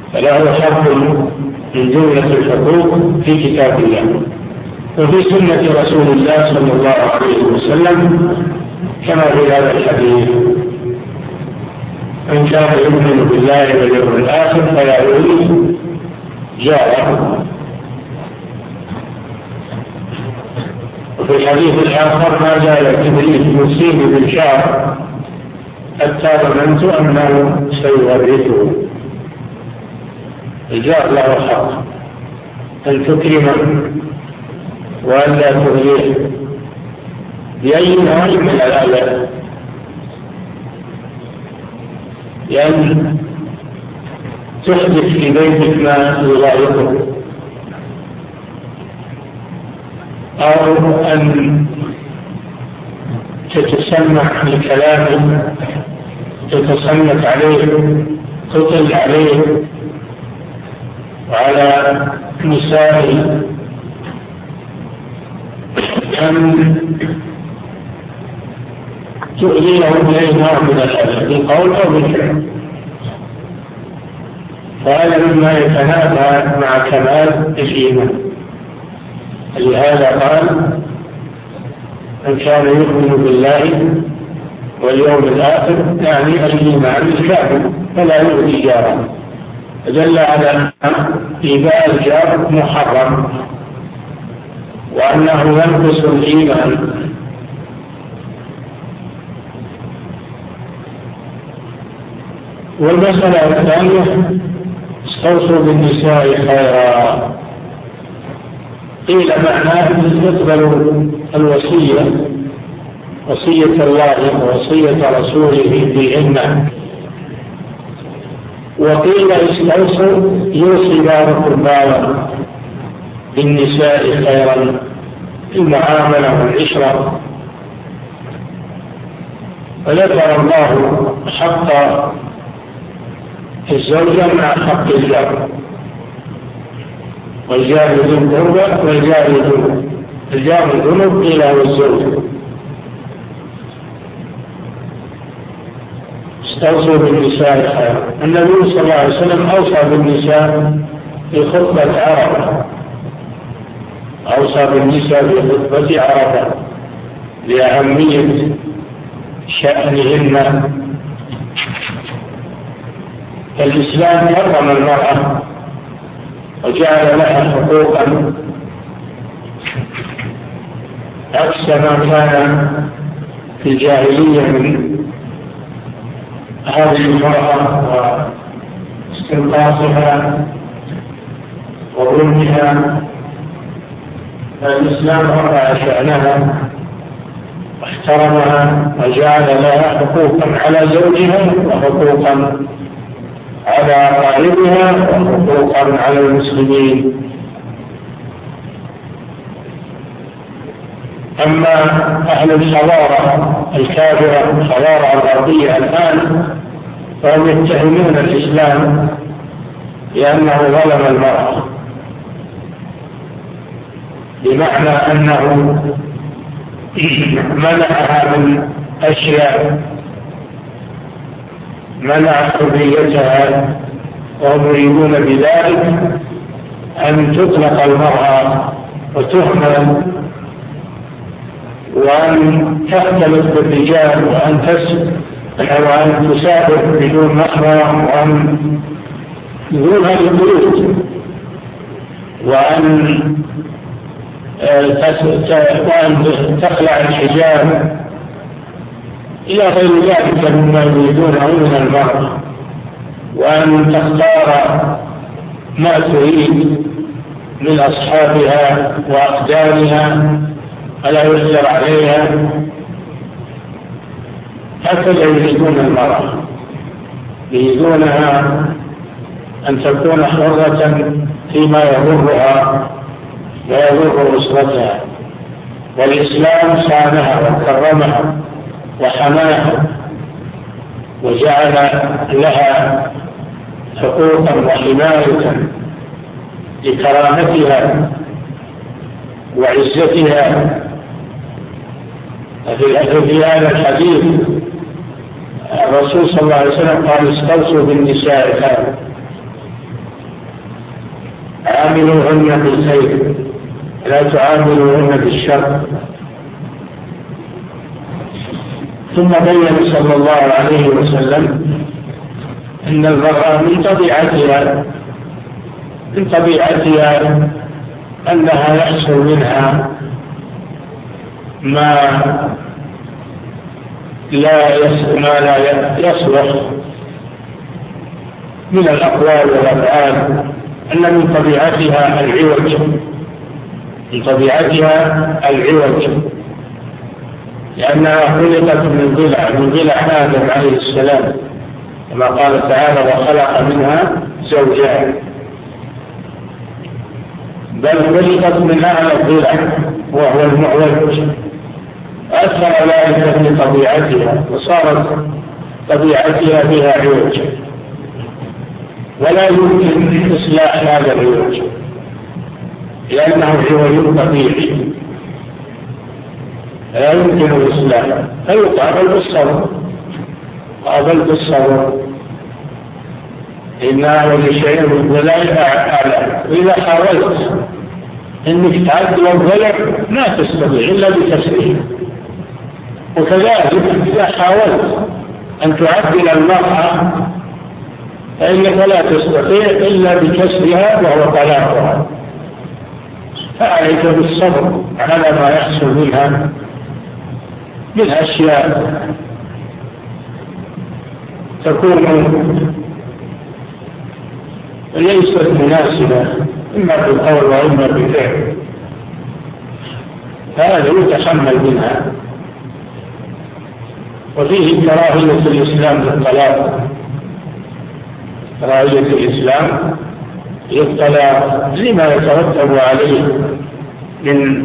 فله حق من جملة الحقوق في كتاب الله وفي سنة رسول الله صلى الله عليه وسلم كما في هذا الحديث: من كان يؤمن بالله واليوم الآخر فلا يؤذي جاره. وفي الحديث الآخر: ما زال جبريل يوصيني بالجار حتى ظننت أنه سيورثه. الجار له حق أن تكرمه وألا تؤذيه بأي نوع من الآلاء، لأن تحدث في بيتك ما يضايقك، أو أن تتسمع لكلامه، تتصنت عليه، تطل عليه وعلى نسائه، أن تؤذيه بأي نوع من الأذى بالقول أو بالفعل. فهذا مما يتنافى مع كمال الإيمان. لهذا قال: من كان يؤمن بالله واليوم الآخر، يعني الإيمان الكامل، فلا يؤذي جاره. فدل على أن إيذاء الجار محرم وأنه ينقص الإيمان. والمسألة الثانية: استوصوا بالنساء خيرا. قيل معناه يقبل الوصية، وصية الله ووصية رسوله بهن. وقيل استوصوا يوصي بعضكم بعضا بالنساء خيرا في المعاملة والعشرة. فذكر الله حق الزوجة مع حق الجار، والجار ذو القربى والجار ذو الجار الذنوب قيل هو الزوج. استوصوا بالنساء خيرا. النبي صلى الله عليه وسلم أوصى بالنساء في خطبة عرفة، أوصى بالنساء في خطبة عرفة لأهمية شأنهن. الإسلام كرم المرأة وجعل لها حقوقا عكس ما كان في الجاهلية من هذه المرأة واستنقاصها وظلمها. الإسلام رفع شأنها واحترمها وجعل لها حقوقا على زوجها وحقوقا على قاربها وحقوقا على المسلمين. أما أهل الحضارة الكافرة، الحضارة الغربية الآن، فهم يتهمون الإسلام لأنه ظلم المرأة، بمعنى أنه منعها من أشياء، منع حريتها، وهم يريدون بذلك أن تطلق المرأة وتهمل وأن تختلط بالرجال وأن تسافر بدون محرم وأن بدون هذه البيوت وأن تخلع الحجاب إلى غير ذلك مما يريدونه من المرأة، وأن تختار ما تريد من أصحابها وأقدامها فلا يجبر عليها. هكذا يريدون المرأة، يريدونها أن تكون حرة فيما يضرها ويضر أسرتها. والإسلام صانها وكرمها وحماها وجعل لها حقوقا وحماية لكرامتها وعزتها. في هذا الحديث الرسول صلى الله عليه وسلم قال: استوصوا بالنساء خيرا. عاملوهن بالخير لا تعاملوهن بالشر. ثم بين صلى الله عليه وسلم أن المرأة من طبيعتها أنها يحصل منها ما لا يصلح من الأقوال والأفعال، أن من طبيعتها العوج، لأنها خلقت من ضلع آدم عليه السلام، كما قال تعالى وخلق منها زوجها، بل خلقت من أعلى الضلع وهو المعوج، أثر ذلك في طبيعتها وصارت طبيعتها بها عوج، ولا يمكن إصلاح هذا العوج لأنه عوج طبيعي لا يمكن إصلاحه، فيقابل بالصبر. إن أعوج شيء بالضلع أعلى، وإذا حاولت أنك تعدل الضلع ما تستطيع إلا بكسره، وكذلك إذا حاولت أن تعدل المرأة فإنك لا تستطيع إلا بكسرها وهو طلاقها. فعليك بالصبر على ما يحصل منها من أشياء تكون ليست مناسبة إما بالقول وإما بالفعل، فهذا يتحمل منها. وفيه كراهية الإسلام للطلاق، كراهية الإسلام للطلاق لما يترتب عليه من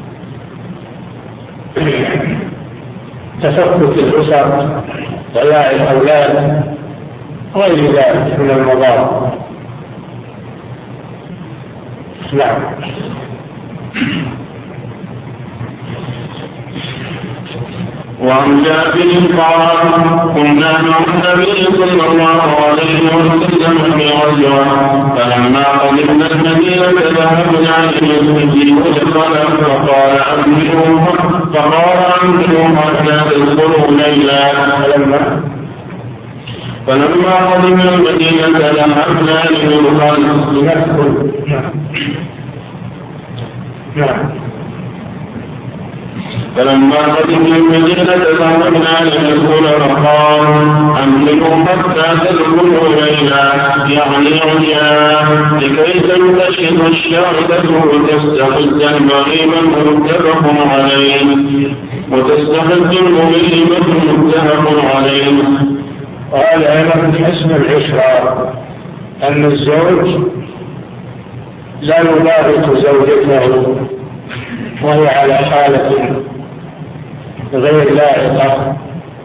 تفكك الأسر، ضياع الأولاد، غير ذلك من المضار. نعم. وعن جابر قال كنا مع النبي صلى الله عليه وسلم في غزوة، فلما قدمنا المدينة ذهبنا إلى المسجد ودخل فقال أنتم حتى تدخلوا ليلا. فلما قدمنا المدينة ذهبنا إلى المسجد. فلما قدمنا المدينة ذهبنا لندخل فقال أمنوا حتى تدخلوا ليلا، يعني عريانا، لكي تنتشر الشعبة وتستخد المغيبة متفق عليه. وهذا أيضا من حسن العشرة أن الزوج لا يبارك زوجته وهي على حالة غير لائقة،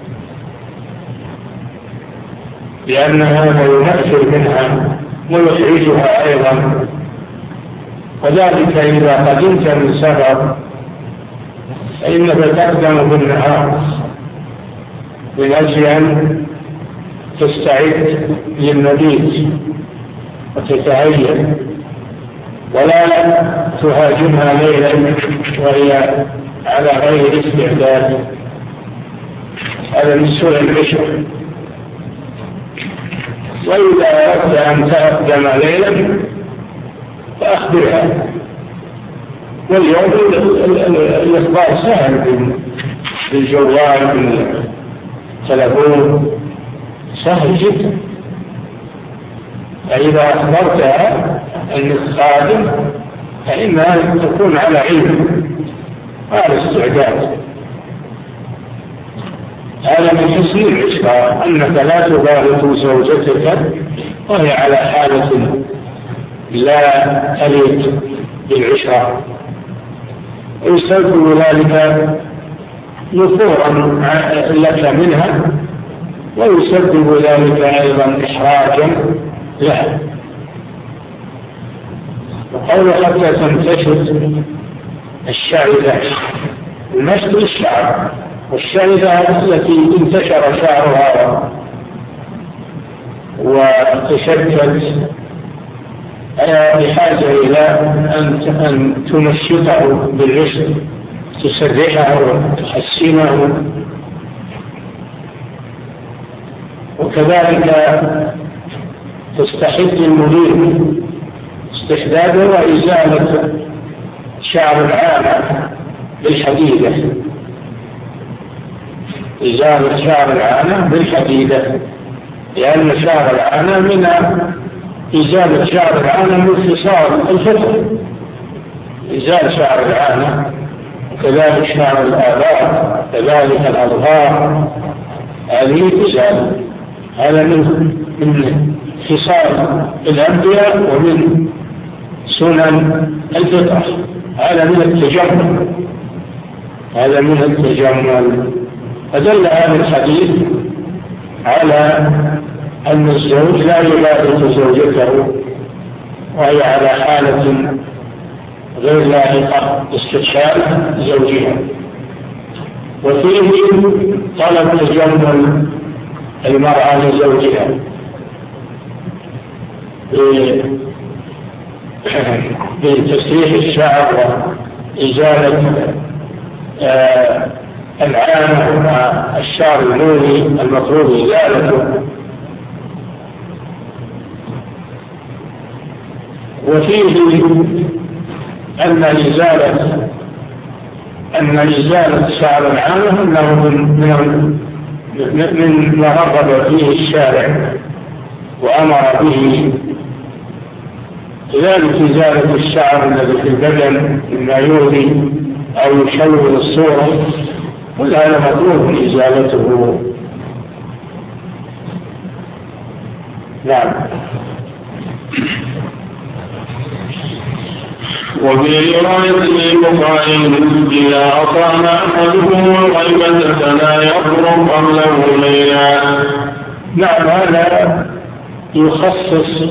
لأن هذا ينفر منها ويحرجها أيضا. وذلك إذا قدمت من سفر فإنك تقدم بالنهار من أجل أن تستعد للمبيت وتتهيأ، ولا تهاجمها ليلا وهي على غير استعداد. هذا من سوء العشرة. وإذا أردت أن تقدم ليلا فأخبرها. واليوم الإخبار سهل بالجوال بالتلفون، سهل جدا. فإذا أخبرتها أنك قادم فإنها تكون على علم وعلى استعداد. هذا من حسن العشرة أنك لا تبارك زوجتك وهي على حالة لا تليق بالعشرة، ويستلزم ذلك نفورا لك منها، ويسبب ذلك أيضا إحراجا لها. وقول حتى تنتشر الشعرة، المشط الشعر، والشعرة التي انتشر شعرها وتشتت بحاجة إلى أن تنشطه بالرشد، تسرحه وتحسنه، وكذلك تستحد المريض استحداده وإزالة شعر العانة بالحديدة، إزالة شعر العانة بالحديدة، لأن شعر العانة من إزالة شعر العانة من خصال الفطر، إزالة شعر العانة، وكذلك شعر الآباء، كذلك الأظهار، هذه إزالة. هذا من خصال الأنبياء ومن سنن الفطرة، هذا من التجمل، هذا من التجمل. فدل هذا الحديث على أن الزوج لا يباشر زوجته وهي على حالة غير لائقة باستشهاد زوجها، وفيه طلب تجمل المرأة لزوجها بتسريح الشعر وإزالة العانة والشعر اللوني المفروض إزالته. وفيه أن إزالة شعر العانة أنه من ما رغب فيه الشارع وأمر به، كذلك إزالة الشعر الذي في البدن مما يؤذي أو يشوه الصورة، كل هذا مطلوب إزالته. نعم. وفي رواية البخاري إذا أطعم أحدكم الغيبة فلا يخرج قبله ليلا. نعم، هذا يخصص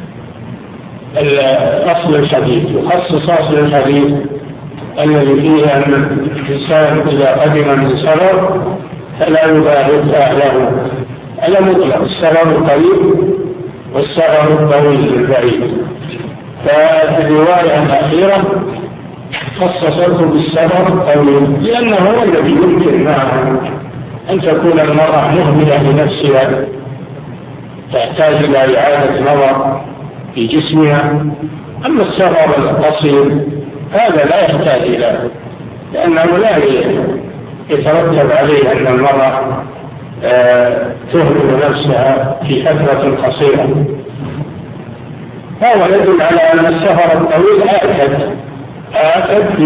أصل الحديث، يخصص أصل الحديث الذي فيه أن الإنسان إذا قدم من سفر فلا يباعد أهله، هذا مطلق، السفر القريب والسفر الطويل البعيد. فالرواية الأخيرة خصصته بالسفر الطويل لأنه هو الذي يمكن معه أن تكون المرأة مهملة لنفسها تحتاج إلى إعادة نظر في جسمها. أما السفر القصير هذا لا يحتاج إلى، لأنه لا يترتب عليه أن المرأة تهمل نفسها في فترة قصيرة. هذا يدل على أن السفر الطويل آكد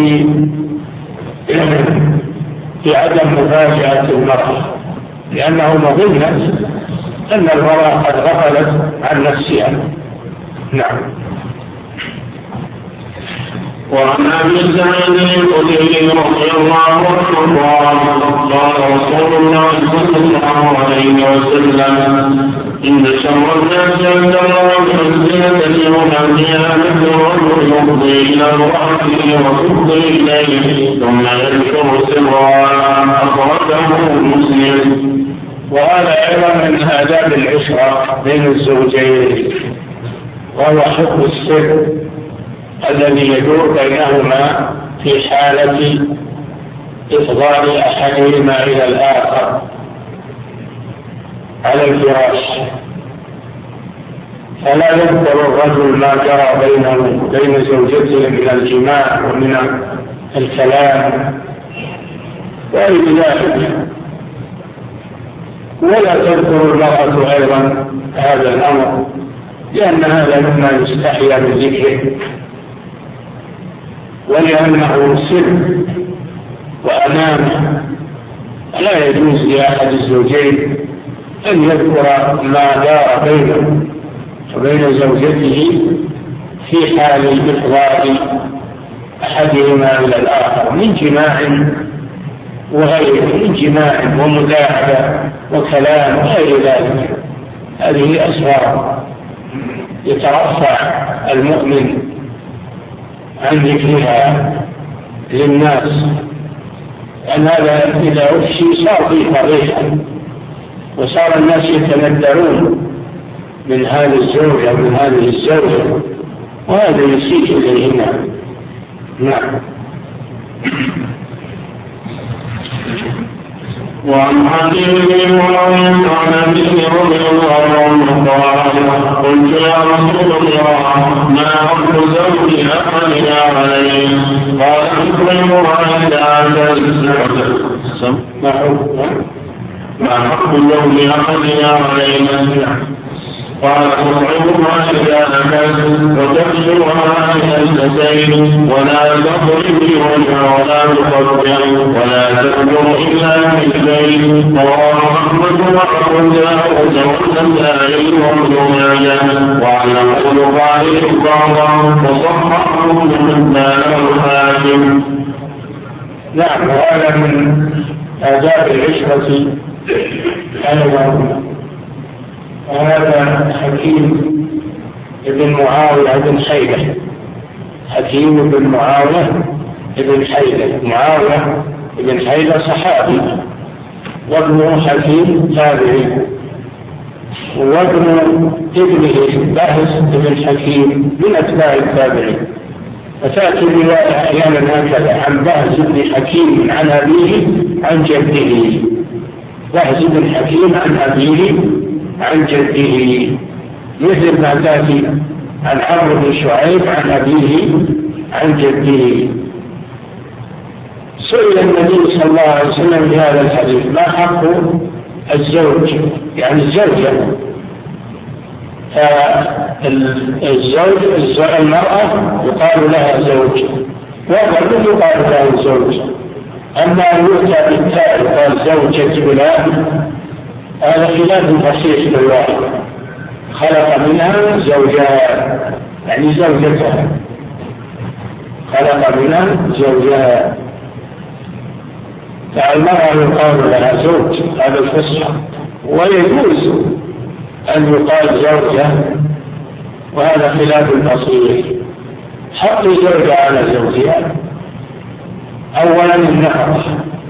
في عدم مفاجأة المرأة، لأنه مظنة أن المرأة قد غفلت عن نفسها. نعم. وعن أبي سعيد الخدري رضي الله عنه قال رسول الله صلى الله عليه وسلم إن شر الناس عند الله منزلة يوم القيامة الرجل يفضي إلى امرأته وتفضي إليه ثم يذكر سرا، أخرجه مسلم. وهذا أيضا من آداب العشرة بين الزوجين، وهو حفظ السر الذي يدور بينهما في حالة إفضال أحدهما إلى الآخر على الفراش، فلا يذكر الرجل ما جرى بين زوجته من الجماع ومن الكلام وغير ذلك، ولا تذكر المرأة أيضا هذا الأمر، لأن هذا مما يستحيا من ذكره، ولأنه سر وأمانة. لا يجوز لأحد الزوجين أن يذكر ما دار بينه وبين زوجته في حال إفضاء أحدهما إلى الآخر من جماع وغيره، من جماع ومداعبة وكلام وغير ذلك. هذه أسرار يترفع المؤمن عن ذكرها للناس، لأن هذا إذا أفشي صار فيه فضيحة، وصار الناس يتندرون من هذا الزوج أو من هذه الزوجة وهذا يسيء إليهما. نعم. وعن حكيم بن معاوية عن أبيه رضي الله عنه قال قلت يا رسول الله ما حق زوج أحدنا عليه؟ قال أكرمها إذا ما حق زوج أحدنا عليه؟ قال تطعمها إذا أكلت وتكسرها إلى اليدين ولا تضرب بوجهها ولا تقطع ولا تأمر إلا بالبيت. رواه أحمد وأبو داود والنسائي وابن ماجه. وعن أبي قال بعضا وصححه ابن حبان والحاكم. نعم. وهذا من آداب العشرة أيضا. وهذا حكيم بن معاوية بن حيدة. حكيم بن معاوية بن حيدة. معاوية بن حيدة صحابي، وابنه حكيم تابعي، وابن ابنه بهز بن حكيم من أتباع التابعين. فتأتي الرواية أحيانا هكذا عن بهز بن حكيم عن أبيه عن جده، بهز بن حكيم عن أبيه عن جده، مثل ما تأتي عن عمرو بن شعيب عن أبيه عن جده. سئل النبي صلى الله عليه وسلم بهذا الحديث ما حق الزوج يعني الزوجة؟ فالزوج المرأة يقال لها زوج، والرجل يقال له زوج. أما أن يؤتى بالتاء يقال زوجة فلان هذا خلاف بسيط بالواقع. خلق منها زوجها يعني زوجتها، خلق منها زوجها. فالمرأة يقال لها زوج، هذا الفصحى. ويجوز أن يقال زوجة، وهذا خلاف بسيط. حق الزوجة على زوجها أولا النفقة،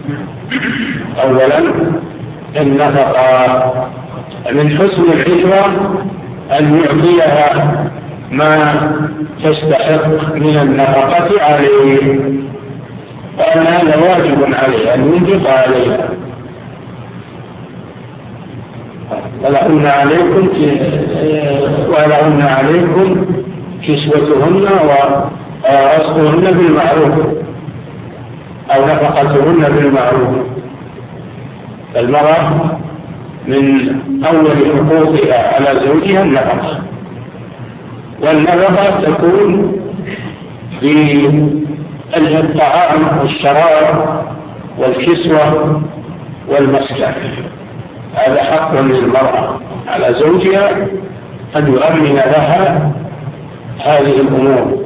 من حسن العشرة أن يعطيها ما تستحق من النفقة عليه، وأن هذا واجب عليه أن ينفق عليها. ولهن عليكم كسوتهن ورزقهن بالمعروف أو نفقتهن بالمعروف. المرأة من أول حقوقها على زوجها النفقة، والنفقة تكون بالطعام والشراب والكسوة والمسكن. هذا حق للمرأة على زوجها أن يؤمن لها هذه الأمور: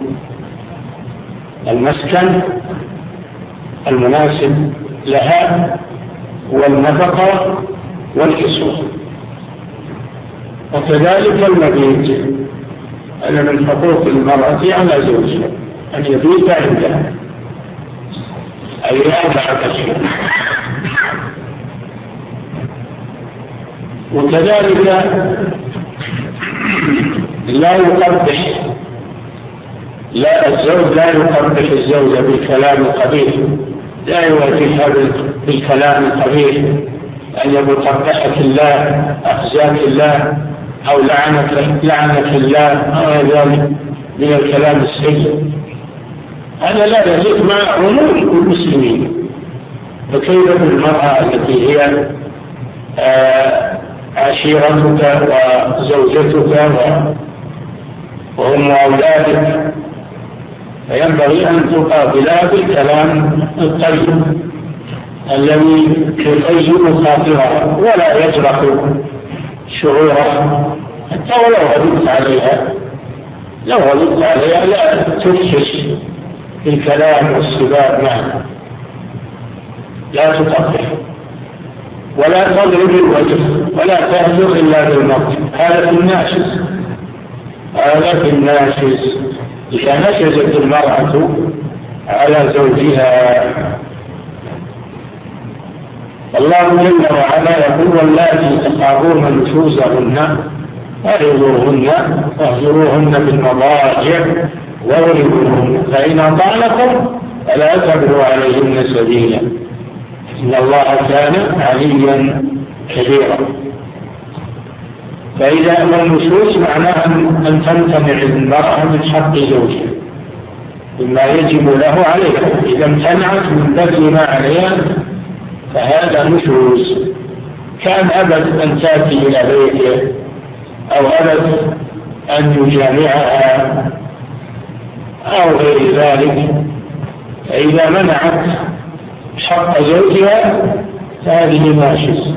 المسكن المناسب لها والنفقة والكسوة، وكذلك المبيت. أن من حقوق المرأة على زوجها أن يبيت عندها أي 4 أشهر. وكذلك الزوج لا يقبح الزوجة بالكلام القبيح، لا يواجهها بالكلام القبيح، أن يقول قبحك الله، أخزاك الله، أو لعنك الله، أو ذلك من الكلام السيء. هذا لا يليق مع عموم المسلمين. فكيف بالمرأة التي هي عشيرتك وزوجتك وهم أولادك؟ فينبغي أن تقابلها بالكلام الطيب الذي يطيب خاطرها ولا يجرح شعورها. حتى ولو غضبت عليها لا تفحش بالكلام والسباب معها، لا تقبح ولا تضرب الوجه ولا تهجر إلا بالموت. هذا في الناشز. إذا نشزت المرأة على زوجها، الله جل وعلا يقول: واللاتي تخافون نشوزهن فعظوهن واهجروهن بالمضاجع واضربوهن، فإن أطعنكم فلا تبغوا عليهن سبيلا إن الله كان عليا كبيرا. فإذا النشوز معناه أن تمتنع المرأة من حق زوجها مما يجب له عليها، إذا امتنعت من بذل ما عليها فهذا نشوز، كان أبد أن تأتي إلى بيته أو أبد أن يجامعها أو غير ذلك. فإذا منعت حق زوجها فهذه ناشز،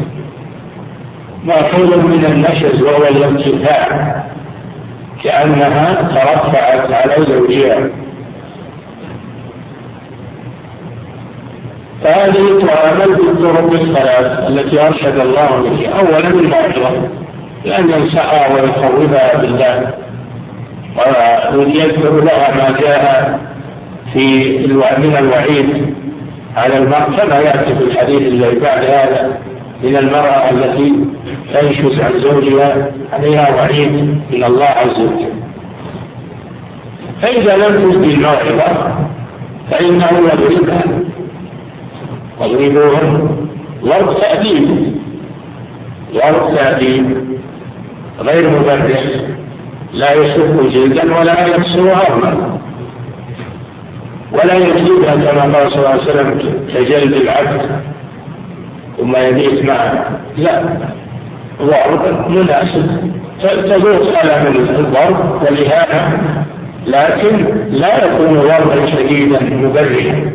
مأخوذ من النشز وهو الارتفاع، كأنها ترفعت على زوجها. فهذه تعامل بالطرق الثلاث التي أرشد الله بها. أولا الموعظة، لأن ينصحها ويخوفها بالله ويذكر لها ما جاء من الوعيد على المرأة كما يأتي في الحديث الذي بعد هذا من المرأة التي تنشز عن زوجها عليها وعيد من الله عز وجل. فإذا لم تجد الموعظة فإنه يضربها، واضربوهن ضرب تأديب غير مبرح، لا يشق جلدا ولا يكسر عظما ولا يجلدها كما قال صلى الله عليه وسلم كجلد العبد ثم يبيت معه، لا، ضرب مناسب تذوق ألم الضرب والإهانة، لكن لا يكون ضربا شديدا مبرحا.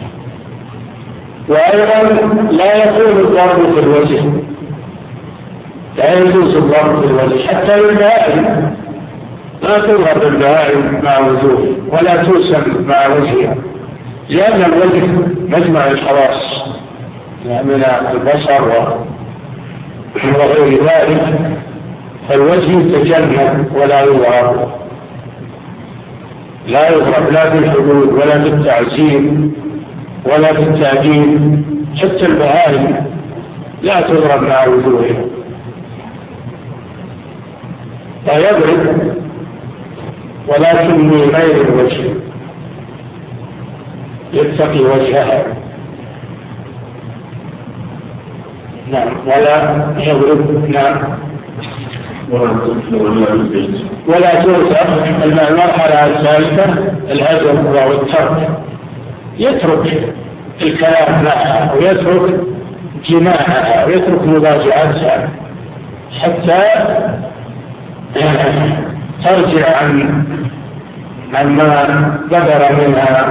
وأيضا لا يكون الضرب في الوجه، لا يجوز الضرب في الوجه حتى للبهائم، لا تضرب البهائم مع وجوه ولا توسم مع وجهها، لأن الوجه مجمع الحواس من البصر وغير ذلك، فالوجه يتجنب ولا يضرب، لا بالحدود ولا بالتعزيم ولا بالتأديب. حتى البهائم لا تضرب مع وجوهها، فيضرب ولكن من غير الوجه، يتقي وجهها، نعم، ولا يضرب، نعم، ولا ترتب. المرحلة الثالثة الهجر والترك، يترك الكلام معها ويترك جماعها ويترك مضاجعتها حتى ترجع عن ما بدر منها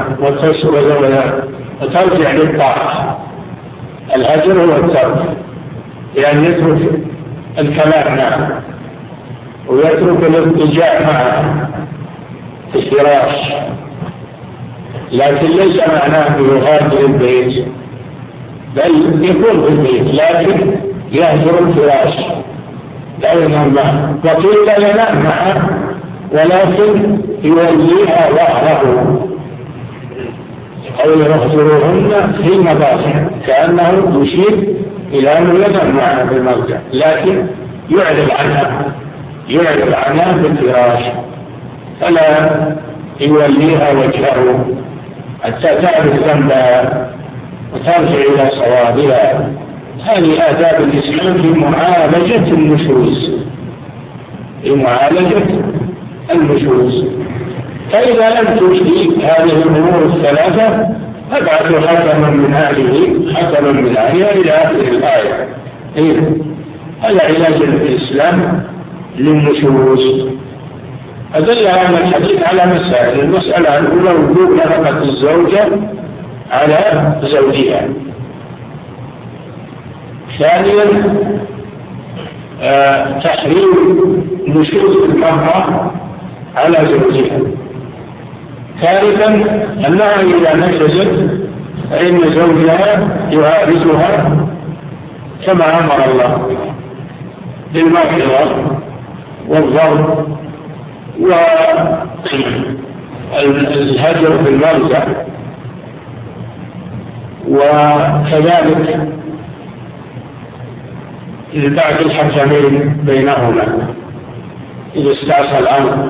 وترجع للطاعة. الهجر هو الترك، يعني يترك الكلام معه ويترك الاضطجاع معه في الفراش، لكن ليس معناه يغادر البيت، بل يكون في البيت لكن يهجر الفراش لا ينام معه، وقيل لا ينام معه ولكن يوليها ظهره، أو يغفروهن في المضاجع، كأنه يشير إلى أنه ينام معها في المضجع، لكن يعرض عنها في الفراش، فلا يوليها وجهه حتى تعرف ذنبها وترجع إلى صوابها. هذه آداب الإسلام في معالجة النشوز. فإذا لم تجدي هذه الأمور الثلاثة فابعث حكما من أهلها إلى آخر الآية. هذا علاج الإسلام للنشوز. أدل هذا الحديث على مسائل. المسألة الأولى وجوب نفقة الزوجة على زوجها. ثانيا تحريم نشوز المرأة على زوجها. ثالثا أنها إذا نشزت فإن زوجها يعالجها كما أمر الله بالموعظة والضرب والهجر في المرجع، وكذلك بعد الحكمين بينهما. إذا استعصى الأمر.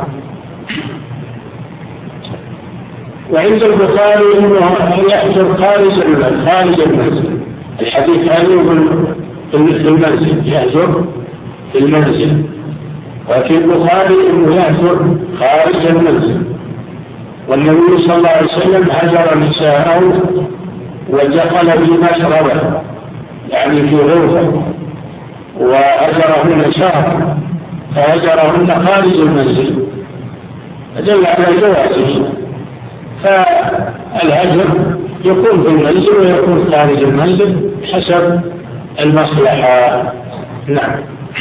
وعند البخاري أنه يحجر خارج المنزل، الحديث هذا في المنزل، يحجر في المنزل، وفي البخاري أنه يحجر خارج المنزل. والنبي صلى الله عليه وسلم هجر نساءه ودخل في مشربه، يعني في غرفة، وهجرهن شهر، فهجرهن خارج المنزل، فدل على جوازه. فالهجر يكون في المنزل ويكون خارج المنزل حسب المصلحة. نعم.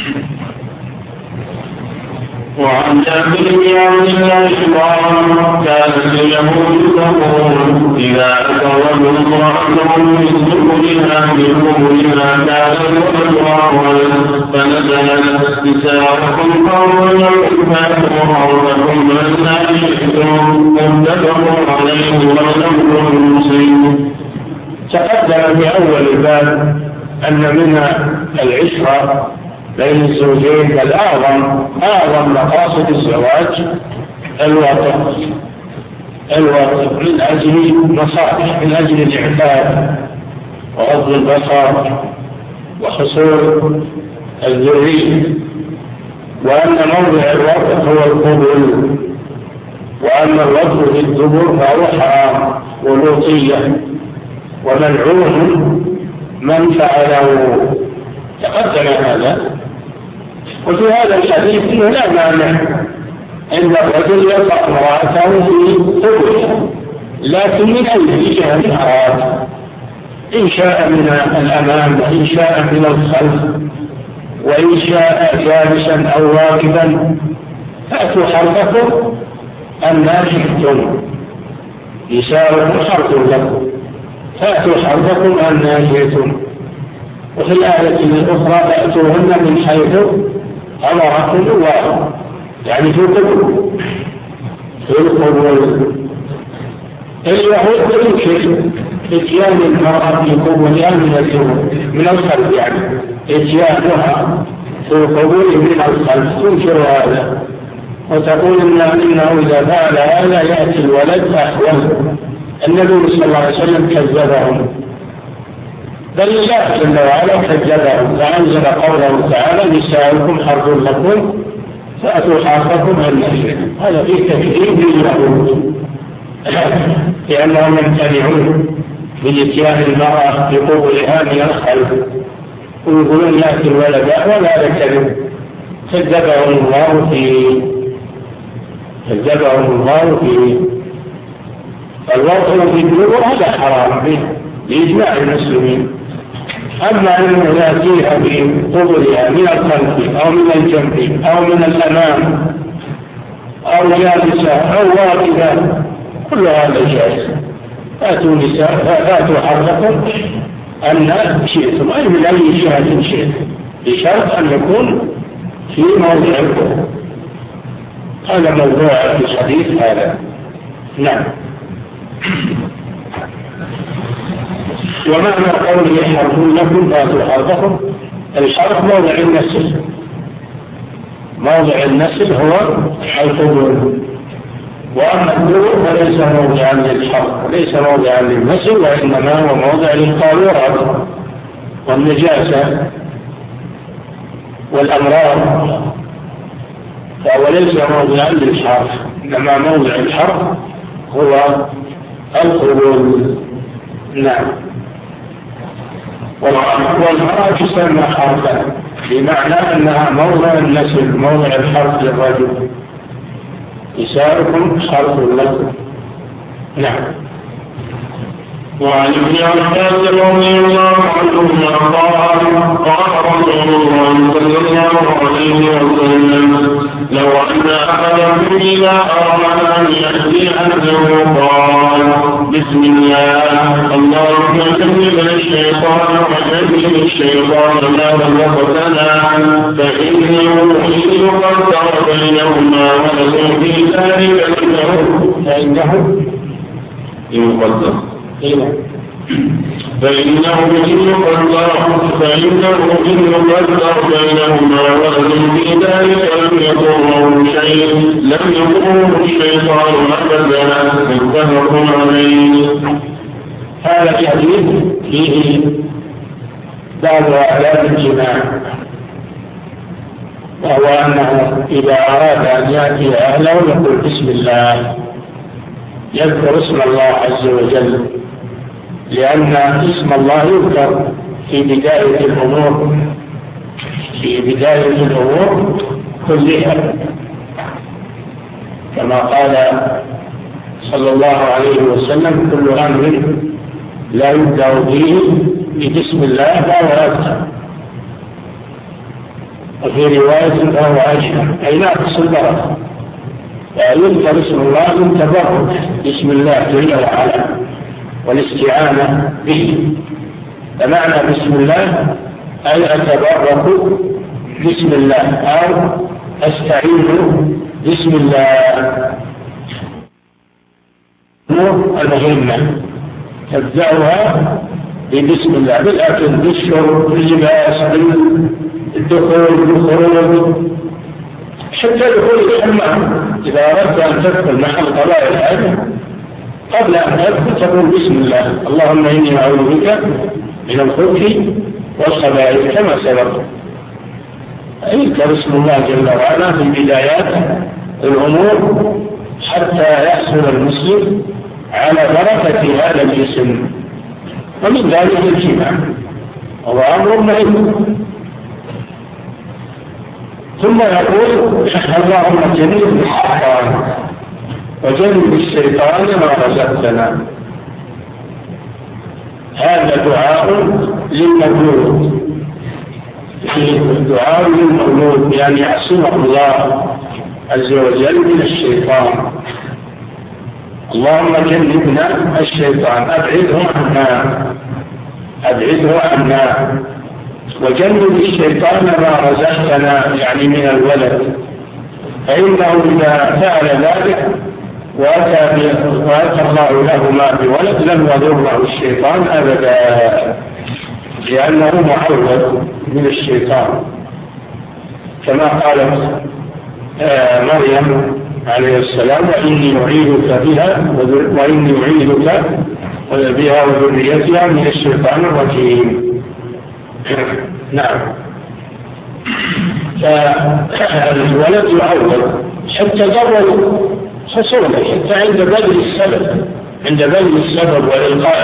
وعن جابر بن عبد الله قال كانت اليهود تقول إذا أتى رجل امرأته من دبرها بقبولها كان الرجل فنزلت نساؤكم قولا فاتوا حولكم ما شئتم متفق عليه ولم مسلم. تقدم في أول الباب أن من العشرة بين الزوجين بل أعظم مقاصد الزواج الوطن من أجل مصالح، من أجل الإعفاف وغض البصر وحصول الذرية، وأن موضع الوطن هو القبول، وأن الوطن في الدبر فهو حرام ولوطية وملعون من فعله. تقدم هذا. وفي هذا الحديث انه لا مانع عند الرجل يطلق امراته في قبله، لكن من اي جهه اراد، ان شاء من الامام وان شاء من الخلف وان شاء جالسا او راكبا، فاتوا حرفكم ان شئتم، نساؤكم حرف لكم، فاتوا حرفكم ان شئتم. وفي الآية الأخرى فأتوهن من حيث أمركم الله، يعني في القبول. اليهود تنكر اتيان المرأة في قبولها من الخلف، يعني اتيانها في القبول من الخلف تنكر هذا، وتقول إنه إذا فعل هذا يأتي الولد أحوال. النبي صلى الله عليه وسلم كذبهم، بل الله جل وعلا كذبهم، فأنزل قوله تعالى نساؤكم حرث لكم فأتوا حرثكم أن شئتم. هذا فيه تكذيب لليهود لأنهم يمتنعون بإتيان المرأة بقبولها من الخلف ويقولون يأتي الولد أحوال. هذا كذب، كذبهم الله فيه. فالوطن في الدبر هذا حرام بإجماع المسلمين. أما أنه يأتيها بقبولها من الخلف أو من الجنب أو من الأمام أو يابسة أو واقفة، كل هذا جائز. فأتوا نساء فأتوا حرفكم أن شئتم، أي من أي جهة شئتم، بشرط أن يكون في موضع القبول. هذا موضوع في الحديث هذا. نعم. ومعنى قوله حرف لكم فاتوا حرفكم، الحرف موضع النسل، موضع النسل هو القبول، وأما الدبر فليس موضعا للحرف وليس موضعا للنسل، وإنما هو موضع للقاذورات والنجاسة والأمراض، فهو ليس موضعا للحرف، إنما موضع الحرف هو القبول. نعم. والمرأة تسمى حرفا بمعنى أنها موضع النسل، موضع الحرف للرجل. نساؤكم حرف لكم. نعم. وعن ابن عباس رضي الله عنهما قال رسول الله صلى الله عليه وسلم لو أن أحدكم إذا أراد أن يأتي أهله قال بسم الله اللهم جنبنا الشيطان وجنب الشيطان ما رزقتنا، فإنه إن قدر بينهما ولهم في ذلك فإنه إن قدر فإنه إن يقدر بينهما ولد في ذلك لم يضره شيء الشيطان أبدا. متفق عليه. هذا الحديث فيه بعض آداب الجماع، وهو أنه إذا أراد أن يأتي أهله يقول بسم الله، يذكر اسم الله عز وجل، لأن اسم الله يذكر في بداية الأمور كلها، كما قال صلى الله عليه وسلم: كل أمر لا يبدأ فيه بسم الله فهو أبتر، وفي رواية فهو أجهل، أي ناقص البركة. فيذكر اسم الله من تبرك بسم الله جل وعلا والاستعانة به. فمعنى بسم الله أي أتبرك بسم الله أو أستعين بسم الله. المهمة تبدأها ببسم الله، بالأكل، بالشرب، باللباس، بالدخول، بالخروج، حتى دخول الحمام. إذا أردت أن تدخل محل قضاء الحاجة قبل أن تدخل تقول بسم الله: اللهم إني أعوذ بك من الخبث والخبائث، كما سبق. يذكر اسم الله جل وعلا في بدايات الأمور حتى يحصل المسلم على بركة هذا الجسم، ومن ذلك الجماع، وهو أمر مهم. ثم يقول: اللهم جنبنا الشيطان وجنب الشيطان ما رزقتنا. هذا دعاء للمولود، الدعاء للمولود يعني يعصمه الله عز وجل من الشيطان. اللهم جنبنا الشيطان، أبعده عنا، وجنب الشيطان ما رزقتنا، يعني من الولد، فإنه إذا فعل ذلك وأتى الله لهما بولد لم يضره الشيطان أبدا، لأنه معوذ من الشيطان، كما قالت مريم عليه السلام: وإني أعيذك بها وذريتها من الشيطان الرجيم. نعم. فالولد يعوض حتى ضرر حصوله، حتى عند بذل السبب وإلقاء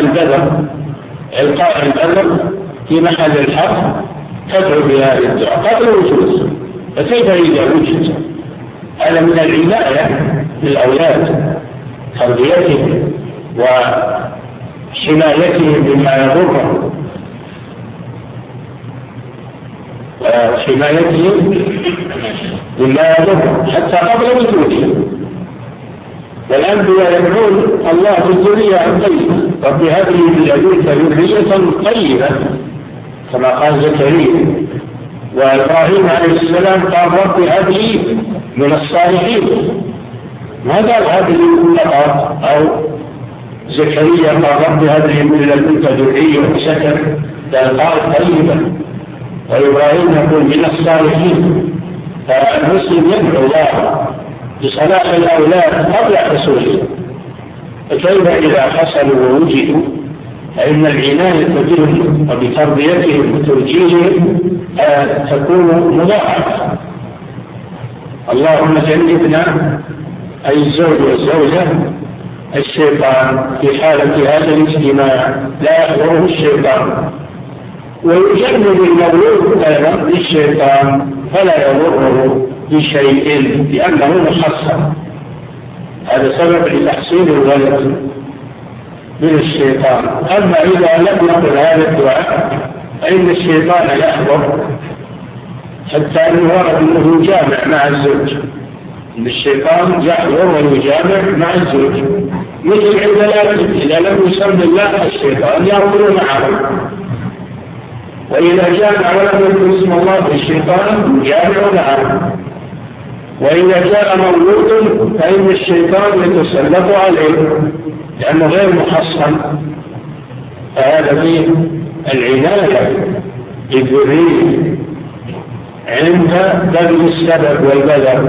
البذر في محل الحق تدعو بهذه الدعاء قبل وجوده. فكيف إذا وجد؟ هذا من العناية بالأولاد، تربيتهم وحمايتهم بما يضرهم، حتى قبل وجودهم. والأنبياء يدعون الله بالذرية الطيبة: رب هب لي من لدنك ذرية طيبة، كما قال زكريا. وإبراهيم عليه السلام قال: رب هب لي من الصالحين. ما قال هب لي فقط، أو زكريا قال: رب هب لي من لدنك ذرية سكر، قال طيبة. وإبراهيم يقول: من الصالحين. فالمسلم يدعو الله بصلاح الأولاد قبل حصولهم، فكيف إذا حصلوا ووجدوا؟ فإن العناية بهم وبتربيتهم وتوجيههم تكون مضاعفة. اللهم جنبنا، أي الزوج والزوجة، الشيطان في حالة هذا الاجتماع، لا يحضره الشيطان. ويجنب المولود أيضا للشيطان فلا يضره بشيء لأنه محصن. هذا سبب لتحصيل الولد من الشيطان. أما إذا لم يقل هذا الدعاء فإن الشيطان يحضر، حتى أنه ورد أنه يجامع مع الزوج، أن الشيطان يحضر ويجامع مع الزوج، مثل عند الأكل إذا لم يسمى الله الشيطان يأكل معه، وإذا جامع ولم يذكر اسم الله الشيطان يجامع معه. وإذا جاء مولود فإن الشيطان يتسلط عليه لأنه غير محصن، فهذا فيه العناية بالذرية عند بذل السبب والبذل.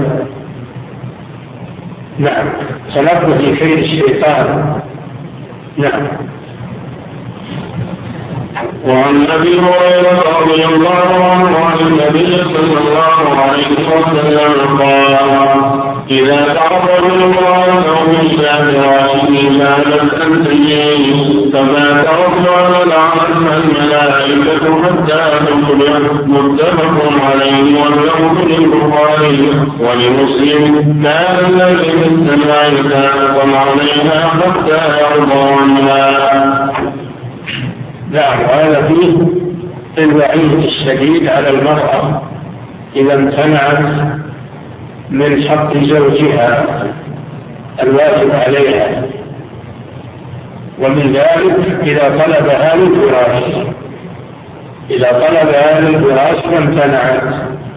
نعم، تنبه كيد الشيطان. نعم. وعن ابي هريره رضي الله عنه عن النبي صلى الله عليه وسلم قال: اذا تعرض امراته الى فراشه مالت ان تجيء فما ترضى لعنتها الملائكه حتى تخبر. متفق عليه واللفظ للبخاري ولمسلم: كان الذي في السماء كانت عليها حتى يرضى عنها. نعم، وهذا فيه الوعيد الشديد على المرأة إذا امتنعت من حق زوجها الواجب عليها، ومن ذلك إذا طلبها للفراش، إذا طلبها للفراش وامتنعت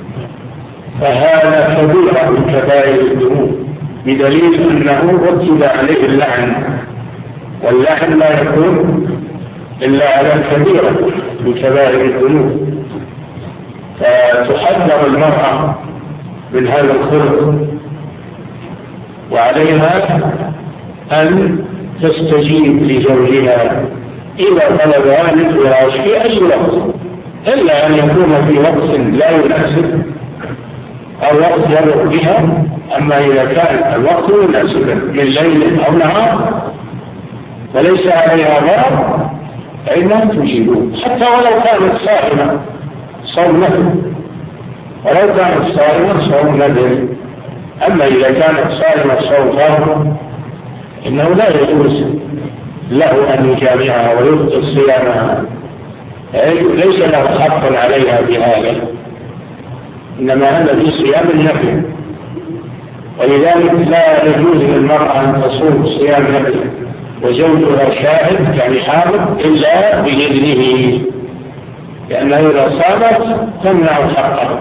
فهذا كبيرة من كبائر الذنوب، بدليل أنه رتب عليه اللعن، واللعن لا يكون إلا على الكبيرة من كبائر الذنوب. فتحذر المرأة من هذا الخلق، وعليها أن تستجيب لزوجها إذا طلبها للفراش في أي وقت، إلا أن يكون في وقت لا يناسب أو وقت يضر بها. أما إذا كان الوقت مناسبا من ليل أو نهار وليس عليها ضرر فإنها تجيبه، حتى ولو كانت صائمة صوم نذر، ولو كانت صائمة صوم نذر. أما إذا كانت صائمة صوم فرض إنه لا يجوز له أن يجامعها ويبطل صيامها، ليس له حق عليها بهذا، إنما هذا في صيام النفل. ولذلك لا يجوز للمرأة أن تصوم صيام نفل وزوجها شاهد يعني حاضر إلا بإذنه، لأنه إذا صامت تمنع حقه.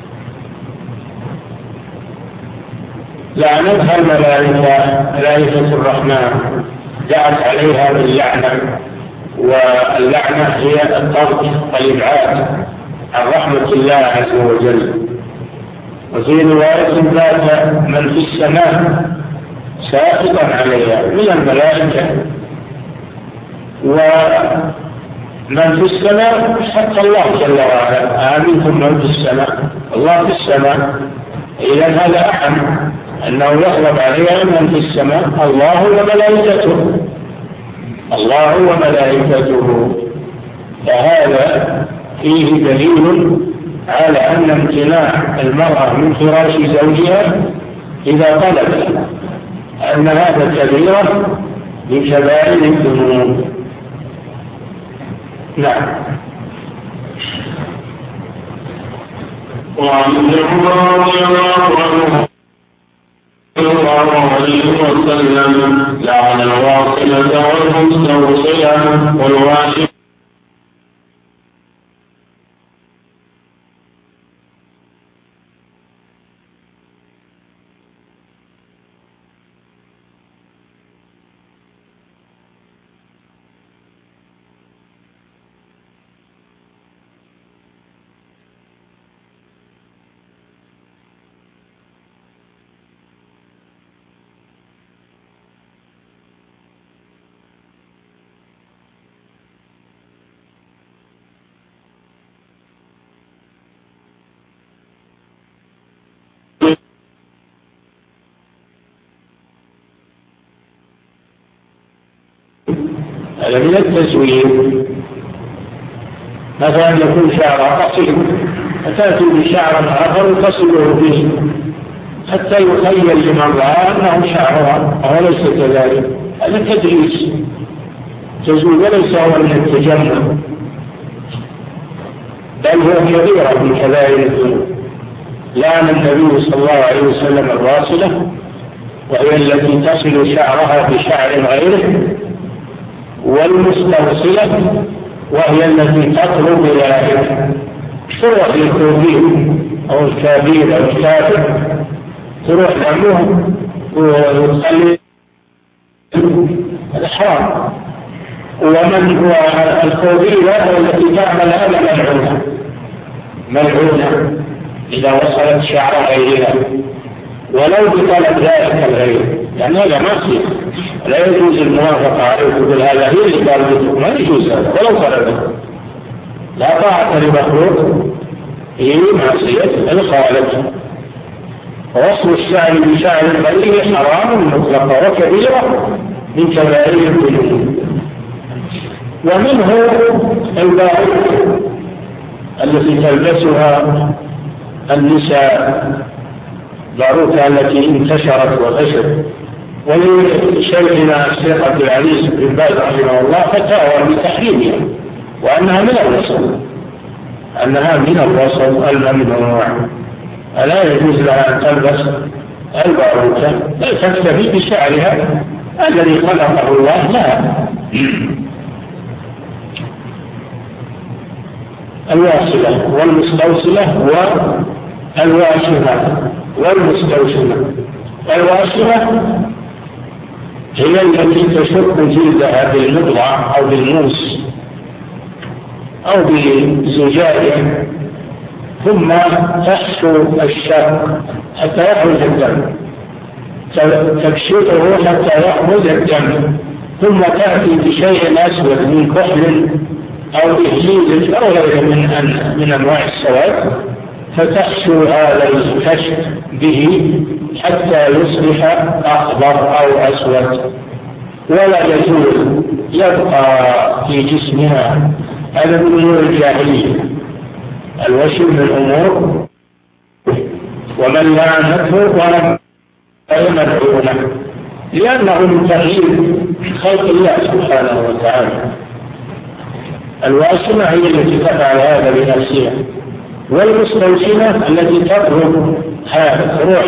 لعنتها ملائكة الرحمن، دعت عليها باللعنة، واللعنة هي الطرد والإبعاد عن رحمة الله عز وجل. وفي رواية بات من في السماء ساقطا عليها من الملائكة، ومن في السماء حتى الله جل وعلا: آمنكم من في السماء، الله في السماء. إذا هذا أعم أنه يغضب عليها من في السماء الله وملائكته، الله وملائكته. فهذا فيه دليل على أن امتناع المرأة من فراش زوجها إذا طلبت أن هذا كبيرة من كبائر الذنوب. نعم. وعن ابن عمر رضي الله عنه صلى الله عليه وسلم: لعن الواصلة والمستوصلة والواشمة. هذا من التزوير، مثلا يكون شعرها قصير فتأتي بشعر آخر وتصله به حتى يخيل لمن رأى أنه شعرها وهو ليس كذلك. هذا تدريس تزوير وليس هو من التجمل، بل هو كبيرة من كبائر الذنوب. لعن النبي صلى الله عليه وسلم الواصلة، وهي التي تصل شعرها بشعر غيره، والمستوصلة وهي التي تطلب ذلك، تروح للكوبير أو الكبير أو الكافر، تروح لأمه وتصلي. هذا حرام، ومن هو الخبيثة التي تعمل هذا ملعونة إذا وصلت شعر غيرها ولو بطلب ذلك الغير، يعني هذا معصية لا يجوز الموافقة عليه يقول هذا هي اللي طالبته، ما يجوز هذا ولو طلبته. لا طاعة لمخلوق هي معصية الخالق. ووصف الشعر بشعر غيره حرام مطلقا وكبيرة من كبائر الذنوب. ومنه الباروكة التي تلبسها النساء، باروكة التي انتشرت وفشت. ولشيخنا الشيخ عبد العزيز بن باز رحمه الله فتاوى بتحريمها وأنها من الوصل الممنوع، ألا يجوز لها أن تلبس الباروكة بل تكتفي بشعرها الذي خلقه الله لها. الواصلة والمستوصلة والواشمة والمستوشمة. الواصلة هي التي تشق جلدها بالمضغة أو بالموس أو بزجاجة ثم تحشو الشق حتى يخرج الدم، تكشفه حتى يخرج الدم، ثم تأتي بشيء أسود من كحل أو إهليل أو غيره من أنواع السواد فتحشو هذا الكشف به حتى يصبح أخضر أو أسود، ولا يزول يبقى في جسمها. هذا من أمور الجاهلية، الوشم من أمور، ومن لعنته ولم يملعونه لأنه من تغيير خلق الله سبحانه وتعالى. الواشمة هي التي تفعل هذا بنفسها، والمستوشمة التي تطلب تروح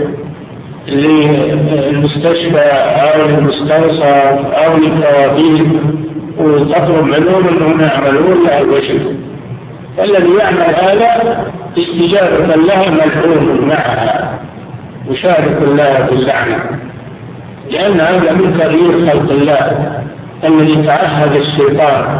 للمستشفى أو للمستوصف أو للطوابير وتطلب منهم أنهم يعملون لها الوشم. الذي يعمل هذا استجابة لها ملعون معها مشارك الله باللعنة، لأن هذا من تغيير خلق الله الذي تعهد الشيطان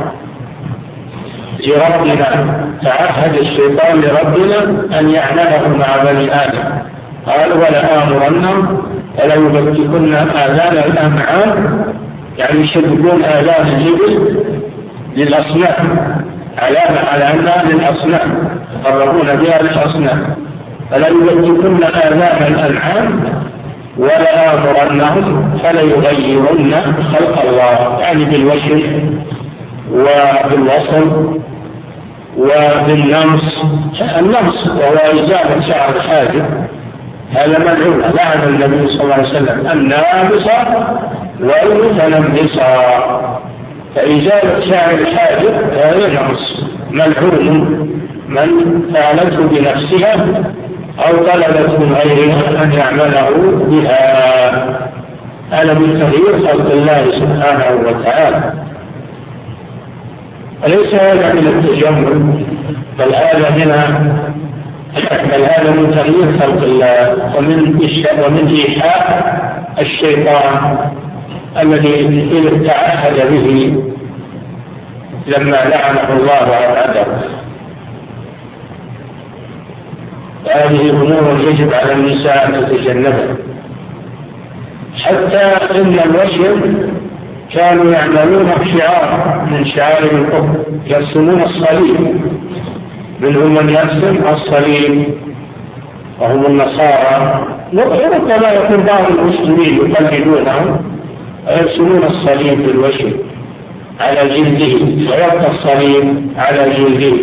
لربنا، تعهد الشيطان لربنا أن يعمله مع بني آدم. قال ولآمرنهم وليبتكن آذان الأنعام، يعني يشبكون آذان الإبل للأصنام، علامة على أنها للأصنام يقربون بها للأصنام. فليبتكن آذان الأنعام ولآمرنهم فليغيرن خلق الله، يعني بالوشم وبالوصل وبالنمص. النمص وهو إزالة شعر الحاجب، هذا ملعون، لعن النبي صلى الله عليه وسلم النامصة والمتنمصة. فإزالة شعر الحاجب هذا نمص ملعون، من فعلته بنفسها أو طلبت من غيرها أن يعمله بها. هذا من تغيير خلق الله سبحانه وتعالى، وليس هذا من التجمل، بل هذا من تغيير خلق الله ومن إيحاء الشيطان الذي تعهد به لما لعنه الله وعذبه. هذه أمور يجب على النساء أن تتجنبها. حتى إن الوشم كانوا يعملون شعار من شعائر الكفر، يرسمون الصليب، منهم من يرسم الصليب وهم النصارى، وربما يكون بعض المسلمين يقلدونهم ويرسمون الصليب بالوشم على جلده، ويبقى الصليب على جلده.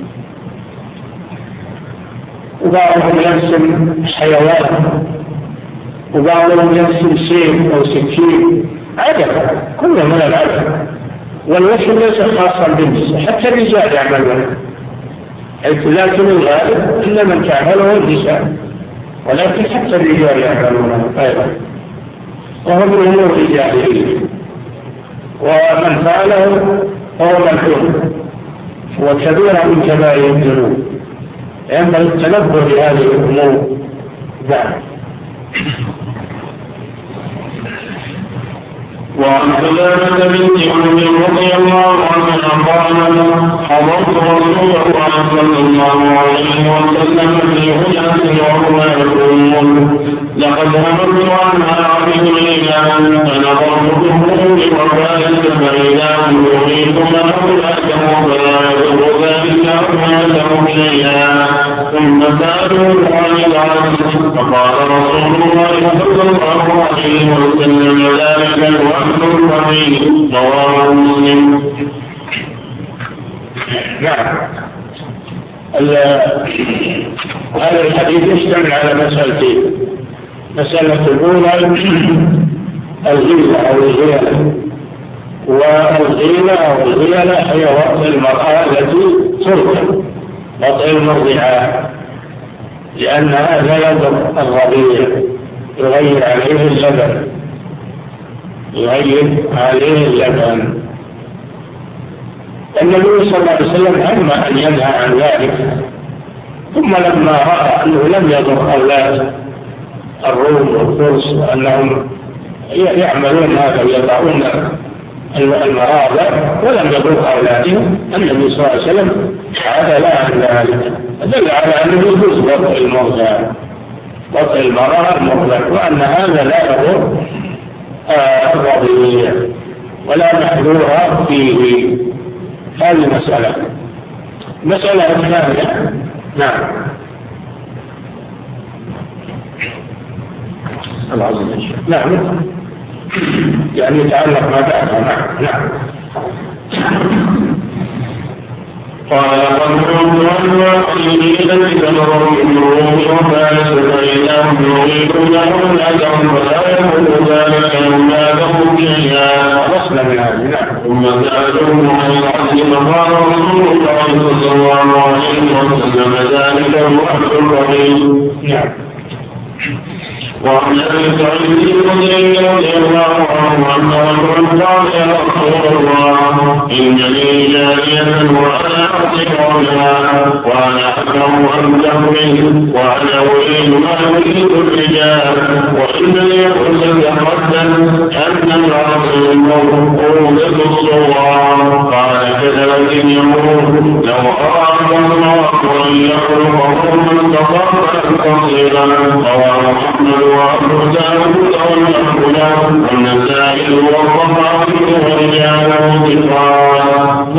وبعضهم يرسم حيوان، وبعضهم يرسم سيف أو سكين، عجب، كله من العجب. والوشم ليس خاصا بالنساء، حتى الرجال يعملون، لكن الغالب إن من تعمله النساء، ولكن حتى الرجال يعملونه أيضا، وهو من أمور الجاهلية، ومن فعله هو ملعون وكبيرة من كبائر الذنوب. ينبغي التنبه بهذه الأمور. وعن حذافة بنت عمر رضي الله عنها قالت حضرت رسول الله صلى الله عليه وسلم في هجرة وهو يقول لقد هممت أن أعبد ليلا فنظرت بالظهور وكانت فإذا يريد مولاتهم فلا يضر ذلك أولادهم شيئا ثم سألوه عن العبد فقال رسول الله صلى الله عليه وسلم ذلك الوحد الرحيم رواه مسلم. نعم. هذا الحديث يشتمل على مسألتين. مسألة الأولى الغيلة أو الغيلة، والغيلة أو الغيلة هي وطء المرأة التي ترضع، وطء المرضعات، لأن هذا يضر الرضيع، يغير عليه اللبن. النبي صلى الله عليه وسلم هم أن ينهى عن ذلك، ثم لما رأى أنه لم يضر أولاد الروم والفرس وأنهم يعملون هذا ويضعون المراضع ولم يضر أولادهم، النبي صلى الله عليه وسلم عدل عن ذلك، دل على أنه يجوز وطء المرضع، وطء المرأة المرضع، وأن هذا لا يضر الرضيع ولا محذور فيه. هذه مسألة الثانية. نعم. نعم، يعني يتعلق ما بعدها. نعم. قال قد كنت أنوحي إليك تمر من روم وفارس فإذا هم يريدون أولادهم فلا يقول ذلك أولادهم شيئا. وصل من هذه. ثم سألوه عن العدل فقال رسول الله صلى الله عليه وسلم ذلك الوحد الرحيم. نعم. وعن ابي سعيد رضي الله عنه ان رجلا قال يا رسول الله ان لي جاريه وانا اعصي قولها وانا اكره ان تهوي وانا اريد ما يريد الرجال وان لي حسن ردا ان العاصي قوله الصغار. قال كذلك يقول لو اراد الله ان يخلق قوما تطاعا قصيرا رواه احمد وأبو داود والأخلاق والنسائي والطبراني ورجاله ثقات.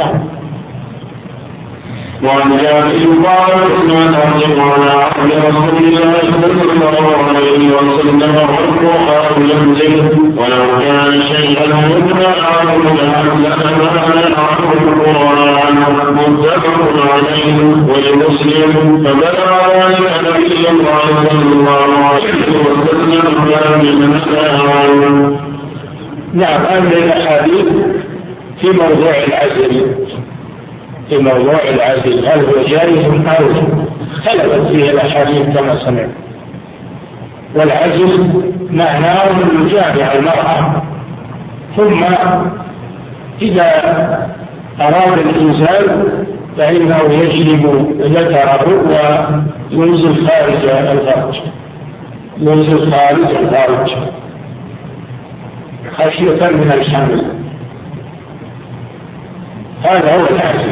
وعن جابر قال كنا نعتق على عهد رسول الله صلى الله عليه وسلم والقرآن ينزل ولو كان شيئا يتلى عنه لأحسن ما عنه القرآن متفق عليه ولمسلم فبلغ ذلك نبي الله صلى الله عليه وسلم كاملا. نعم. هذه الأحاديث في موضوع العزل هل هو جائز أو اختلفت فيه الأحاديث كما سمعت. والعزل معناه أن يجامع المرأة، ثم إذا أراد الإنزال فإنه يجلب ذكره وينزل خارج الفرج خشية من الحمل. هذا هو العزل.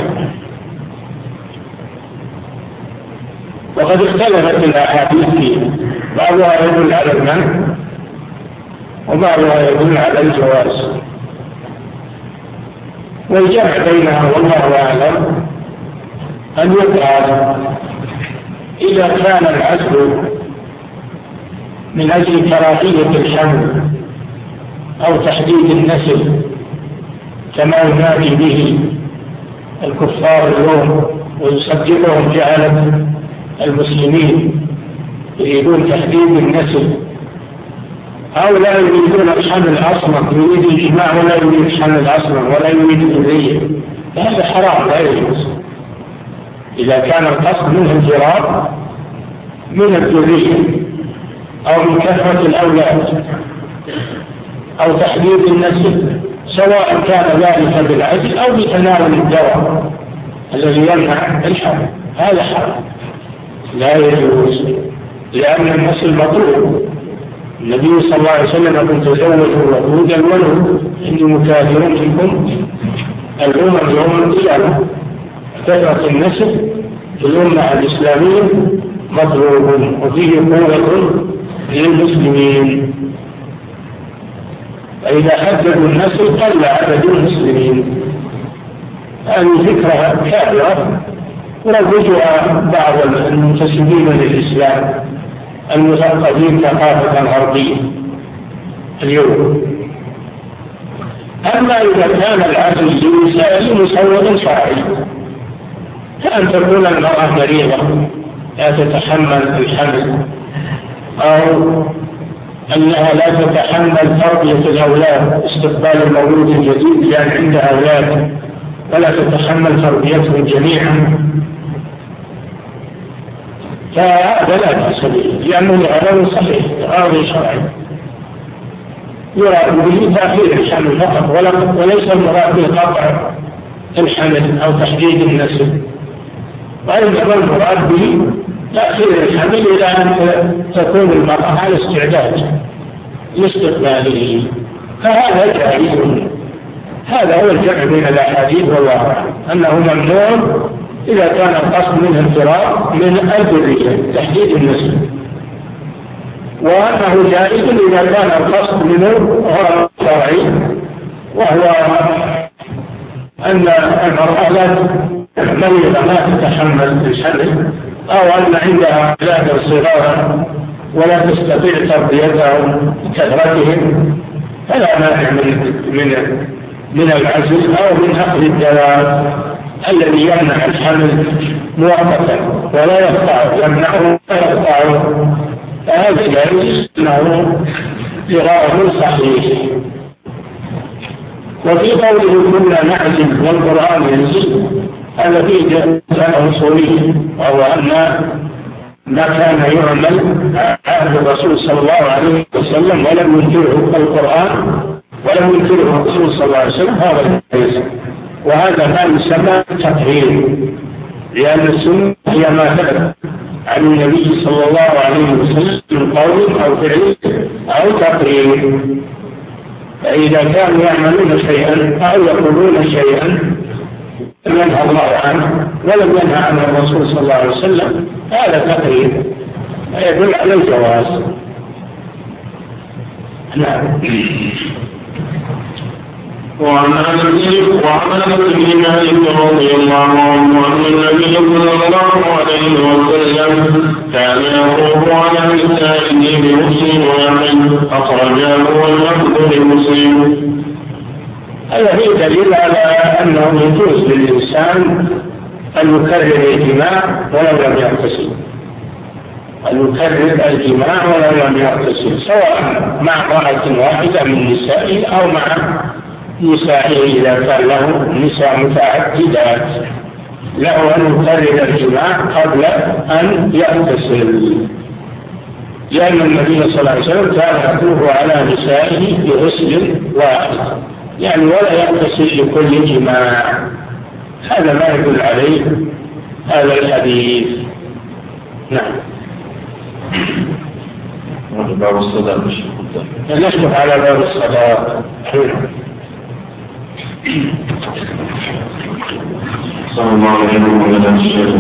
وقد اختلفت الأحاديث فيه، بعضها يدل على المنع وبعضها يدل على الجواز، والجمع بينها والله أعلم أن يقال إذا كان العزل من أجل كراهية الحمل أو تحديد النسل كما ينادي به الكفار اليوم ويصدقهم جهلة المسلمين يريدون تحديد النسل، هؤلاء يريدون الحمل أصلا، يريد الجماع ولا يريد الحمل أصلا ولا يريد الذرية، هذا حرام لا يجوز. إذا كان القصد منه الفرار من الذرية أو من كثرة الأولاد أو تحديد النسل، سواء كان ذلك بالعزل أو بتناول الدواء الذي يمنع الحمل، هذا حرام لا يجوز، لأن النسل مطلوب النبي صلى الله عليه وسلم يقول تزوجوا الوقود الولد إني مكافر بكم الأمم يوم القيامة. كثرة النسل في الأمة الإسلامية مطلوب وفيه قوة للمسلمين، فإذا حددوا النسل قل عدد المسلمين. هذه فكرة كافرة وروجها بعض المنتسبين للإسلام المثقفين ثقافة غربية اليوم. أما إذا كان العزل لمسوغ شرعي كأن تكون المرأة مريضة لا تتحمل الحمل، أو أنها لا تتحمل تربية الأولاد، استقبال المولود الجديد لأن عندها أولاد ولا تتحمل تربيتهم جميعا، فهذا لا بأس به لأنه لغرض صحيح لغرض شرعي يراد به تأخير الحمل فقط، وليس المراد بقطع الحمل أو تحديد النسل، وإنما المراد به تأخير الحمل إلى أن تكون المرأة على استعداد لاستقباله، فهذا جائز. هذا هو الجمع بين الأحاديث والواقع، أنه ممنوع إذا كان القصد منه الفراغ من الذرية تحديد النسل، وأنه جائز إذا كان القصد منه غرض شرعي، وهو أن المرأة مريضة لا تتحمل الحمل، أو أن عندها أولادا صغارا ولا تستطيع تربيتهم بكثرتهم، فلا مانع من العزل أو من أخذ الدواء الذي يمنع الحمل مؤقتا ولا يمنعه ولا يقطعه، فهذا جائز أنه لغرض صحيح. وفي قوله كنا نعزل والقرآن ينزل هذا فيه جزء أصولي، وهو أن ما كان يعمل عهد الرسول صلى الله عليه وسلم ولم ينكره القرآن ولم ينكره الرسول صلى الله عليه وسلم هذا الجائز، وهذا ما يسمى تطهير، لأن السنة هي ما ثبت عن النبي صلى الله عليه وسلم من قول أو فعل أو تقرير. فإذا كانوا يعملون شيئا أو يقولون شيئا لم ينهى الله عنه ولم ينهى عنه الرسول صلى الله عليه وسلم هذا تقرير يدل على الجواز. نعم. وعن انس بن مالك رضي الله عنه ان النبي صلى الله عليه وسلم كان يطوف على نسائه بمسلم واحد اخرجاه واللفظ لمسلم. هذا فيه دليل على انه يجوز للانسان ان يكرر الجماع ولو لم يغتسل، أن يكرر الجماع ولو لم يغتسل، سواء مع امرأة واحدة من نسائه أو مع نسائه إذا كان له نساء متعددات، له أن يكرر الجماع قبل أن يغتسل، لأن النبي صلى الله عليه وسلم كان يطوف على نسائه بغسل واحد، يعني ولا يغتسل لكل جماع. هذا ما يدل عليه هذا الحديث. نعم. باب الصلاة نشرف على باب الصلاة. صلى الله عليه وسلم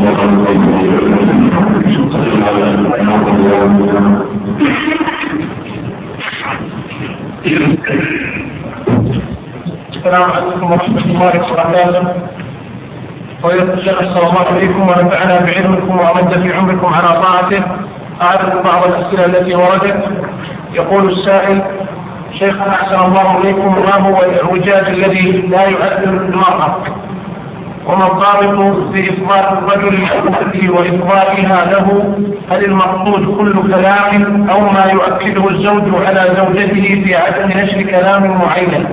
السلام عليكم ورحمة الله وبركاته. ويا الشيخ صلى الله عليكم ونفعنا بعلمكم وأمد في عمركم على طاعته. أعرف بعض الأسئلة التي وردت. يقول السائل: شيخنا أحسن الله إليكم، ما هو الإعوجاج الذي لا يؤثر المرأة؟ وما الضابط في إفضاء الرجل لأخته وإفضائها له؟ هل المقصود كل كلام أو ما يؤكده الزوج على زوجته في عدم نشر كلام معين؟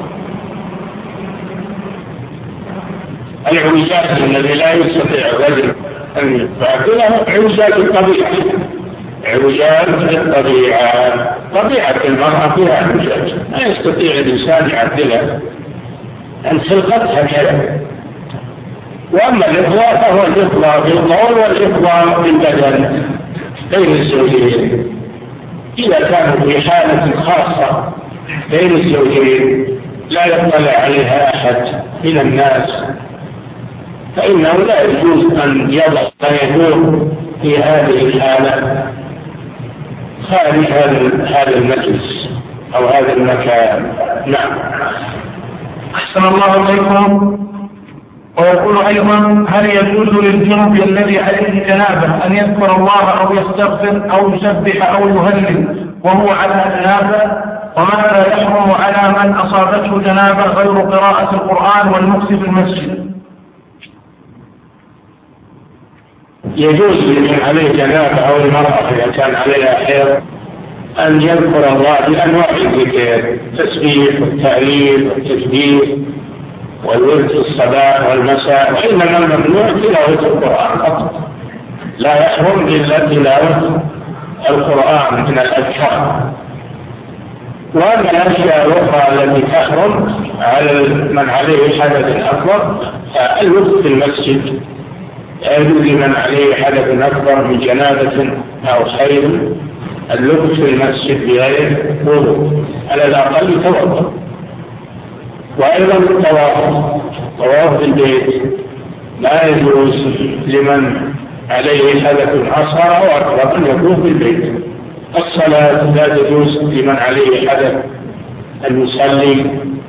الإعوجاج الذي لا يستطيع الرجل أن يفعله إعوجاج الطبيعة، إعوجاج الطبيعة، طبيعة المرأة فيها إعوجاج لا يستطيع الإنسان يعدلها، أن خلقتها كذا. وأما الإفضاء فهو الإفضاء بالقول والإفضاء بالبدن بين الزوجين، إذا كانوا في حالة خاصة بين الزوجين لا يطلع عليها أحد من الناس فإنه لا يجوز أن يضع يدور في هذه الحالة خارج هذا المجلس أو هذا المكان. نعم. أحسن الله إليكم. ويقول أيضا: هل يجوز للجنب الذي عليه جنابه أن يذكر الله أو يستغفر أو يسبح أو يهلل وهو على جنابه؟ وماذا يحرم على من أصابته جنابه غير قراءة القرآن والمكث في المسجد؟ يجوز لمن عليه جنابه أو المرأة إذا كان عليها حيض أن يذكر الله بأنواع الذكر: التسبيح والتهليل والتكبير والورد في الصباح والمساء، وإنما الممنوع تلاوة القرآن فقط، لا يحرم إلا تلاوة القرآن من الأذكار. وأما الأشياء الأخرى التي تحرم على من عليه حدث أكبر فالوقت في المسجد يجوز لمن عليه حدث أكبر من جنابة أو حيض اللبس في المسجد بغير وضوء على الأقل توضأ. وأيضا الطواف بالبيت لا يجوز لمن عليه حدث أصغر أو أكبر أن يطوف بالبيت. الصلاة لا تجوز لمن عليه حدث أن يصلي.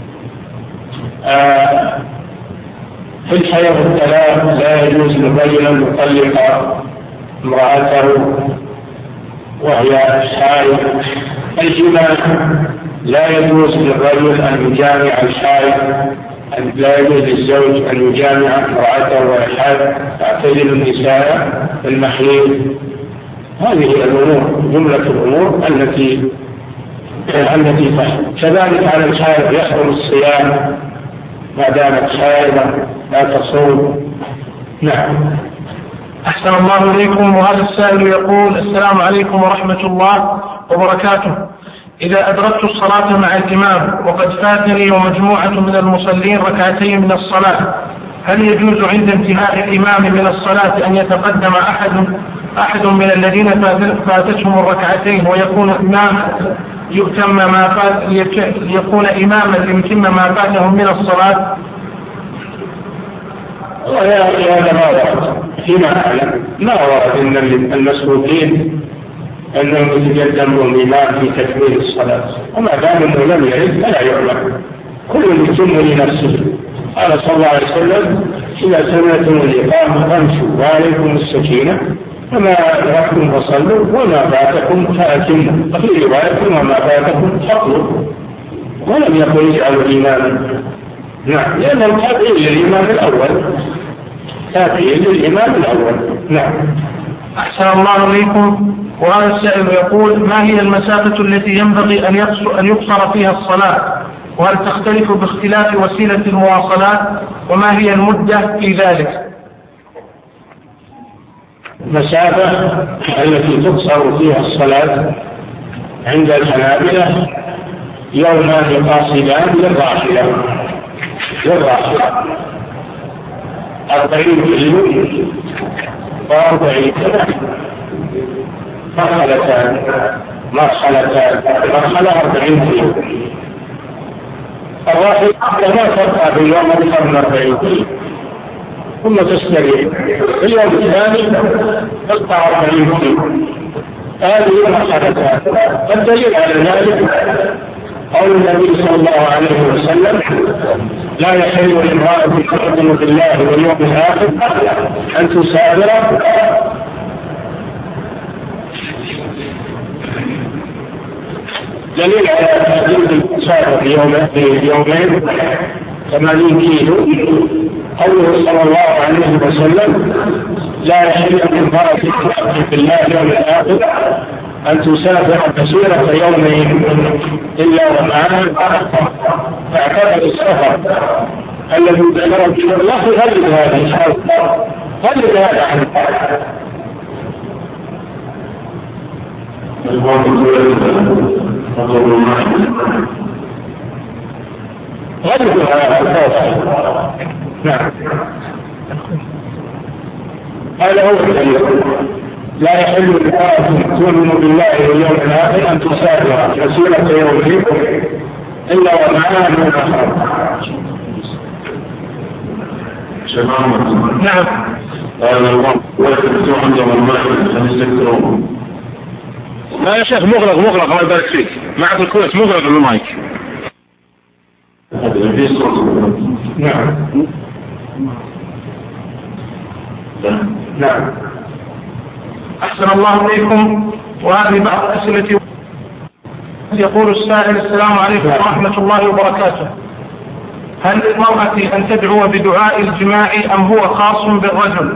في الحيض الثلاث لا يجوز للرجل أن يطلق امرأته وهي حائض. الجماع لا يجوز للرجل أن يجامع الحائض، لا يجوز للزوج أن يجامع امرأته وهي حائض، تعتزل النساء في المحيض. هذه الأمور جملة الأمور التي كذلك على الحائض يحرم الصيام ما دامت حائضة لا تصوم. نعم. أحسن الله إليكم. وهذا السائل يقول: السلام عليكم ورحمة الله وبركاته. إذا أدركت الصلاة مع الإمام وقد فاتني ومجموعة من المصلين ركعتين من الصلاة، هل يجوز عند انتهاء الإمام من الصلاة أن يتقدم أحد من الذين فاتتهم الركعتين ويكون إماما ليتم ما فاتهم من الصلاة؟ هذا ما ورد فيما أعلم، ما ورد أن المسبوقين أنهم يتقدموا الإمام في تكبير الصلاة، وما دام أنه لم يرد فلا يعلم، كل يتم لنفسه. قال صلى الله عليه وسلم: إذا سمعتم الإقامة فامشوا وعليكم السكينة، فما أدركتم فصلوا وما فاتكم فأتموا، وفي رواية وما فاتكم فاقضوا، ولم يقل اجعلوا إماما. نعم، لأنه تابعين للإمام الأول. نعم. أحسن الله إليكم. وهذا السائل يقول: ما هي المسافة التي ينبغي أن يقصر فيها الصلاة؟ وهل تختلف باختلاف وسيلة المواصلات؟ وما هي المدة في ذلك؟ المسافة التي تقصر فيها الصلاة عند الحنابلة يومان قاصدان للراحلة 40 كيلو و40 مرحلة 40 كيلو. الراحلة لا تبقى في اليوم أكثر من 40 كيلو ثم تستريح، اليوم الثاني تقطع 40 كيلو. هذه مرحلتان. الدليل على ذلك قول النبي صلى الله عليه وسلم: لا يحل لامرأة تؤمن بالله واليوم الآخر أن تسافر دليل على تحديد المسافر يومين 80 كيلو قوله صلى الله عليه وسلم: لا يحل لامرأة تؤمن بالله واليوم الآخر أن تسافر مسيرة يومين إلا ومعها فاعتبر السفر الذي ذكره في الله غلب هذا الحال، غلب هذا عنه. غلب هذا الحال. نعم، هذا هو الدليل. لا يحل لامرأة تؤمن بالله واليوم الآخر أن تسافر مسيرة يوم إلا ومعها من محرم. نعم. لا يا شيخ مغلق الله يبارك فيك، معك الكويس مغلق المايك. نعم نعم. أحسن الله إليكم. وهذه بعض أسئلة. يقول السائل: السلام عليكم ورحمة الله وبركاته. هل للمرأة أن تدعو بدعاء الجماع أم هو خاص بالرجل؟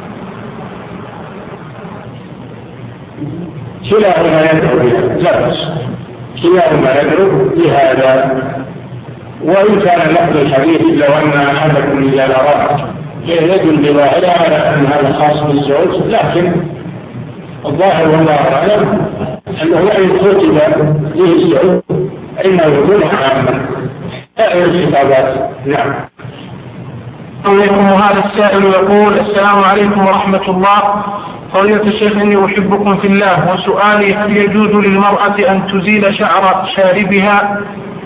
كلاهما يدعو بها، لا بأس، كلاهما يدعو بهذا. وإن كان لفظ الحديث لو أن أحدكم إذا أراد يدل بظاهرها على أن هذا خاص بالزوج، لكن الظاهر والله أعلم أنه وإن كتب به الزوج إنه يكون عاما سائر الخطابات. نعم. عليكم. وهذا السائل يقول: السلام عليكم ورحمة الله. فضيلة الشيخ، إني أحبكم في الله، وسؤالي: هل يجوز للمرأة أن تزيل شعر شاربها؟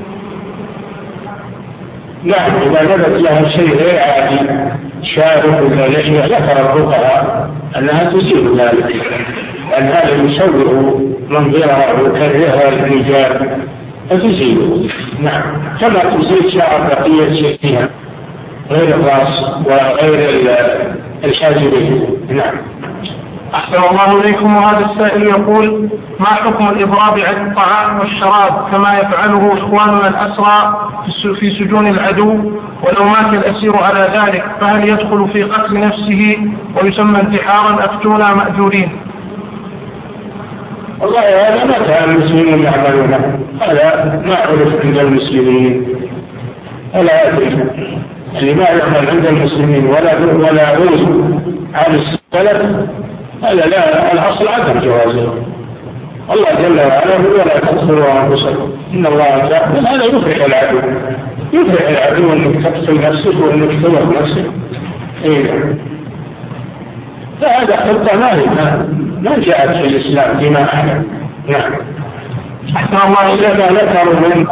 نعم، إذا نبت لها شيء غير عادي شارب ولا لحية ذكر الفقهاء أنها تزيل ذلك، لأن هذا يسوء منظرها ويكرهها الرجال فتزيل. نعم، كما تزيل شعر بقية شيئها غير الراس وغير الحاجبين. نعم. أحسن الله إليكم. وهذا السائل يقول: ما حكم الإضراب عن الطعام والشراب كما يفعله إخواننا الأسرى في سجون العدو، ولو مات الأسير على ذلك فهل يدخل في قتل نفسه ويسمى انتحارا؟ أفتونا مأجورين. والله هذا ما كان المسلمين يعملونه، هذا ما عرف عند المسلمين ولا أدري، يعني ما يعمل عند المسلمين ولا عرف عن السلف، هذا لا، الأصل عدم جوازه. الله جل وعلا يقول: ولا تقتلوا أنفسكم إن الله تعالى. هذا يفرح العدو أنك تقتل نفسك وأنك تمر نفسك. فهذا خطة ما جاءت في الإسلام فيما أعلم. نعم. أحسن الله إليك. ذكروا من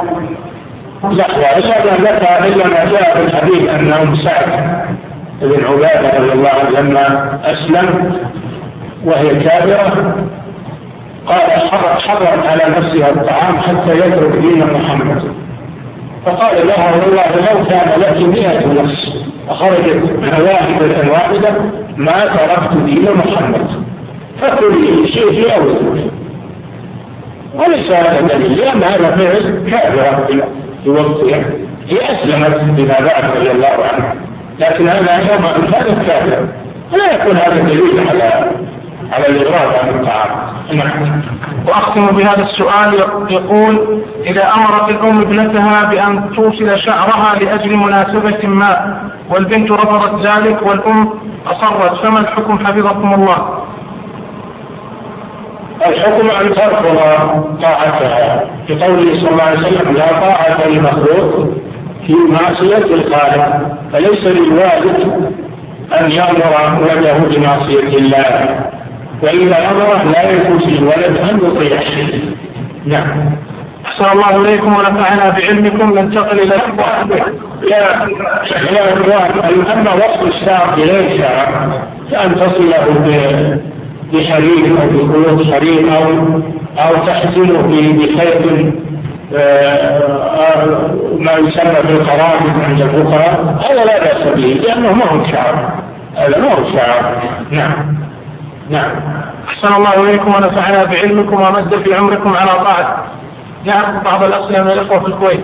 لحظة إلا ما جاء في الحديث أن سعد بن عبادة رضي الله عنه لما أسلم وهي كافرة قال: حرم على نفسها الطعام حتى يترك دين محمد. فقال لها: والله لو كان لك 100 نفس أخرجت واحدة ما تركت دين محمد، فكل شيء في أول. وليس هذا دليل، لأن هذا فعل كافرة في وقتها، هي أسلمت بما بعد رضي الله عنها، لكن هذا يوم هذا كافر، لا يكون هذا دليل على الإضراب عن الطعام. وأختم بهذا السؤال. يقول: إذا أمرت الأم ابنتها بأن توصل شعرها لأجل مناسبة ما والبنت رفضت ذلك والأم أصرت، فما الحكم حفظكم الله؟ الحكم أن ترفض طاعتها، في قوله صلى الله عليه وسلم: لا طاعة لمخلوق في معصية الخالق. فليس للوالد أن يأمر ولده بمعصية الله، وإذا أمره لا يجوز للولد أن يطيع. نعم. أحسن الله إليكم ونفعنا بعلمكم. ننتقل إلى يا إخوان، أما وصف الشعر بغير شعر كأن تصله بحرير أو بخيوط حرير أو تحزنه بخيط ما يسمى بالقرابة عند الفقراء، هذا لا بأس به لأنه ما هو شعر، هذا ما هو شعر. نعم. نعم. أحسن الله إليكم ونفعنا بعلمكم ومد في عمركم على طاعة. نعم. بعض الأسئلة من الأخوة في الكويت.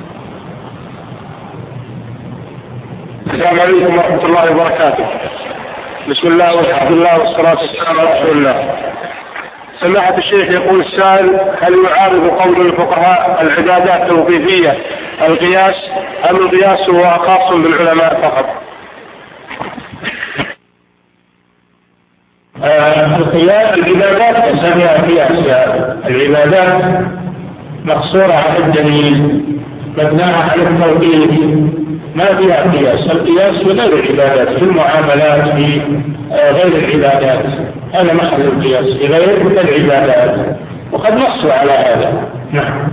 السلام عليكم ورحمة الله وبركاته. بسم الله والحمد لله والصلاة والسلام على رسول الله. سماحة الشيخ، يقول السائل: هل يعارض قول الفقهاء العبادات توقيفية القياس، أم القياس هو خاص بالعلماء فقط؟ العبادات تسميها قياس. العبادات مقصورة على الدليل، مبناها على التوقيف، ما فيها قياس. القياس في غير العبادات، في المعاملات، في غير العبادات. هذا محل القياس بغير العبادات، وقد نصوا على هذا. نعم.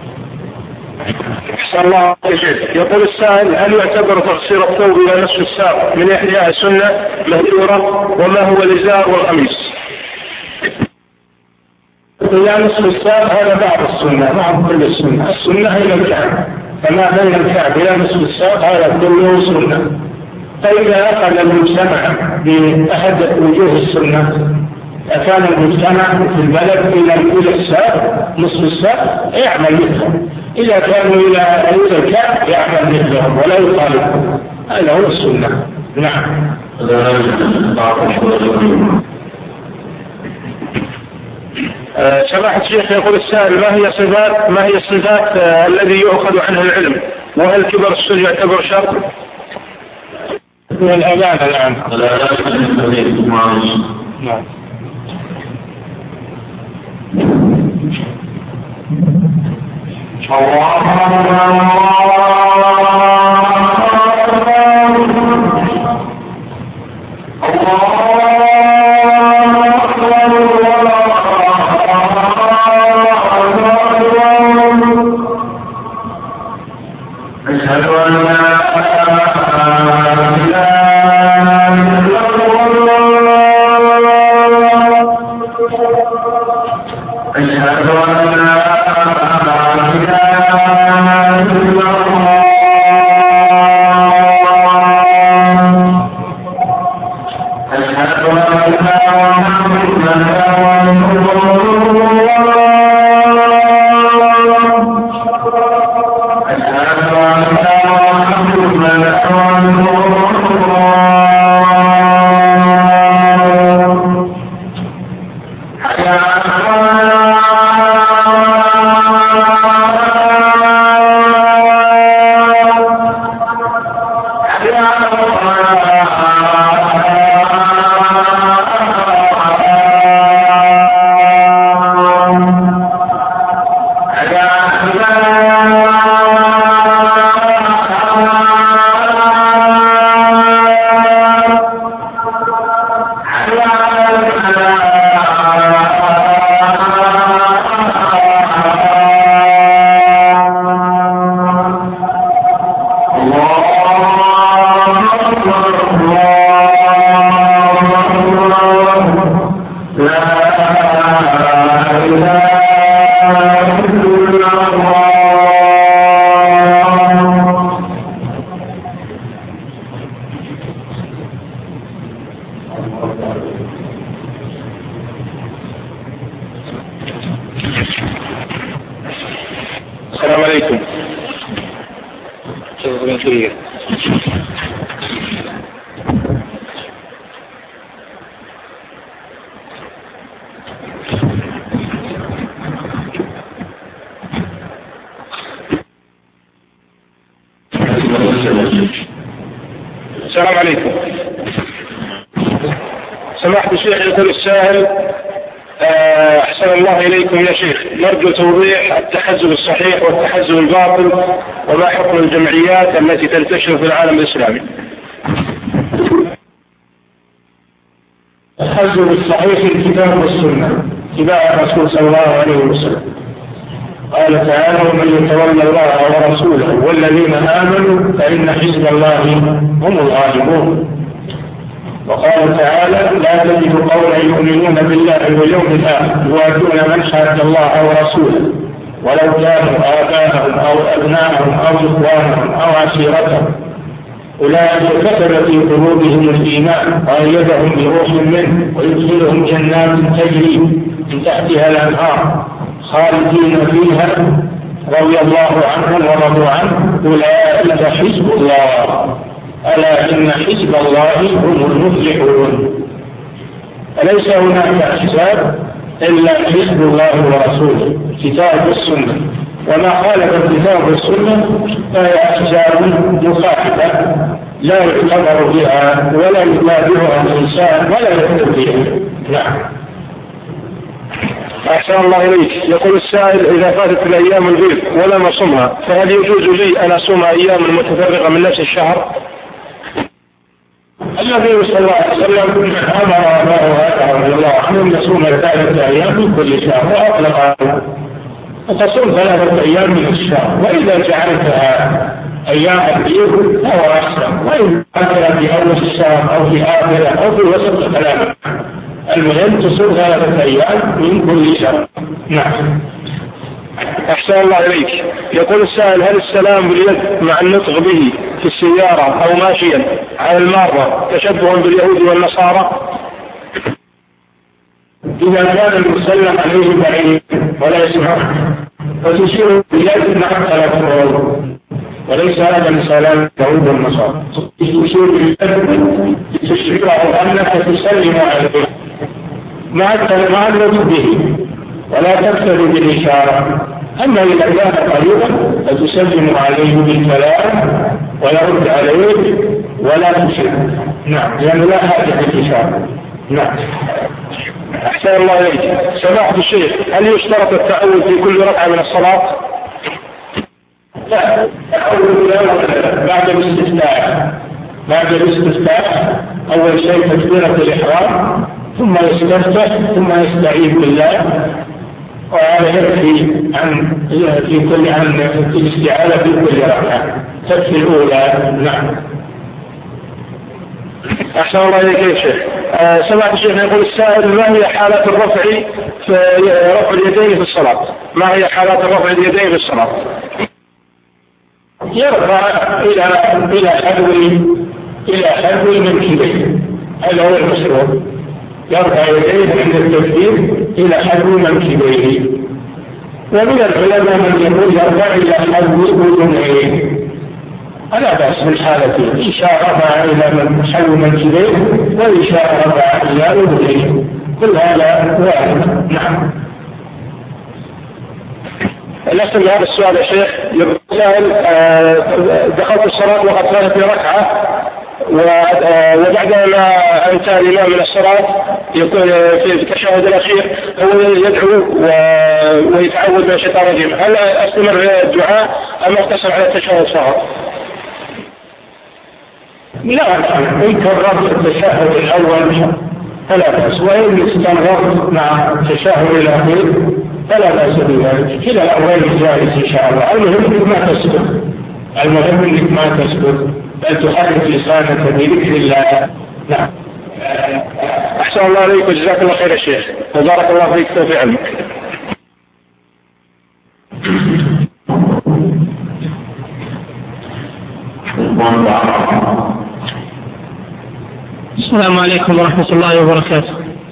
أحسن الله إليك. يقول السائل: هل يعتبر تقصير الثوب إلى نصف الساق من إحياء السنة مهجورة؟ وما هو الإزار والقميص؟ إلى نصف الساق هذا بعض السنة، بعض كل السنة. السنة إلى الكعب، فما بين الكعب إلى نصف الساق هذا كله سنة. فإذا أخذ المجتمع بأحد وجوه السنة، كان المجتمع في البلد إلى الساق نصف الساق يعمل مثله، إذا كانوا إلى الكعب يعمل مثلهم ولا يخالفهم. هذا هو السنة. نعم. سماحة الشيخ، يقول السائل: ما هي الصفات الذي يؤخذ عنها العلم؟ وهل كبر السن يعتبر شرط؟ من الأذان الآن. نعم. السلام عليكم. السلام عليكم. سماحة الشيخ، يقول السائل: أحسن الله إليكم يا شيخ، نرجو توضيح التحزب الصحيح والتحزب الباطل، وما حكم الجمعيات التي تنتشر في العالم الإسلامي؟ التحزب الصحيح الكتاب والسنة، اتباع الرسول صلى الله عليه وسلم. قال تعالى: ومن يتولى الله ورسوله والذين آمنوا فإن حزب الله هم الغالبون. وقال تعالى: لا تجد قوما يؤمنون بالله واليوم الآخر يوادون من حاد الله ورسوله ولو كانوا آباءهم أو أبناءهم أو إخوانهم أو عشيرتهم أولئك كتب في قلوبهم الإيمان وأيدهم بروح منه ويدخلهم جنات تجري من تحتها الأنهار خالدين فيها رضي الله عنهم ورضوا عنه أولئك حزب الله ألا إن حزب الله هم المفلحون. فليس هناك أحزاب إلا حزب الله ورسوله، الكتاب والسنة، وما خالف الكتاب والسنة فهي أحزاب مخالفة لا يعتبر بها ولا يتابعها الإنسان ولا يقتل بها. نعم. أحسن الله إليك. يقول السائل: إذا فاتت الأيام البيض ولم أصمها فهل يجوز لي أن أصوم أيام متفرقة من نفس الشهر؟ النبي صلى الله عليه وسلم أمر أباه هريرة رضي الله عنه أن يصوم 3 أيام من كل شهر وأطلق وتصوم 3 أيام من الشهر، وإذا جعلتها أيام البيض فهو أحسن، وإن كانت في أول الشهر أو في آخره أو في وسط الكلام، المهم تصوم 3 أيام من كل شهر. نعم. أحسن الله إليك. يقول السائل: هل السلام باليد مع النطق به في السيارة أو ماشيا على المارة تشبه باليهود والنصارى؟ إذا كان المسلم عليه بعيد ولا يسمع فتشير باليد مع التلفظ، وليس هذا من سلام اليهود والنصارى. تشير باليد تشعره أنك تسلم عليه مع النطق به ولا تقتدي بالإشارة. أما إذا كان قريبا فتسلم عليه بالكلام ويرد عليه ولا تشير. نعم، لأنه لا حاجة للإشارة. نعم. أحسن الله إليك. سماحة الشيخ، هل يشترط التأول في كل ركعة من الصلاة؟ لا، التأول بعد الاستفتاح أول شيء تكبيرة الإحرام، ثم يستفتح ثم يستعيذ بالله، وهذا يكفي في كل الاستعاذة في كل ركعة، تكفي الأولى. نعم. أحسن الله إليك يا شيخ. سمعت الشيخ يقول السائل: ما هي حالات الرفع في رفع اليدين في الصلاة؟ ما هي حالات الرفع اليدين في الصلاة؟ يرفع إلى حذو المنكبين، هذا هو المشروع. يرفع يديه عند التكبير إلى حذو منكبيه، ومن العلماء من يقول يرفع إلى حذو أذنيه، فلا بأس بالحالتين، إن شاء رفع إلى حذو منكبيه وإن شاء رفع إلى أذنيه، كل هذا واحد. نعم. نختم هذا السؤال يا شيخ. يقول دخلت الصلاة وقد كانت في ركعة، وبعدما انتهى الإمام من الصلاة يقول في التشهد الأخير هو يدعو ويتعوذ من الشيطان الرجيم، هل أستمر الدعاء أم أقتصر على التشهد فقط؟ لا، إن كررت التشهد الأول فلا بأس، وإن استمرت مع التشهد الأخير فلا بأس بذلك، كلا الأمرين جائز إن شاء الله. المهم إنك ما تسكت بل تحرك لسانك بذكر الله. نعم. أحسن الله عليك وجزاك الله خير يا شيخ، وبارك الله فيك وفي علمك. السلام عليكم ورحمة الله وبركاته.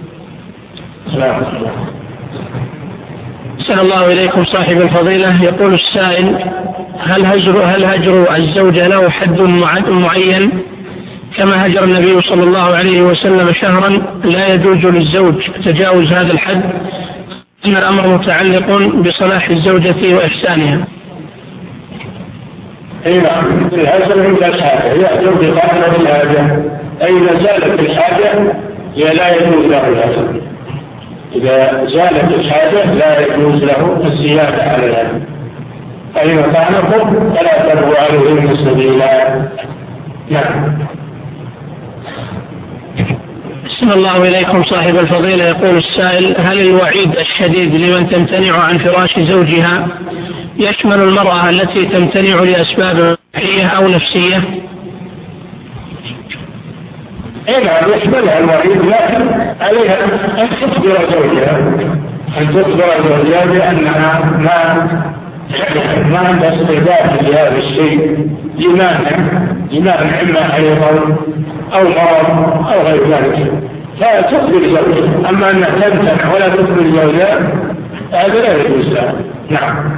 أحسن الله إليكم صاحب الفضيلة. يقول السائل: هل هجر الزوجة له حد معين كما هجر النبي صلى الله عليه وسلم شهرا لا يجوز للزوج تجاوز هذا الحد، إن الأمر متعلق بصلاح الزوجة وإحسانها؟ الهجر عند الحاجة يأجر بقدر الحاجة، إذا زالت الحاجة لا يجوز له الهجر، إذا زالت الحاجة لا يجوز له الزيادة على الهجر، فإن طعنكم فلا تبغوا عليهم سبيلا. نعم. أحسن الله إليكم صاحب الفضيلة. يقول السائل: هل الوعيد الشديد لمن تمتنع عن فراش زوجها يشمل المرأة التي تمتنع لأسباب صحية أو نفسية؟ نعم، يشملها الوعيد، لكن عليها أن تخبر زوجها بأنها ما عندها استعداد لهذا الشيء لمانع إما حيض أو مرض أو غير ذلك، فتخبر زوجها. أما أنها تمتنع ولا تخبر زوجها هذا لا يجوز لها. نعم.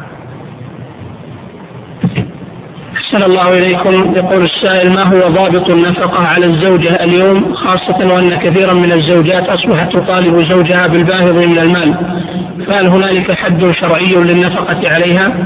أحسن الله إليكم. يقول السائل: ما هو ضابط النفقة على الزوجة اليوم، خاصة وأن كثيرا من الزوجات أصبحت تطالب زوجها بالباهظ من المال، فهل هنالك حد شرعي للنفقة عليها؟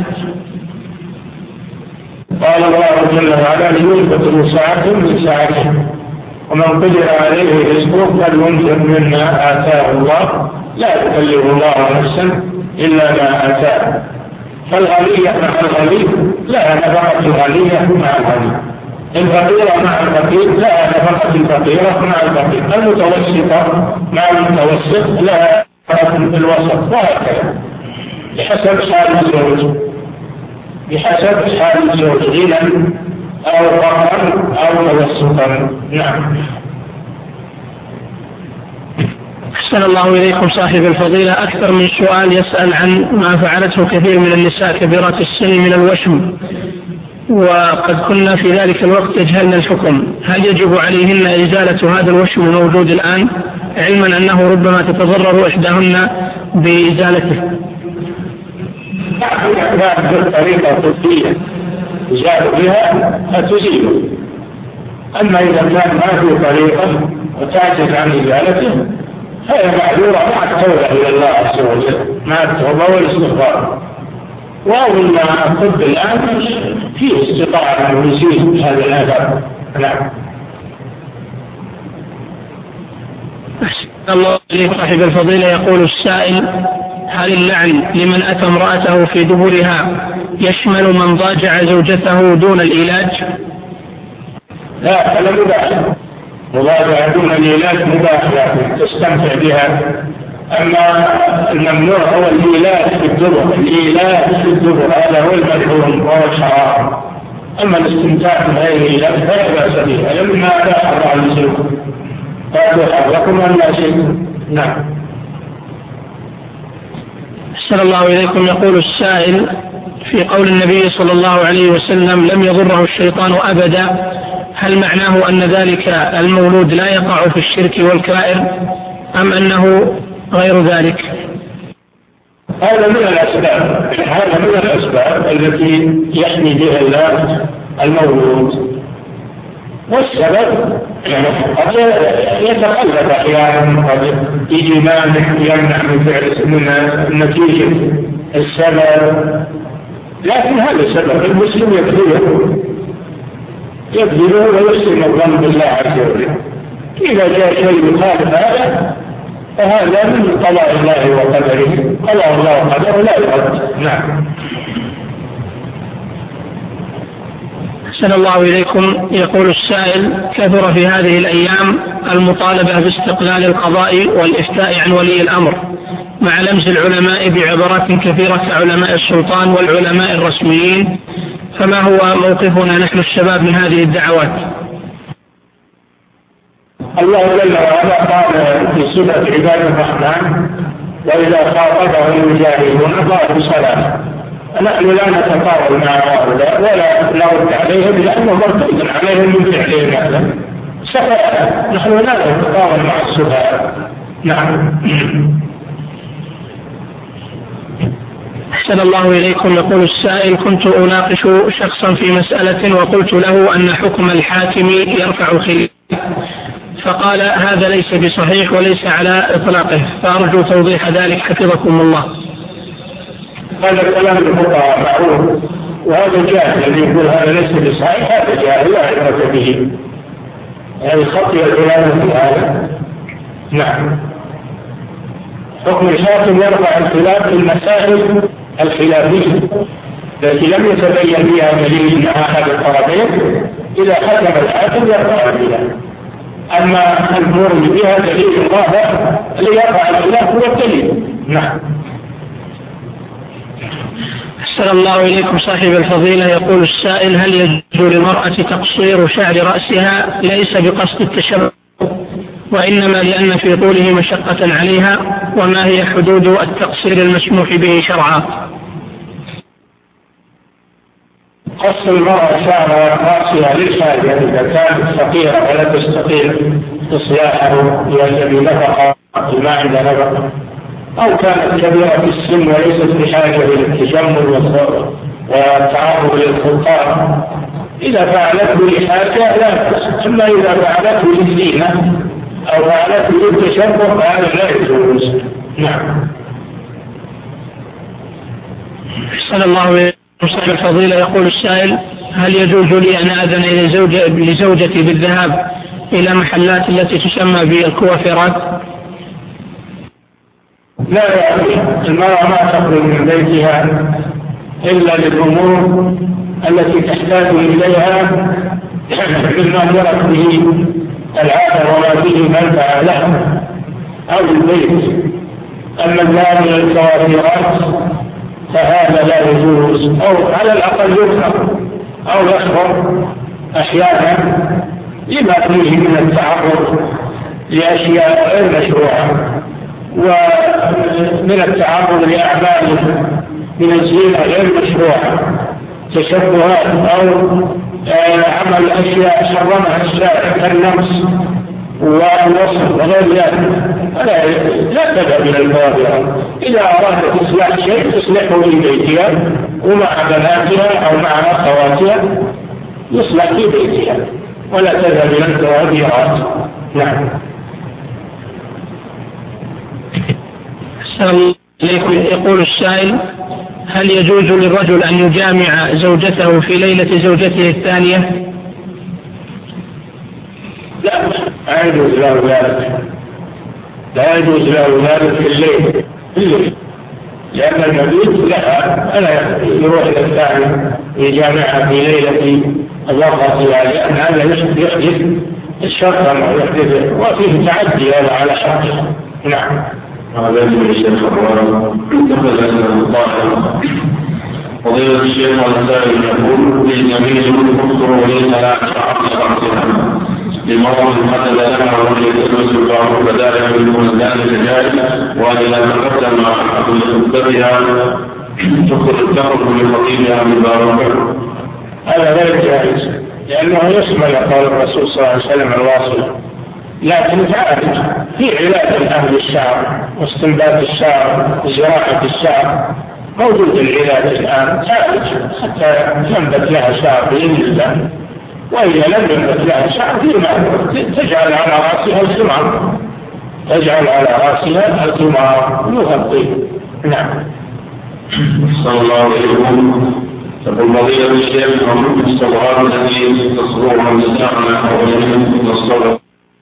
قال الله جل وعلا: لينفق ذو سعة من سعته ومن قدر عليه رزقه فلينفق مما آتاه الله لا يكلف الله نفسا إلا ما آتاه، فالغنية مع الغني لا نفقة الغنية مع الغني، الفقيرة مع الفقير لا نفقة الفقيرة مع الفقير، المتوسطة مع المتوسط لا نفقة الوسط، وهكذا بحسب حال الزوج، بحسب حال الزوج غنى أو فقرا أو توسطا. نعم. أحسن الله إليكم صاحب الفضيلة. أكثر من سؤال يسأل عن ما فعلته كثير من النساء كبيرات السن من الوشم، وقد كنا في ذلك الوقت يجهلن الحكم، هل يجب عليهن إزالة هذا الوشم الموجود الآن، علما أنه ربما تتضرر إحداهن بإزالته؟ نعم، بالطريقة الطبية يزال بها فتزيله، أما إذا كان ما في طريقة وتعجز عن إزالته فهي معذورة مع التوبة إلى الله عز وجل، مع التوبة والاستغفار. وأظن الطب الآن فيه استطاعة أن يزيل هذا الآثار. نعم. أحسن الله إليك صاحب الفضيلة. يقول السائل: هل اللعن لمن أتى امرأته في دبرها يشمل من ضاجع زوجته دون العلاج؟ لا، هذا مباح، مضاجعة دون العلاج مباح لكن تستمتع بها. أما الممنوع هو العلاج في الدبر، العلاج في الدبر هذا هو المذموم وهو الحرام. أما الاستمتاع بغير العلاج فلا بأس به، لما لا حرام عليكم قالوا حركم أن لا شيء. نعم. أحسن الله إليكم. يقول السائل: في قول النبي صلى الله عليه وسلم لم يضره الشيطان أبدا، هل معناه أن ذلك المولود لا يقع في الشرك والكبائر أم أنه غير ذلك؟ هذا من الأسباب التي يحمي بها الله المولود، والسبب قد يتقلب أحيانا، قد يجي مانع يمنع من فعل من نتيجة السبب، لكن هذا السبب المسلم يكذبه ويحسن الظن بالله عز وجل. إذا جاء شيء يخالف هذا فهذا من قضاء الله وقدره، قضاء الله وقدره لا يرد. نعم. أحسن الله إليكم. يقول السائل: كثر في هذه الأيام المطالبة باستقلال القضاء والإفتاء عن ولي الأمر مع لمس العلماء بعبارات كثيرة كعلماء السلطان والعلماء الرسميين، فما هو موقفنا نحن الشباب من هذه الدعوات؟ الله جل وعلا قال في صفة عباد الرحمن: وإذا خاطبهم الجاهلون قالوا سلاما. نحن لا نتطاول مع هؤلاء ولا نرد عليهم لأنه مرتد عليهم من فعلهم هذا سفهاء، نحن لا نتطاول مع السفهاء. نعم. أحسن الله إليكم. يقول السائل: كنت أناقش شخصا في مسألة وقلت له أن حكم الحاكم يرفع خلاف، فقال هذا ليس بصحيح وليس على إطلاقه، فأرجو توضيح ذلك حفظكم الله. هذا كلام الفقهاء معروف، وهذا جاهل الذي يقول هذا ليس بصحيح، هذا جاهل لا عبرة به، يعني خطي العلماء في هذا. نعم. حكم الحاكم يرفع الخلاف في المسائل الخلافية التي لم يتبين فيها دليل من أحد الطرفين، إذا حكم الحاكم يرفع الخلاف. أما الأمور اللي فيها دليل واضح اللي يرفع الخلاف هو الدليل. نعم. أحسن الله إليكم صاحب الفضيلة. يقول السائل: هل يجوز للمرأة تقصير شعر رأسها ليس بقصد التشبه وإنما لأن في طوله مشقة عليها، وما هي حدود التقصير المسموح به شرعا؟ قص المرأة شعر رأسها للحاجة إذا كانت فقيرة ولا تستطيع إصلاحه لأجل نفقة ما عند نفقة، أو كانت كبيرة في السن وليست بحاجة إلى التجمل والتعرض للخطاب، إذا فعلته لحاجة لا تقص. أما إذا فعلته للزينة أو فعلته للتشبه فهذا لا يجوز. نعم. أحسن الله إليكم صاحب الفضيلة. يقول السائل: هل يجوز لي أن أذن لزوجتي بالذهاب إلى محلات التي تسمى بالكوافيرات؟ لا، يعني المرأة ما تخرج من بيتها إلا للأمور التي تحتاج إليها مما جرت به العادة وما به منفعة له أو البيت. أما الذهاب إلى الكوافرات فهذا لا يجوز، أو على الأقل يكره أو يخبر أحيانا لما فيه من التعرض لأشياء غير مشروعة ومن التعرض لأعمال من الزينة غير مشروعة، تشبهات أو عمل أشياء حرمها الشارع كالنمس والوصف وغير ذلك، لا تذهب إلى الكوافرات. إذا أرادت إصلاح شيء تصلحه في بيتها ومع بناتها أو مع أخواتها يصلح في بيتها، ولا تذهب إلى الكوافرات. نعم. يقول السائل: هل يجوز للرجل أن يجامع زوجته في ليلة زوجته الثانية؟ لا، لا يجوز له ذلك، لا يجوز له ذلك في الليل، لأن المبيت لها ألا يروح إلى الثاني يجامعها في ليلة الوقت، لأن هذا يحدث الشرطة ويحدث وفيه تعدي هذا على حقه. نعم. هذا الشيخ فضيلة الشيخ والسائل يقول: للجميع تذكر وليس لا تعقل لمرض حدث لها وهي تدرس الله فذلك بالمنزل جائز، وإذا تقدم عقل خطبتها تخرج من خطيبها بالبارك. هذا غير جائز، لأنه يشمل قول الرسول صلى الله عليه وسلم الواصل، لكن تعالج في علاج أهل الشعر واستنبات الشعر وزراعة الشعر موجود العلاج الآن، تعالج حتى ينبت لها شعر بإذن الله، وإذا لم ينبت لها شعر تجعل على رأسها الخمار، تجعل على رأسها الخمار يغطيه. نعم. صلى الله عليه وسلم. تقول فضيلة الشيخ: ومن الصغار التي تصبرها النساء أو من الصبر؟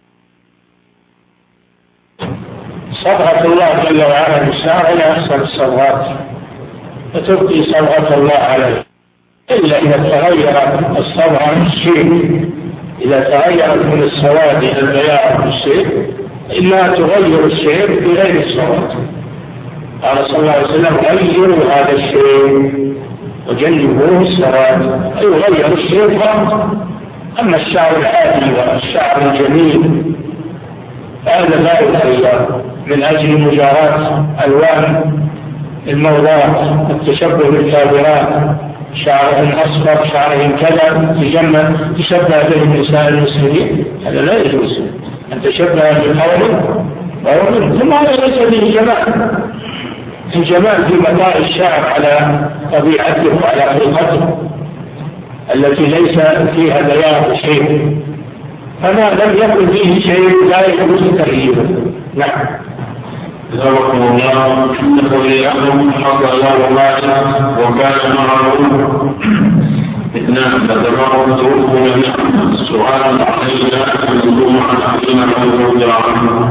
صبغة الله جل وعلا بالشعر هي أحسن الصبغات، فتبقي صبغة الله عليه، إلا إذا تغيرت الصبغة الشيء، إذا تغيرت من السواد إلى البياض الشيء إلا تغير الشيء بغير السواد. قال صلى الله عليه وسلم: غيروا هذا الشيء وجنبوه السواد، أي غير الشيء فقط. أما الشعر العادي والشعر الجميل هذا لا يغير من أجل مجاراة ألوان الموضات، التشبه بالكافرات، شعرهم أصفر شعرهم كذا تشبه به نساء المسلمين، هذا لا يجوز أن تشبه بقوم ثم هذا ليس به جمال. الجمال في مطاع الشعر على طبيعته وعلى خلقته التي ليس فيها بياض شيء، فما لم يكن فيه شيء لا يجوز تغييره. نعم. جزاكم الله. تقول لي أحد حصل له مال وكان معه اثنان فتفرقوا توفوا السؤال علينا منكم عن حكيمة يرجع عنه.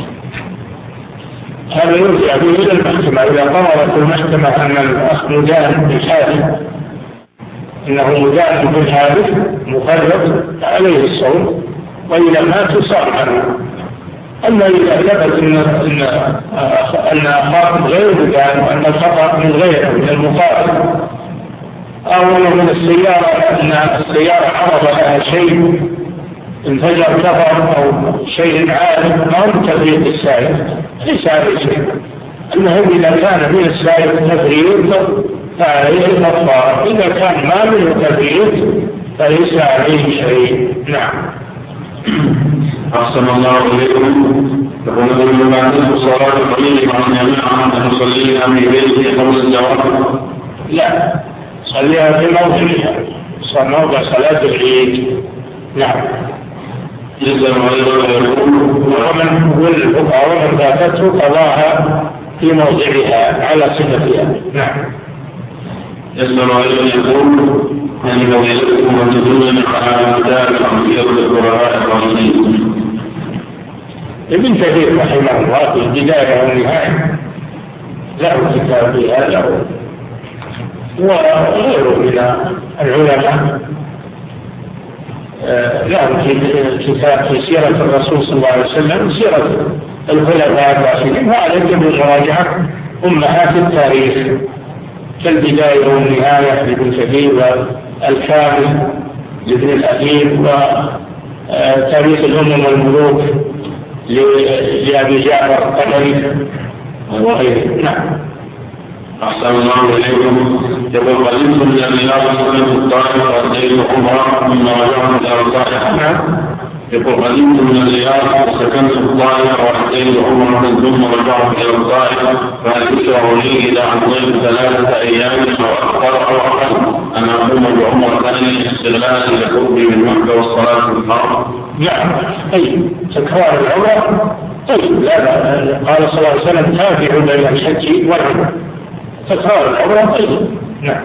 هذا يرجع به إلى المحكمة، إذا قررت المحكمة أن الأخ مدان بالحادث، إنه مدان بالحادث مفرط عليه الصوم، وإذا مات صار عنه. أما إذا ثبت أن أخاك غير مدان وأن الخطأ من غيره من المقاتل، أو من السيارة أن السيارة عرض لها شيء انفجر كفر أو شيء عالم أو تفريط السائق، ليس عليه شيء. المهم إذا كان من السائق تفريط فعليه الكفارة، إذا كان ما منه تفريط فليس عليه شيء. نعم. أحسن الله إليكم. يقول من بعد صلاة العيد مع الجماعة أن نصليها في بيته قبل الجواب؟ لا، صليها في موضعها، موضع صلاة العيد. نعم. يسلم عليه ومن فاتته قضاها في موضعها على صفتها. نعم. يسلم عليه يقول: أن فضيلتكم وتدلون على كتاب عقيدة القراء الراشدين. ابن كثير رحمه الله في البداية والنهاية له كتاب في هذا وغيره من العلماء لهم كتاب في سيرة الرسول صلى الله عليه وسلم، سيرة الخلفاء الراشدين، وهذا يجب مراجعة أمهات التاريخ كالبداية والنهاية لابن كثير، والكامل لابن الأثير، وتاريخ الأمم والملوك لأبي جعفر الطبري وغيره. نعم. أحسن الله إليكم. يقول قدمت من الرياض سنة الطائف وأتيت عمرة ثم رجعت إلى الطائف. نعم. يقول قدمت من الرياض وسكنت الطائف وأتيت عمرة ثم رجعت إلى الطائف، فهل يشرع لي إذا عطيت 3 أيام أو أكثر أو أقل أن أقوم بعمرة ثانية استغلالا لقربي من مكة والصلاة في الحرم؟ نعم. أي تكرار العمرة. طيب لا قال صلى الله عليه وسلم تابعوا بين الحج والعمرة، تكرار العمرة. طيب. نعم.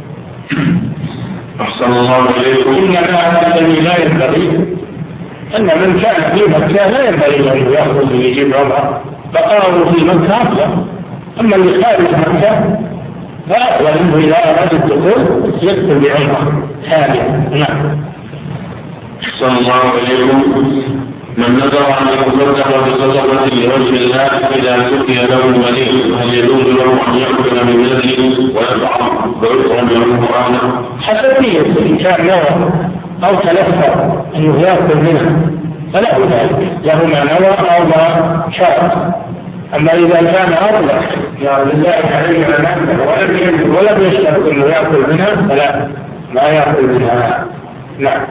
أحسن الله إليكم. إنما الذي لا ينبغي أن من كان في مكة لا ينبغي أن يأخذ ويجيب عمرة، بقاؤه في مكة أفضل. أما اللي خارج مكة فأفضل منه إذا أراد الدخول يدخل بعمرة ثانية. نعم. أحسن الله إليكم. من نذر أن يتصدق بصدقة لوجه الله إذا سقي له المليء، هل يجوز له أن يأكل من يده ويطعم منه عنه؟ حسب نيته، إن كان نوى أو تلفى أنه يأكل منها فله ذلك، له ما نوى أو ما شاء. أما إذا كان أطلق يا لله عليه ولم يشترط أنه يأكل منها فلا، ما يأكل منها. نعم.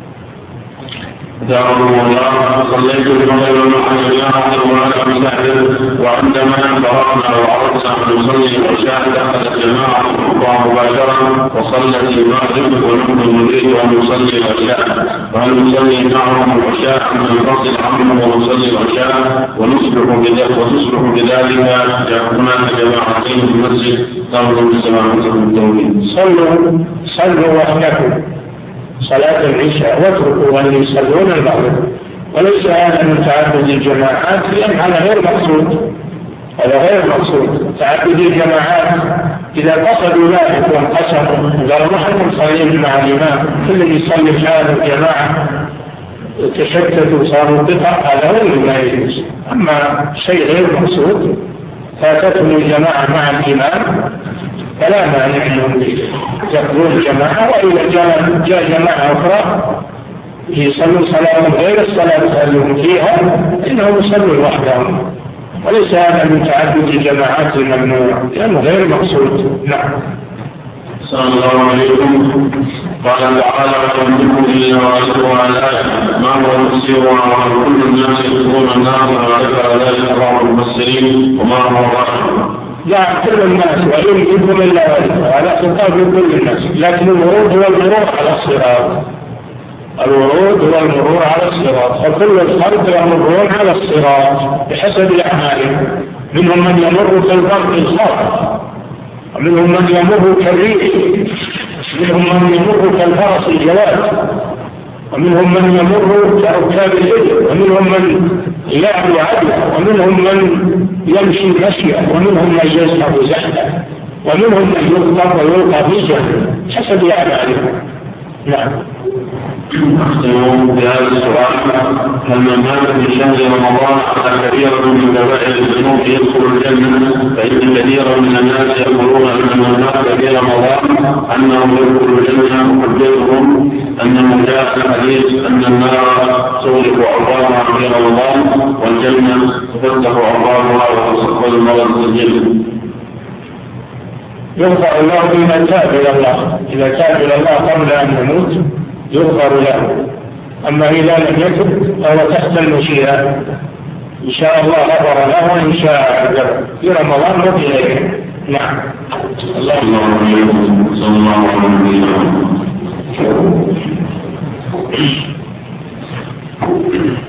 دعوه الله. صليت المغرب مع الجماعة وعلى مساعد، وعندما فرغنا وعرضنا أن نصلي العشاء دخلت الجماعة الخطبة مباشرة وصلت المغرب، ونحن نريد أن نصلي العشاء، فهل نصلي معهم العشاء أم ننفصل عنهم ونصلي العشاء وتصبح بذلك هناك جماعتين في المسجد تنظر بسماعتكم التوحيد؟ صلوا وحدكم صلاة العشاء واتركوا أن يصلون المغرب، وليس هذا من تعدد الجماعات، لأن هذا غير مقصود. هذا غير مقصود. تعدد الجماعات إذا قصدوا ذلك وانقسموا قالوا نحن نصلي مع الإمام، كل يصلي في هذا الجماعة تشتتوا صاروا قطع، هذا غير ما يجوز. أما شيء غير مقصود فاتتهم الجماعة مع الإمام فلا مانع انهم يقضون جماعه، واذا جاء جماعه اخرى يصلون صلاه غير الصلاه التي فيها انهم يصلون وحدهم، وليس هذا من تعدد الجماعات الممنوع لانه غير مقصود. نعم. صلى الله عليكم. قال تعالى: وَيَمْلِكُ إِلَّا وَأَسْرُ عَلَىٰ مَا هُوَ مُسِرٌ وَكُلُّ النَّاسِ يَدْخُلُونَ النَّارَ وَذَكَرَ ذَلِكَ بعض المفسرين وما هو ظاهر. لا كل الناس وإن يجب إلا هذا خطاب لكل الناس، لكن الورود هو المرور على الصراط. الورود هو المرور على الصراط، وكل الخلق يمرون على الصراط بحسب أعمالهم. منهم من يمر كالبرق الخاطف، ومنهم من يمر كالريح، منهم من يمر كالفرس الجواد، ومنهم من يمر كأركاب الإبل، ومنهم من يعدو عدوى، ومنهم من يمشي مشيا، ومنهم من يزحف زحفا، ومنهم من يطلق ويلقى في جهنم حسب أعمالهم. نعم. أختم بهذا السؤال: هل من مات في شهر رمضان على كثير من كبائر الذنوب يدخل الجنة؟ فإن كثيرا من الناس يقولون أن من مات في رمضان أنهم يدخلوا الجنة، وحجتهم أنه جاء الحديث أن النار تغلق أبوابها في رمضان والجنة تفتح أبوابها وتصفد المرض الجنة. يغفر الله بما تاب إلى الله، إذا تاب إلى الله قبل أن يموت يغفر له، أما إذا لم يتب فهو تحت المشيئة، إن شاء الله غفر له وإن شاء عذبه في رمضان وفي غيره. نعم. الله صلى الله عليه وسلم.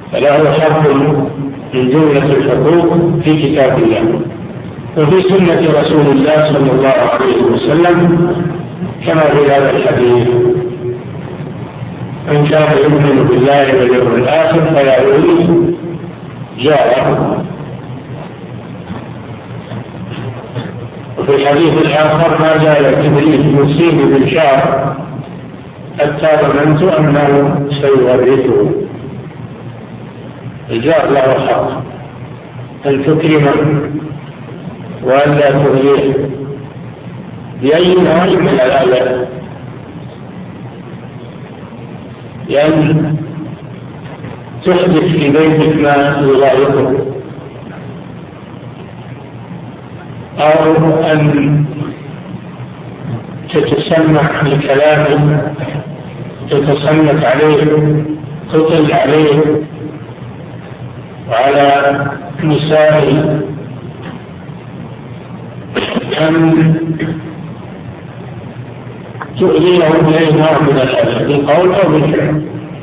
فله حق من جملة الحقوق في كتاب الله وفي سنة رسول الله صلى الله عليه وسلم كما في هذا الحديث: من كان يؤمن بالله واليوم الآخر فلا يؤذي جاره. وفي الحديث الآخر: ما زال جبريل يصيب بالشعر حتى ظننت أنه سيورثه. الجار له حق أن تكرمه وألا تغليه بأي نوع من الآلاء، لأن تحدث في بيتك ما يضايقك، أو أن تتسمع لكلامه، تتصنت عليه، تطل عليه وعلى نسائه، أن تؤذيه بأي نوع من الأذى بالقول أو بالفعل،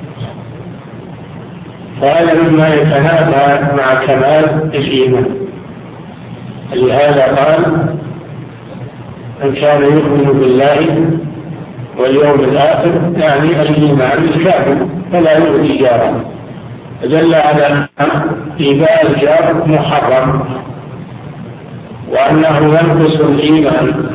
فهذا مما يتنافى مع كمال الإيمان. لهذا قال: من كان يؤمن بالله واليوم الآخر، يعني الإيمان الكامل، فلا يؤذي جاره، دل على أن إيذاء الجار محرم وأنه ينقص الإيمان.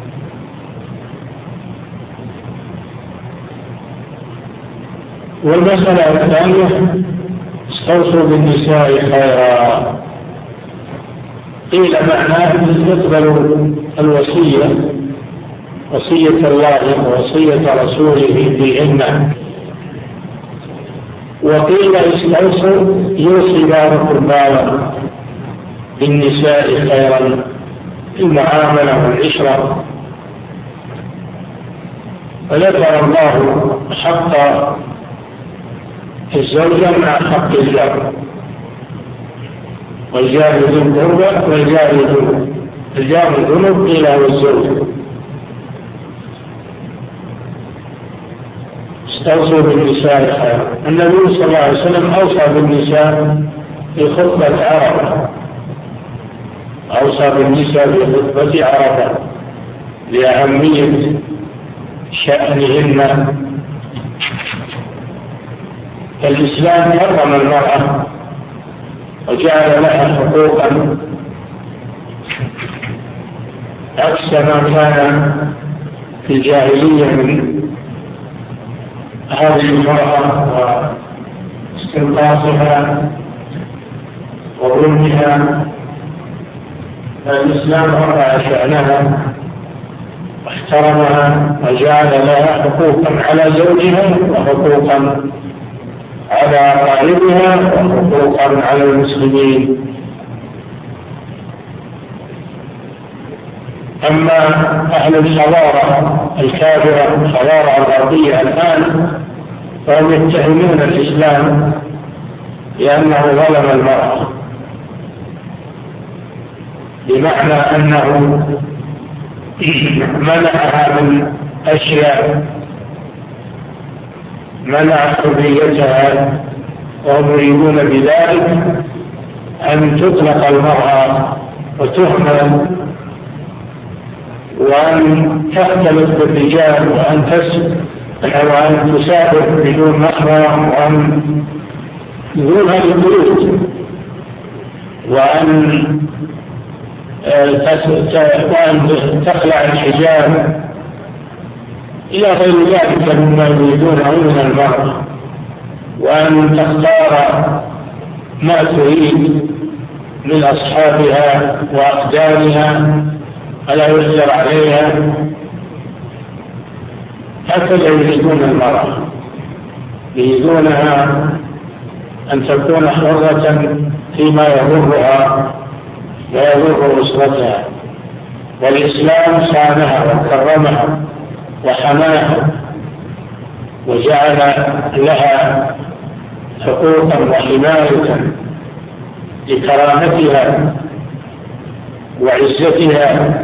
والمسألة الثانية: استوصوا بالنساء خيرا. قيل معناه يقبل الوصية، وصية الله ووصية رسوله بهن. وقيل استوصوا يوصي بعضكم بعضا بالنساء خيرا في المعاملة والعشرة. فذكر الله حق الزوجة مع حق الجار، والجار ذو القربى والجار ذو الجار الذنوب قيل هو الزوج. استوصوا بالنساء خيرا. النبي صلى الله عليه وسلم أوصى بالنساء في خطبة عرفة، أوصى بالنساء في خطبة عرفة لأهمية شأنهن. الإسلام كرم المرأة وجعل لها حقوقا عكس ما كان في الجاهلية من هذه المرأة واستنقاصها وظلمها. الإسلام رفع شأنها واحترمها وجعل لها حقوقا على زوجها وحقوقا على قاربها وحقوقا على المسلمين. أما أهل الحضارة الكافرة، الحضارة الغربية الآن، فهم يتهمون الإسلام لأنه ظلم المرأة، بمعنى أنه منعها من أشياء، منع حريتها، وهم يريدون بذلك أن تطلق المرأة وتهمل وأن تختلط بالرجال وأن تسافر بدون محرم وأن بدون هذه البيوت وأن تخلع الحجاب إلى غير ذلك مما يريدونه من المرأة، وأن تختار ما تريد من أصحابها وأقدامها فلا يؤثر عليها. هكذا يريدون المرأة، يريدونها أن تكون حرة فيما يضرها ويضر أسرتها، والإسلام صانها وكرمها وحماها وجعل لها حقوقا وحماية لكرامتها وعزتها.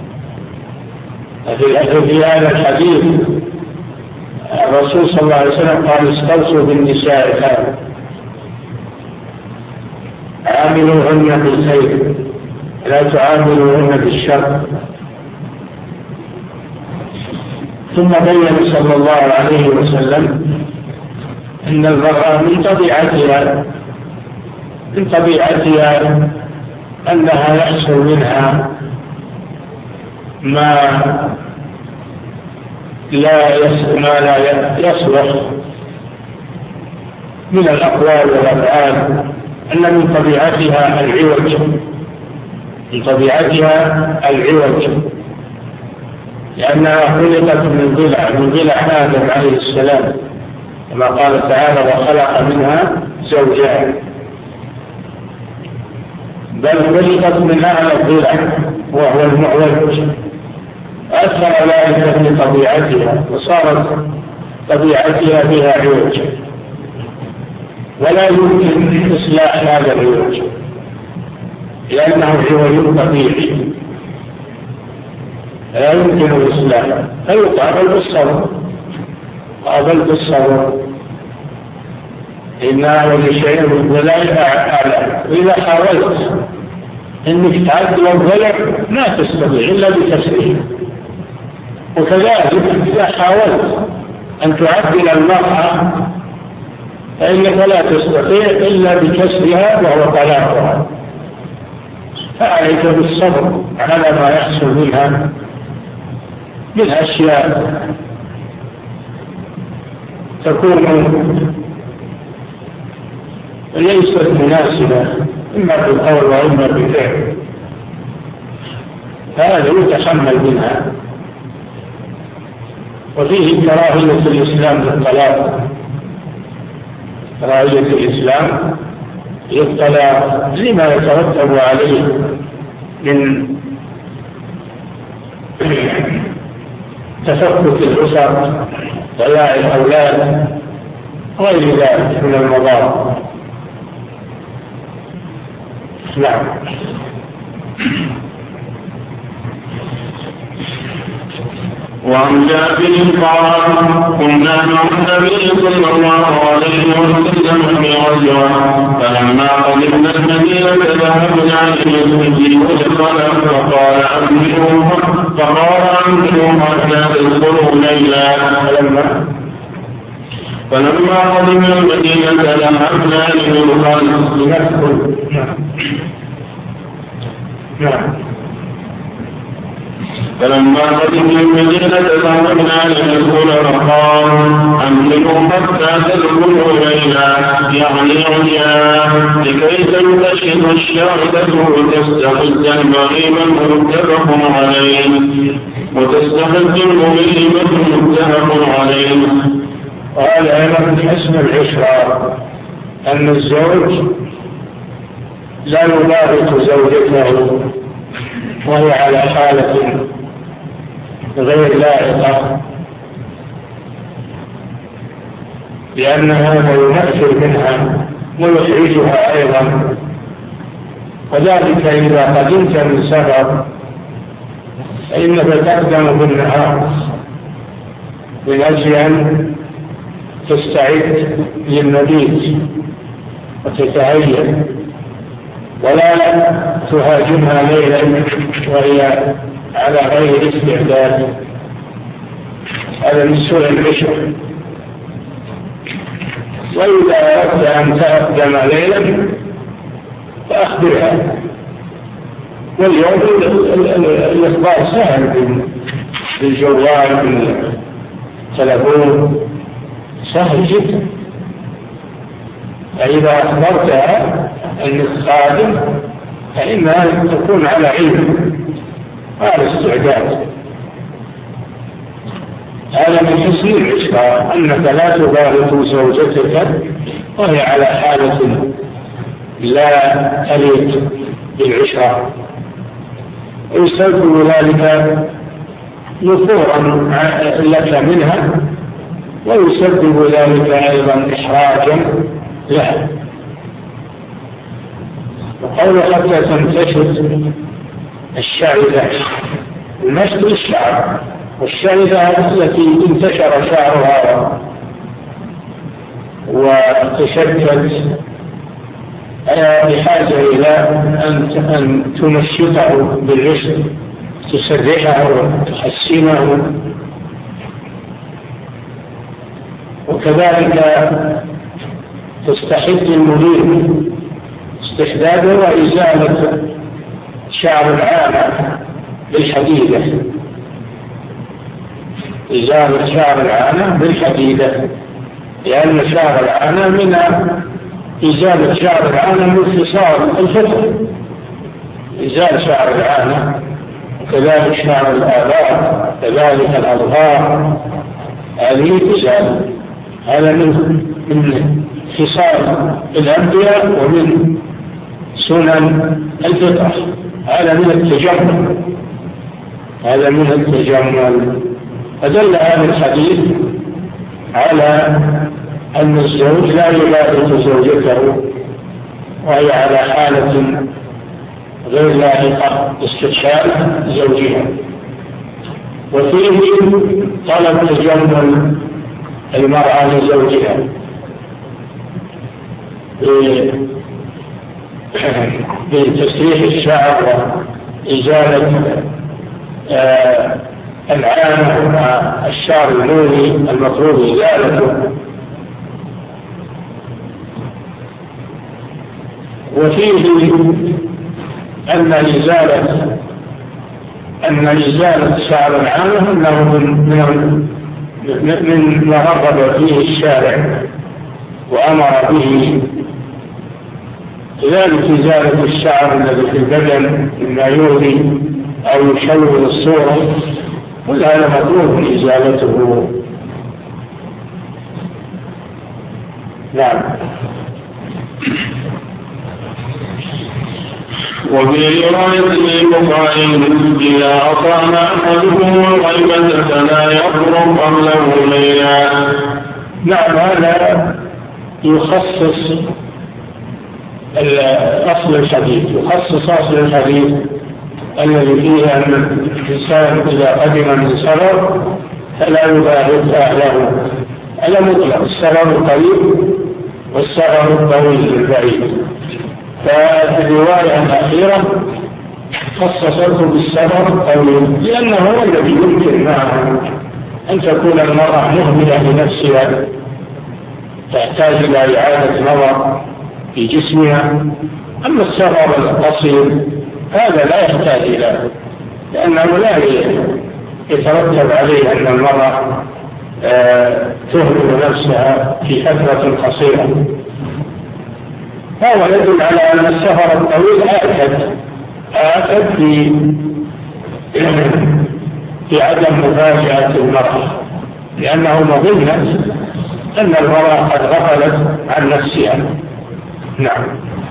في هذا الحديث الرسول صلى الله عليه وسلم قال: استوصوا بالنساء خيرا. تعاملوهن بالخير لا تعاملوهن بالشر. ثم بين صلى الله عليه وسلم أن المرأة من طبيعتها أنها يحصل منها ما لا يصلح من الأقوال والأفعال، أن من طبيعتها العوج، لأنها خلقت من ضلع آدم عليه السلام، كما قال تعالى وخلق منها زوجها، بل خلقت من أعلى الضلع وهو المعوج، أثر ذلك في طبيعتها وصارت طبيعتها بها عوج، ولا يمكن إصلاح هذا العوج لأنه عوج طبيعي لا يمكن إصلاحه، فيقابل بالصبر إن أعوج شيء بالضلع أعلى، وإذا حاولت أنك تعدل الضلع ما تستطيع إلا بكسره، وكذلك إذا حاولت أن تعدل المرأة فإنك لا تستطيع إلا بكسرها وهو طلاقها، فعليك بالصبر على ما يحصل منها من أشياء تكون ليست مناسبة إما بالقول وإما بالفعل، هذا يتحمل منها. وفيه كراهية الإسلام للطلاق، كراهية الإسلام للطلاق لما يترتب عليه من تفكك الأسر، ضياع الأولاد، غير ذلك من المضار. نعم. وعن جابر قال كنا مع النبي صلى الله عليه وسلم في غزوة فلما قدمنا المدينة ذهبنا إلى المسجد ودخل فقال أنتم حتى تدخلوا ليلا. فلما قدمنا المدينة ذهبنا إلى المسجد. فلما قدمنا المدينة ذهبنا لندخل فقال أمنوا حتى تدخلوا ليلا، يعني عريان لكي تنتشر الشعبة وتستخد المغيبة متفق عليه. وهذا أيضا من حسن العشرة أن الزوج لا يبارك زوجته وهي على حالة غير لائقة، لأن هذا ينفر منها ويحرجها أيضا. وذلك إذا قدمت من سفر فإنك تقدم بالنهار من أجل أن تستعد للمبيت وتتهيأ، ولا تهاجمها ليلا وهي على غير استعداد. هذا من سوء العشرة. وإذا أردت أن تقدم ليلا فأخبرها. واليوم الإخبار سهل بالجوال بالتلفون، سهل جدا. فإذا أخبرتها أنك قادم فإنها تكون على علم وعلى استعداد. هذا من حسن العشرة أنك لا تبارك زوجتك وهي على حالة لا تليق بالعشرة، ويسبب ذلك نفورا لك منها، ويسبب ذلك أيضا إحراجا لها. وقول حتى تنتشر الشعرة، المشط الشعر، والشعرة التي انتشر شعرها وتشتت بحاجة إلى أن تنشطه بالرشد، تسرحه وتحسنه، وكذلك تستحد المريض استحداده وإزالة شعر العانة بالحديدة، إزالة شعر العانة بالحديدة، لأن شعر العانة من إزالة شعر العانة من خصال الفطر، إزالة شعر العانة، وكذلك شعر الآباء، كذلك الأظهار، هذه إزالة. هذا من خصال الأنبياء ومن سنن الفطرة، هذا من التجمل، هذا من التجمل. فدل هذا الحديث على أن الزوج لا يباشر زوجته وهي على حالة غير لائقة باستشهاد زوجها، وفيه طلب تجمل المرأة لزوجها بتسريح الشعر وإزالة العانة والشعر اللوني المفروض إزالته. وفيه أن إزالة شعر العانة أنه من ما رغب فيه الشارع وأمر به، كذلك إزالة الشعر الذي في البدن مما يؤذي أو يشوه الصورة، كل هذا مطلوب إزالته. نعم. وفي رواية البخاري إذا أصاب أحدهم الغيبة فلا يخرج قبله ليلا. نعم، هذا يخصص أصل الحديث، يخصص أصل الحديث الذي فيه أن الإنسان إذا قدم من سفر فلا يبالغ أهله، هذا مطلق، السفر القريب والسفر الطويل البعيد. ففي الرواية الأخيرة خصصته بالسفر الطويل، لأنه هو الذي يمكن معه أن تكون المرأة مهملة لنفسها تحتاج إلى إعادة نظر في جسمها. أما السفر القصير هذا لا يحتاج إليه، لأنه لا يترتب عليه أن المرأة تهمل نفسها في فترة قصيرة. هذا يدل على أن السفر الطويل آكد في عدم مفاجأة المرأة، لأنه مظنة أن المرأة قد غفلت عن نفسها. نعم.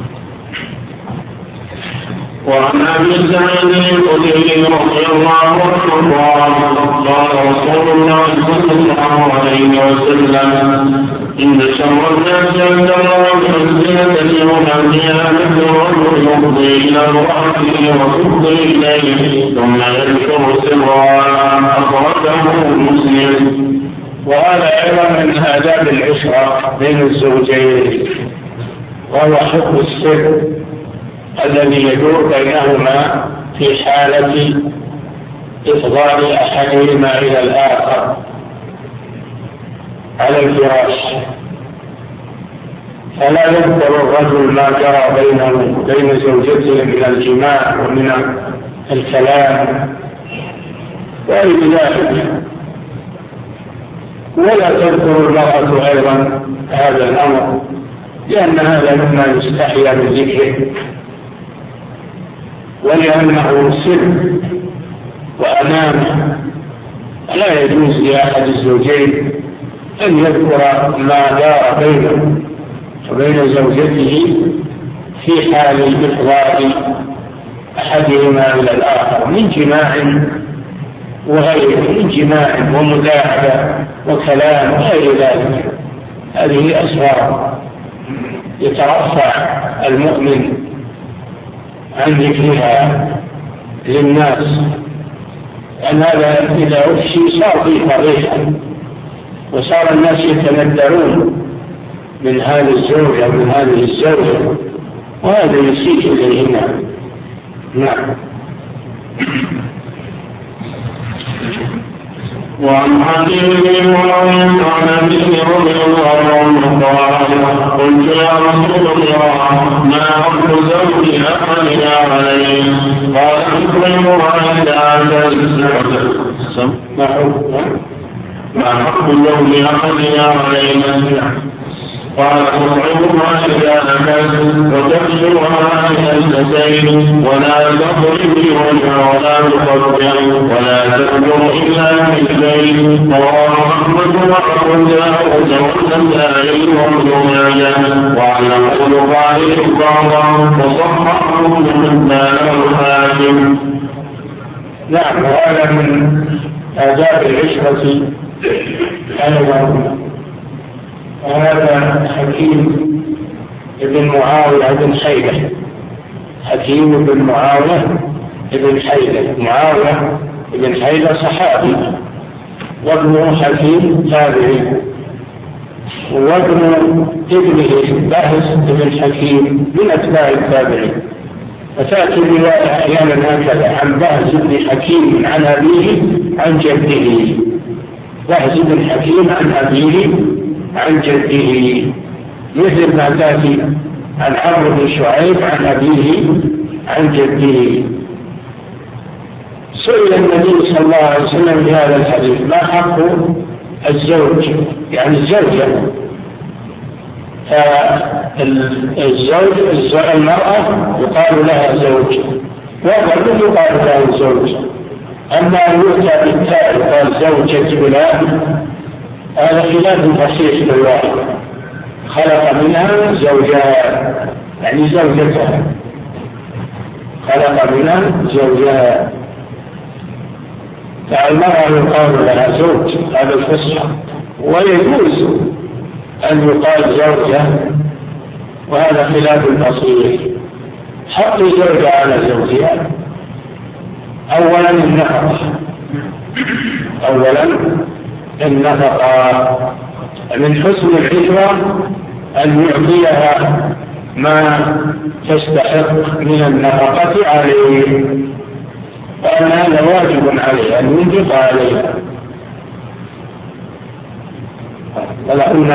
وعن أبي سعيد الخدري رضي الله عنه قال رسول الله صلى الله عليه وسلم: إن شر الناس عند الله منزلة يوم القيامة الرجل يفضي إلى امرأته وتفضي إليه ثم يذكر سرا. أخرجه مسلم. وهذا أيضا من آداب العشرة بين الزوجين، وهو حفظ السر الذي يدور بينهما في حالة إفضال أحدهما إلى الآخر على الفراش، فلا يذكر الرجل ما جرى بين زوجته من الجماع ومن الكلام وغير ذلك، ولا تذكر المرأة أيضا هذا الأمر، لأن هذا مما يستحيا من ذكره، ولأنه سر وأمانة. لا يجوز لأحد الزوجين أن يذكر ما دار بينه وبين زوجته في حال إفضال أحدهما إلى الآخر من جماع وغيره، من جماع ومداعبة وكلام وغير ذلك. هذه أسرار يترفع المؤمن عن ذكرها للناس، لأن هذا إذا أفشي صار فيه فضيحة، وصار الناس يتندرون من هذا الزوج أو من هذه الزوجة وهذا يسيء إليهما. نعم. وعن حكيم بن معاوية عن أبيه رضي الله عنه قال قلت يا رسول الله ما حق زوج أحدنا عليه؟ قال أكرم عند ما حق زوج أحدنا عليه؟ قال تطعمها إذا أكل وتكسرها إلى النسين ولا تضرب بوجهها ولا تقطع ولا تكبر إلا بالبيت. رواه أحمد وأبو داود والنسائي وابن ماجه وعلق البخاري بعضا وصححه ابن حبان والحاكم. نعم. وهذا من آداب العشرة أيضا. وهذا حكيم بن معاوية بن حيدة. حكيم بن معاوية بن حيدة. معاوية بن حيدة صحابي، وابن حكيم تابعي، وابن ابنه بهز بن حكيم من أتباع التابعين. فتأتي الرواية أحيانا هكذا عن بهز بن حكيم عن أبيه عن جده. بهز بن حكيم عن أبيه عن جده، مثل ما تأتي عن عمرو بن شعيب عن أبيه عن جده. سئل النبي صلى الله عليه وسلم بهذا الحديث: ما حق الزوج يعني الزوجة؟ فالزوج المرأة يقال لها زوج، والرجل يقال له زوج. أما أن يؤتى بالتاء يقال زوجة فلان، هذا خلاف فصيح للواحد. خلق منها زوجها يعني زوجتها، خلق منها زوجها. فالمرأة يقال لها زوج، هذا الفصحى. ويجوز أن يقال زوجة، وهذا خلاف الفصيح. حق الزوجة على زوجها أولا النفقة، من حسن العشرة أن يعطيها ما تستحق من النفقة عليه، وأن هذا واجب عليه أن ينفق عليها. ولهن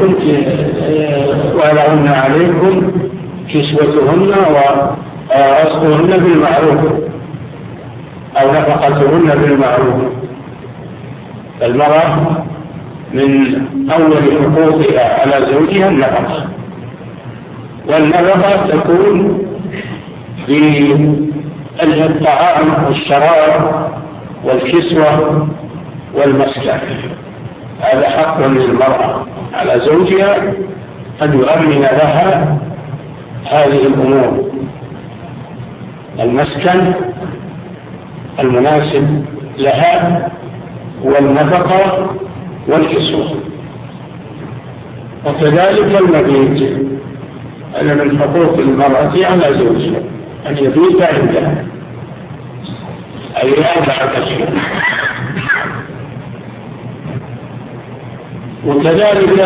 عليكم كسوتهن ورزقهن بالمعروف أو نفقتهن بالمعروف. المرأة من أول حقوقها على زوجها النفقة، والنفقة تكون بالطعام والشراب والكسوة والمسكن. هذا حق للمرأة على زوجها أن يؤمن لها هذه الأمور: المسكن المناسب لها، والنفقة والكسوة، وكذلك المبيت. أن من حقوق المرأة على زوجها أن يبيت عندها، أي 4 أشهر. وكذلك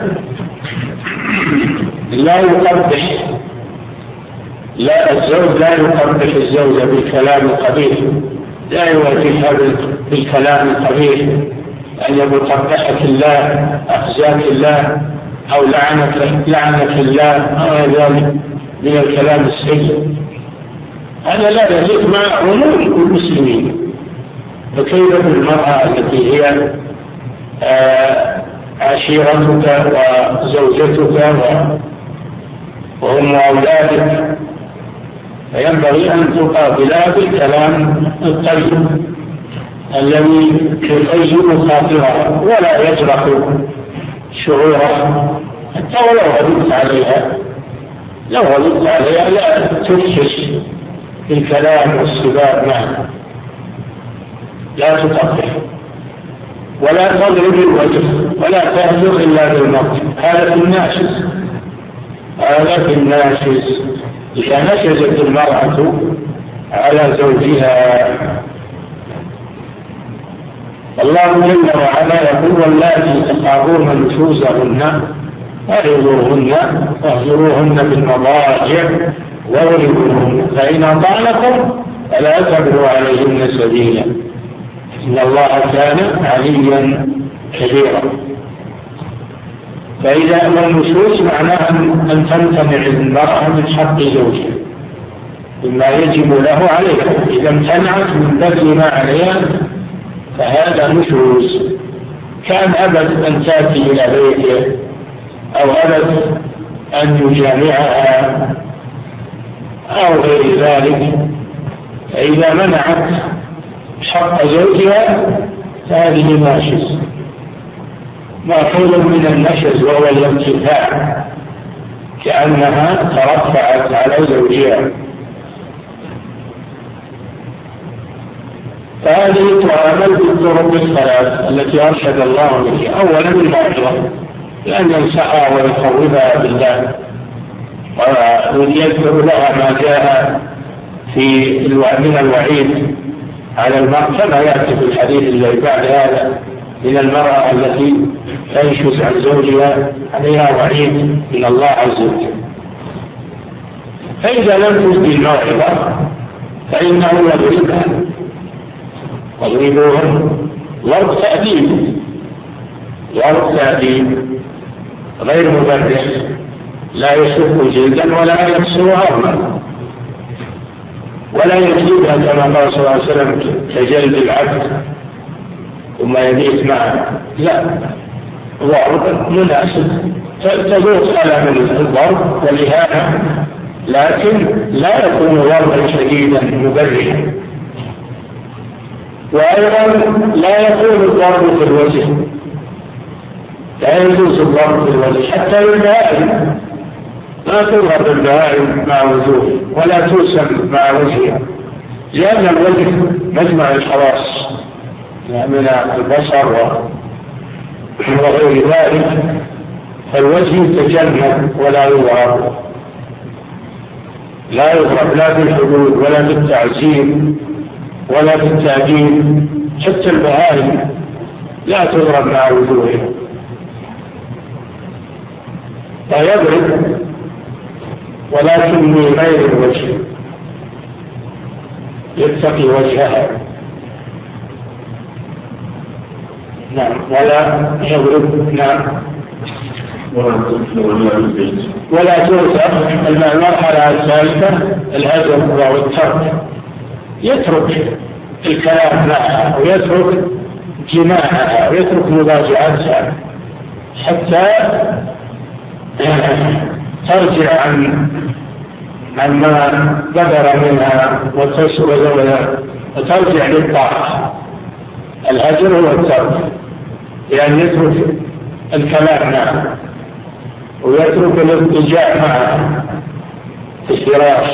الزوج لا يقبح الزوجة بالكلام القبيح، لا يواجهها بالكلام القبيح، أن يقول قبحك الله، أخزاك الله، أو لعنك الله، أو ذلك من الكلام السيء. هذا لا يليق مع عموم المسلمين. فكيف بالمرأة التي هي عشيرتك وزوجتك وهم أولادك؟ فينبغي أن تقابلها بالكلام الطيب الذي يطيب خاطرها ولا يجرح شعورها. حتى ولو غضبت عليها لا تفحش بالكلام والسباب معها، لا تقبح ولا تضرب الوجه ولا تهجر إلا بالموت. هذا في الناشز. إذا نشزت المرأة على زوجها، الله جل وعلا يقول: واللاتي تخافون نشوزهن فعظوهن واهجروهن بالمضاجع واضربوهن، فإن أطعنكم فلا تبغوا عليهن سبيلا إن الله كان عليا كبيرا. فإذا النشوز معناها أن تمتنع المرأة من حق زوجها مما يجب له عليها، إذا امتنعت من بذل ما عليها فهذا نشوز، كان أبد أن تأتي إلى بيته أو أبد أن يجامعها أو غير ذلك. فإذا منعت حق زوجها فهذه ناشز، مأخوذ من النشز وهو الارتفاع، كأنها ترفعت على زوجها. فهذه تعامل بالطرق الثلاث التي أرشد الله بها. أولا الموعظة، لأن ينصحها ويخوفها بالله ويذكر لها ما جاء من الوعيد على المرأة، كما يأتي في الحديث الذي بعد هذا من المرأة التي تنشز عن زوجها عليها وعيد من الله عز وجل. فإذا لم تجد الموعظة فإنه يضربها، واضربوهن ضرب تأديب غير مبرح، لا يشق جلدا ولا يكسر عظما ولا يجلدها كما قال صلى الله عليه وسلم كجلد العبد ثم يبيت معه، لا، ضرب مناسب تذوق ألم الضرب والإهانة، لكن لا يكون ضربا شديدا مبرحا. وأيضا لا يكون الضرب في الوجه، لا يجوز الضرب في الوجه حتى للبهائم، لا تضرب البهائم مع وجوه ولا توسم مع وجهها، لأن الوجه مجمع الحواس من البصر وغير ذلك، فالوجه يتجنب ولا يضرب، لا بالحدود ولا بالتعزيم ولا بالتأديب. حتى البهائم لا تضرب مع وجوهها، فيضرب ولكن من غير الوجه، يتقي وجهها، نعم، ولا يضرب، نعم، ولا ترتب. المرحلة الثالثة الهجر والترك، يترك الكلام معها ويترك جماعها ويترك مضاجعتها حتى ترجع عن ما بدر منها وترجع للطاعة. الهجر هو الترك، يعني يترك الكلام معها ويترك الاضطجاع معها في الفراش،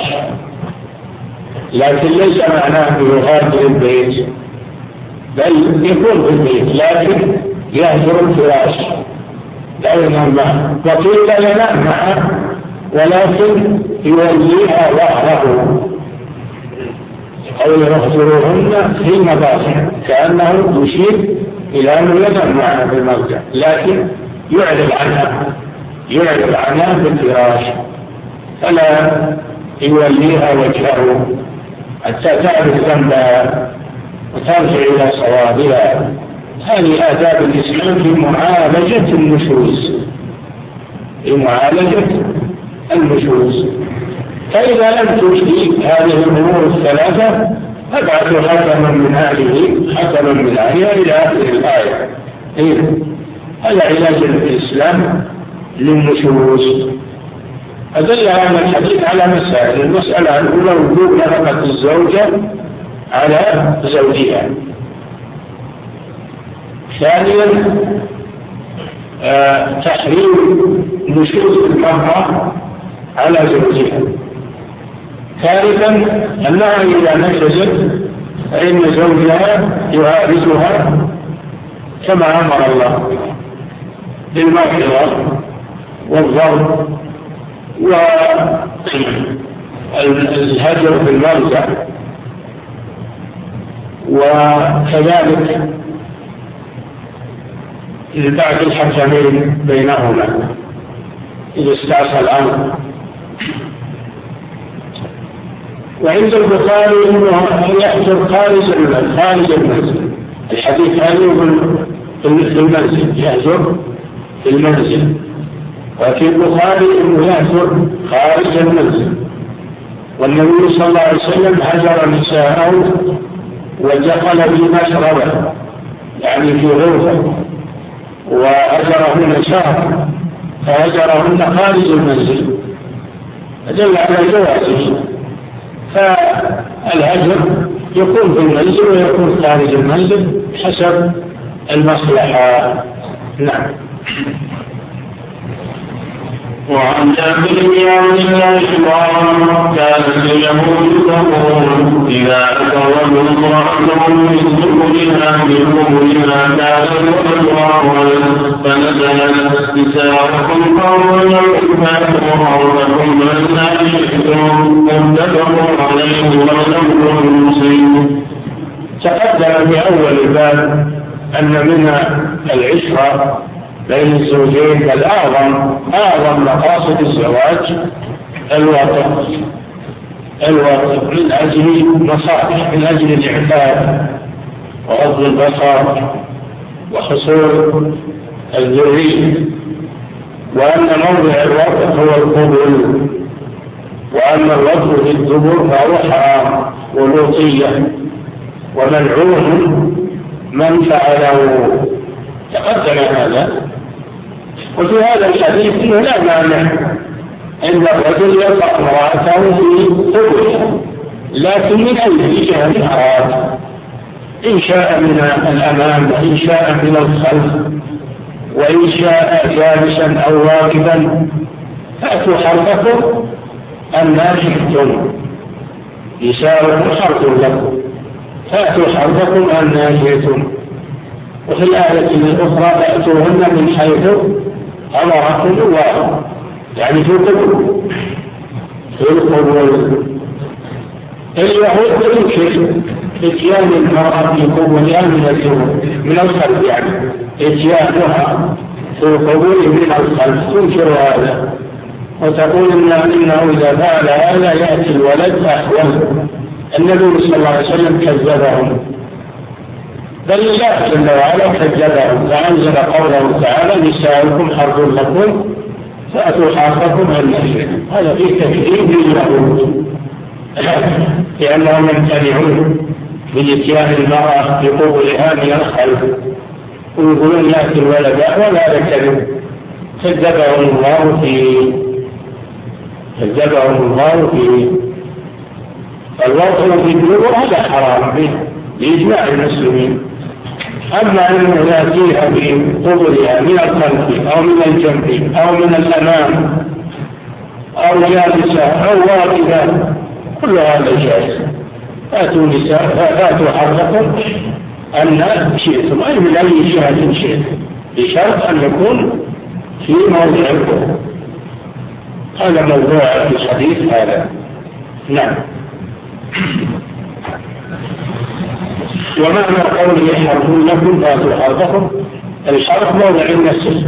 لكن ليس معناه يغادر البيت، بل يكون في البيت لكن يهجر الفراش لا ينام معه، وقيل لا ينام معه ولكن يوليها ظهره، أو يغفروهن في المضاجع، كأنه يشير إلى أنه ينام معها في المضجع، لكن يعرض عنها بالفراش، فلا يوليها وجهه حتى تعرف ذنبها وترجع إلى صوابها. هذه آداب الإسلام في معالجة النشوز. فإذا لم تجدي هذه الأمور الثلاثة فابعث حكما من أهلها إلى آخر الآية. هذا علاج الإسلام للنشوز. أدل هذا الحديث على مسائل. المسألة الأولى وجوب نفقة الزوجة على زوجها. ثانيا تحريم نشوز المرأة على زوجها. ثالثا أنها إذا نشزت فإن زوجها يعارضها كما أمر الله بالموعظة والضرب والهجر في المرجع، وكذلك بعد الحكمين بينهما. إذا استعصى الأمر. وعند البخاري أنه يحجر خارج المنزل، الحديث هذا في المنزل، يحجر في المنزل، وفي البخاري أنه يحجر خارج المنزل. والنبي صلى الله عليه وسلم هجر نساءه ودخل في مشربه، يعني في غرفة، وهجرهن شهر، فهجرهن خارج المنزل، فدل على جوازه. فالهجر يكون في المنزل ويكون خارج المنزل حسب المصلحة. نعم. وعن جابر بن عبد الله قال كانت اليهود تقول إذا أتى الرجل امرأته من سبلها بقبولها كان الرجل فنزلت نساؤكم قولا فاتوهم أن شئتم متفق عليه ولم مسلم. تقدم في أول الباب أن من العشرة بين الزوجين أعظم مقاصد الزواج الوطن من أجل مصالح، من أجل الإعفاف وغض البصر وحصول الذرية، وأن موضع الوطن هو القبول، وأن الوطن في الدبر فهو حرام ولوطية وملعون من فعله. تقدم هذا. وفي هذا الحديث انه لا مانع عند الرجل يطلق امراته في قبلها، لكن من اي جهه اراد، ان شاء من الامام وان شاء من الخلف وان شاء جالسا او راكبا، فاتوا حرفكم ان شئتم، نساؤكم حرف لكم، فاتوا حرفكم ان شئتم. وفي الآية الأخرى فأتوهن من حيث أمركم الله، يعني في القبول. اليهود تنكر اتيان المرأة في قبولها من الخلف، يعني اتيانها في القبول من الخلف تنكر هذا، وتقول إنه إذا فعل هذا يأتي الولد أحوال. النبي صلى الله عليه وسلم كذبهم، بل الله جل وعلا كذبهم، فأنزل قوله تعالى نساؤكم حرث لكم فأتوا حرثكم أن شئتم. هذا فيه تكذيب لليهود لأنهم يمتنعون من اتيان المرأة بقبولها من الخلف ويقولون يأتي الولد أحوال. هذا كذب، كذبهم الله فيه. الوطن في الدبر هذا حرام بإجماع المسلمين. أما أنه يأتيها بقبلها من الخلف أو من الجنب أو من الأمام أو يابسة أو واقفة، كل هذا جائز. فأتوا نساء فأتوا حرفكم أن شئتم، أي من أي جهة شئتم، بشرط أن يكون في موضع القبول. هذا موضوع الحديث هذا. نعم. ومعنى قوله حرف لكم فاتوا حرفكم، الحرف موضع النسل،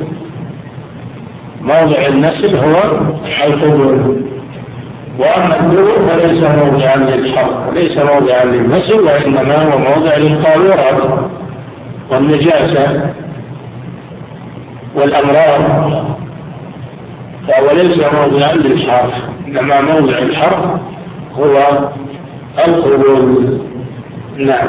موضع النسل هو القبول، وأما الدبر فليس موضعا للحرف، ليس موضعا للنسل، وإنما هو موضع للقاذورات والنجاسة والأمراض، فهو ليس موضعا للحرف، إنما موضع الحرف هو القبول. نعم.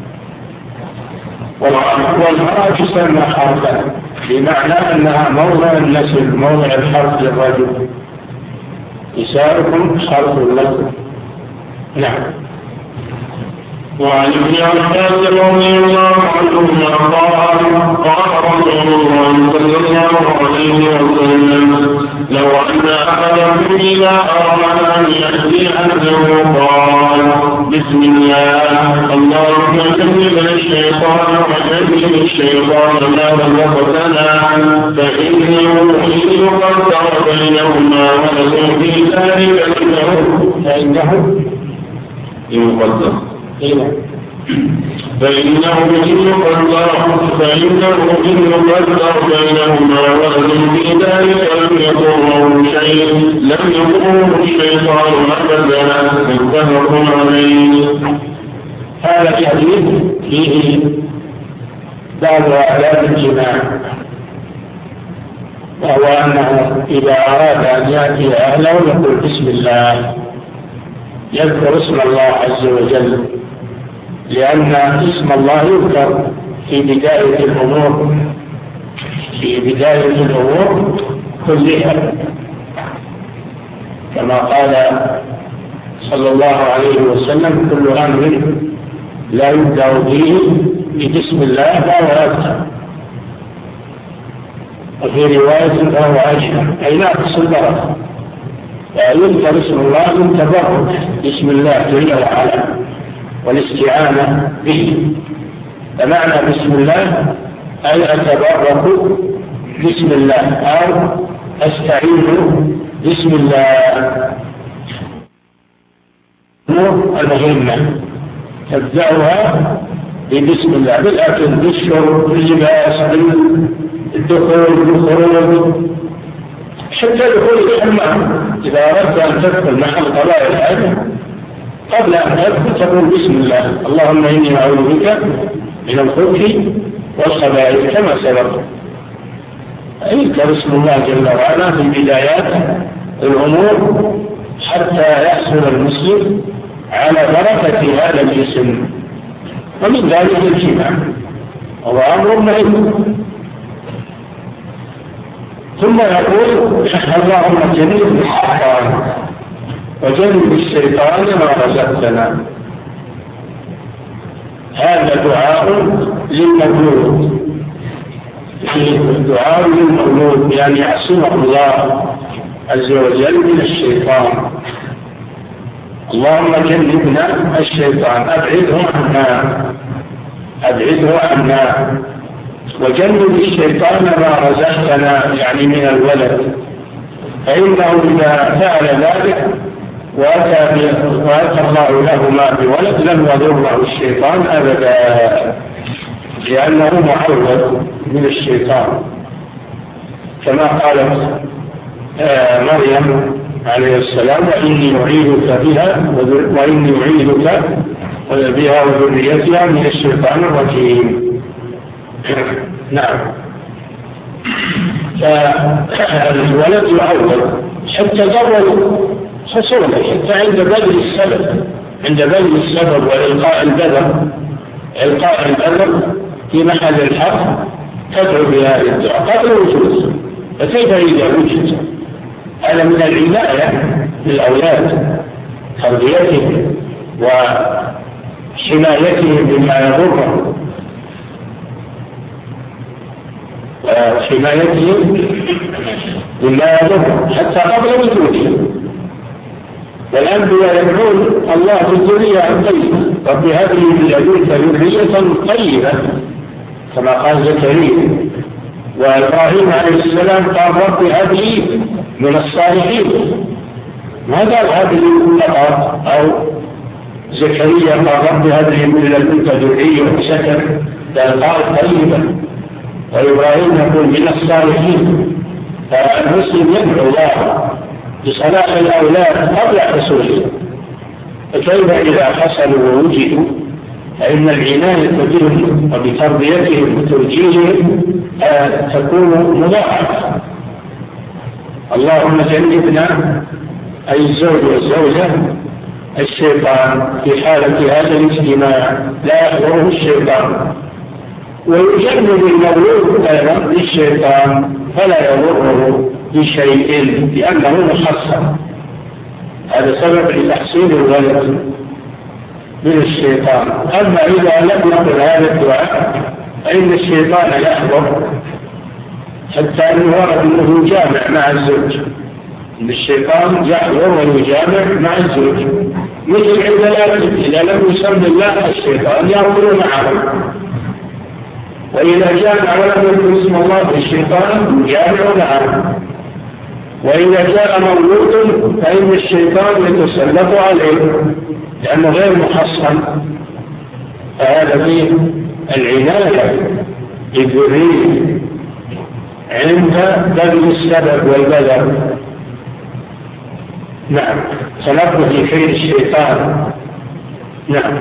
والمرأة تسمى حرفا بمعنى أنها موضع النسل، موضع الحرف للرجل. نساؤكم حرف لكم. نعم. وعن ابن عباس رضي الله عنهما قال رسول الله صلى الله عليه وسلم لو أن أحدكم إذا أراد أن يأتي أهله قال بسم الله اللهم جنبنا الشيطان وجنب الشيطان ما رزقتنا، فإنه إن قدر بينهما وله في ذلك فإنه يقدر. فإنه إن يقدر بينهما ولد في ذلك لم يضره الشيطان أبدا. متفق عليه. هذا الحديث فيه بعض آداب الجماع، وهو أنه إذا أراد أن يأتي أهله يقول بسم الله، يذكر اسم الله عز وجل، لأن اسم الله يذكر في بداية الأمور كلها، كما قال صلى الله عليه وسلم: كل أمر لا يبدأ فيه بسم الله فهو أبتر، وفي رواية فهو أجهل، أي ناقص البركة. فيذكر اسم الله من تبرك بسم الله جل وعلا والاستعانة به. فمعنى بسم الله أي أتبرك بسم الله أو أستعين بسم الله. المهمة تبدأها ببسم الله، بالأكل، بالشرب، باللباس، بالدخول، بالخروج، حتى دخول الحمام. إذا أردت أن تدخل محل قضاء الحاجة قبل أن تدخل تقول بسم الله: اللهم إني أعوذ بك من الخبث والخبائث، كما سبق. يذكر اسم الله جل وعلا في بدايات الأمور حتى يحصل المسلم على بركة هذا الجسم، ومن ذلك الجماع، وهو أمر مهم. ثم يقول: اللهم جنبنا الشيطان وجنب الشيطان ما رزقتنا. هذا دعاء للمولود، دعاء للمولود يعني يعصمه الله عز وجل من الشيطان. اللهم جنبنا الشيطان، أبعده عنا، وجنب الشيطان ما رزقتنا يعني من الولد، فإنه إذا فعل ذلك وأتى الله لهما بولد لم يضره الشيطان أبدا، لأنه معوذ من الشيطان، كما قالت مريم عليه السلام: وإني أعيذك بها وذريتها من الشيطان الرجيم. نعم. فالولد يعوض حتى ضرر حصوله، حتى عند بذل السبب وإلقاء البذر في محل الحق تدعو بهذه الدعاء قبل وجوده. فكيف إذا وجد؟ هذا من العناية بالأولاد، تربيتهم وحمايتهم بما يضرهم، حتى قبل وجودهم. والأنبياء يدعون الله بالذرية الطيبة: رب هب لي من لدنك ذرية طيبة، كما قال زكريا. وإبراهيم عليه السلام قال: رب هب لي من الصالحين. ما قال هب لي فقط، أو زكريا قال: رب هب لي من لدنك ذرية سكت، قال طيبة. وإبراهيم يقول: من الصالحين. فالمسلم يدعو الله بصلاح الأولاد قبل حصولهم، فكيف إذا حصلوا ووجدوا؟ فإن العناية بهم وبتربيتهم وتوجيههم تكون مضاعفة. اللهم جنبنا أي الزوج والزوجة الشيطان في حالة هذا الاجتماع، لا يحضره الشيطان. ويجنب المولود أيضا للشيطان فلا يضره بشيء لأنه محصن. هذا سبب لتحصيل الولد من الشيطان. أما إذا لم يقل هذا الدعاء فإن الشيطان يحضر، حتى أنه ورد أنه يجامع مع الزوج، إن الشيطان يحضر ويجامع مع الزوج، مثل عند الأكل إذا لم يسمى الله الشيطان يأكل معه، وإذا جامع ولم يذكر اسم الله الشيطان يجامع معه. وإذا جاء مولود فإن الشيطان يتسلط عليه لأنه غير محصن، فهذا فيه العناية بالذرية عند بذل السبب والبذل. نعم، تنبه لكيد الشيطان. نعم.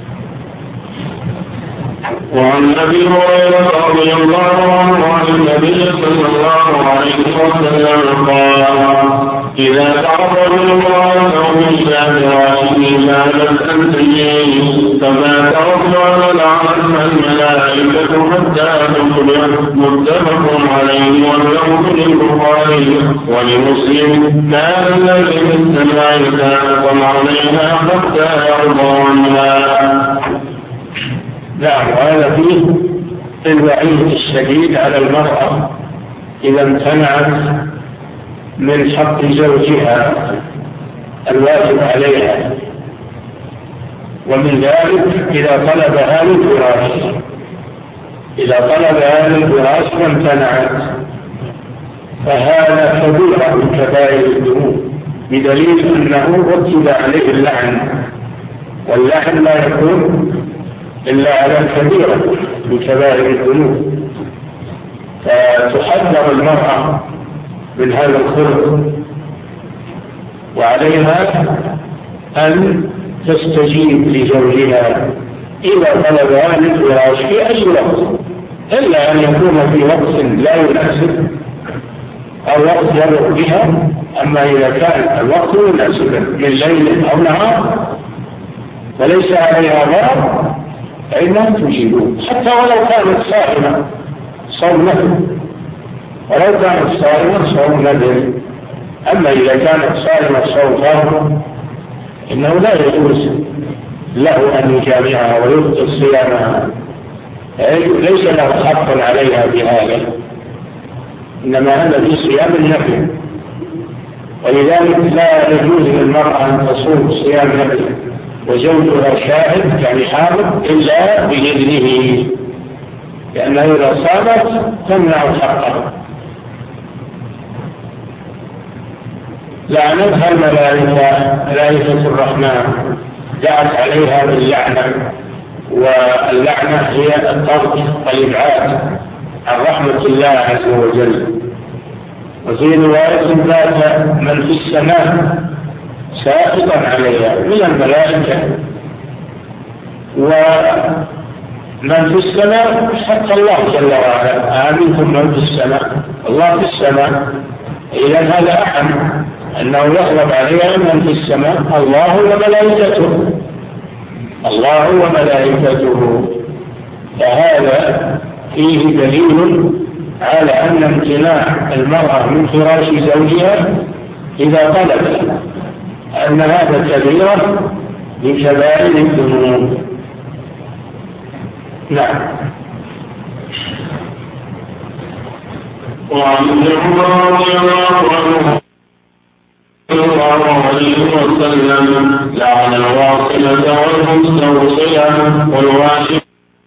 وعن ابي هريره رضي الله عنه عن النبي صلى الله عليه وسلم قال: اذا تعرض الله الى فراشه مالت ان تجيء فما ترد لعنتها الملائكه حتى تخبر. متفق عليه واللفظ للبخاري ولمسلم: كان الذي في السماء كان عليها حتى يرضى عنها. نعم، وهذا فيه الوعيد الشديد على المرأة إذا امتنعت من حق زوجها الواجب عليها، ومن ذلك إذا طلبها للفراش، إذا طلبها للفراش وامتنعت فهذا كبيرة من كبائر الذنوب، بدليل أنه رتب عليه اللعن، واللعن لا يكون إلا على كبيرة من كبائر الذنوب. فتحذر المرأة من هذا الخلق، وعليها أن تستجيب لزوجها إذا طلبها للفراش في أي وقت، إلا أن يكون في وقت لا يناسب أو وقت يمر بها. أما إذا كان الوقت مناسبا من ليل أو نهار فليس عليها ضرر فإنها تجيبه، حتى ولو كانت صائمة صوم نذر، ولو كانت صائمة صوم نذر. أما إذا كانت صائمة صوم فرض إنه لا يجوز له أن يجامعها ويبطل صيامها، ليس له حق عليها بهذا، إنما هذا في صيام النفل. ولذلك لا يجوز للمرأة أن تصوم صيام نفل وزوجها شاهد يعني حاضر إلا بإذنه، لأنه إذا صامت تمنع حقه. لعنتها ملائكة الرحمن، دعت عليها باللعنة، واللعنة هي الطرد والإبعاد عن رحمة الله عز وجل. وفي رواية بات من في السماء ساقطا عليها من الملائكة، ومن في السماء حتى الله جل وعلا: آمنكم من في السماء، الله في السماء. إذا هذا أعم أنه يغضب عليها من في السماء الله وملائكته، الله وملائكته. فهذا فيه دليل على أن امتناع المرأة من فراش زوجها إذا طلبت أن هذا كبيرة من كبائر الذنوب. نعم. وعن ابن عمر رضي الله عنه صلى الله عليه وسلم: لعن الواصلة والمستوصلة والواشمة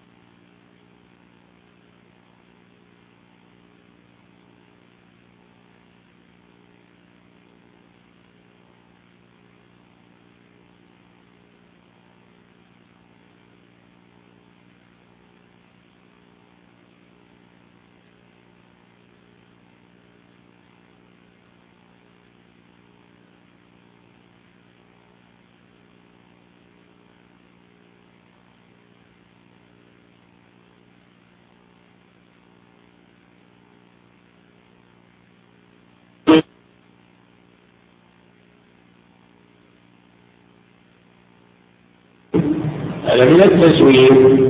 هذا من التزوير.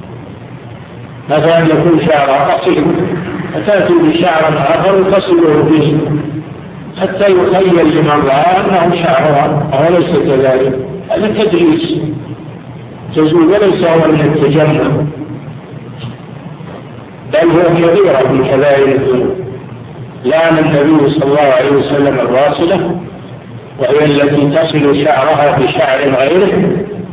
مثلا يكون شعرها قصير فتأتي بشعر آخر تصله به حتى يخيل لمن رأى أنه شعرها، وليس كذلك. هذا تدريس تزوير وليس هو من التجمل، بل هو كبيرة من كبائر الذنوب. لعن النبي صلى الله عليه وسلم الواصلة، وهي التي تصل شعرها بشعر غيره،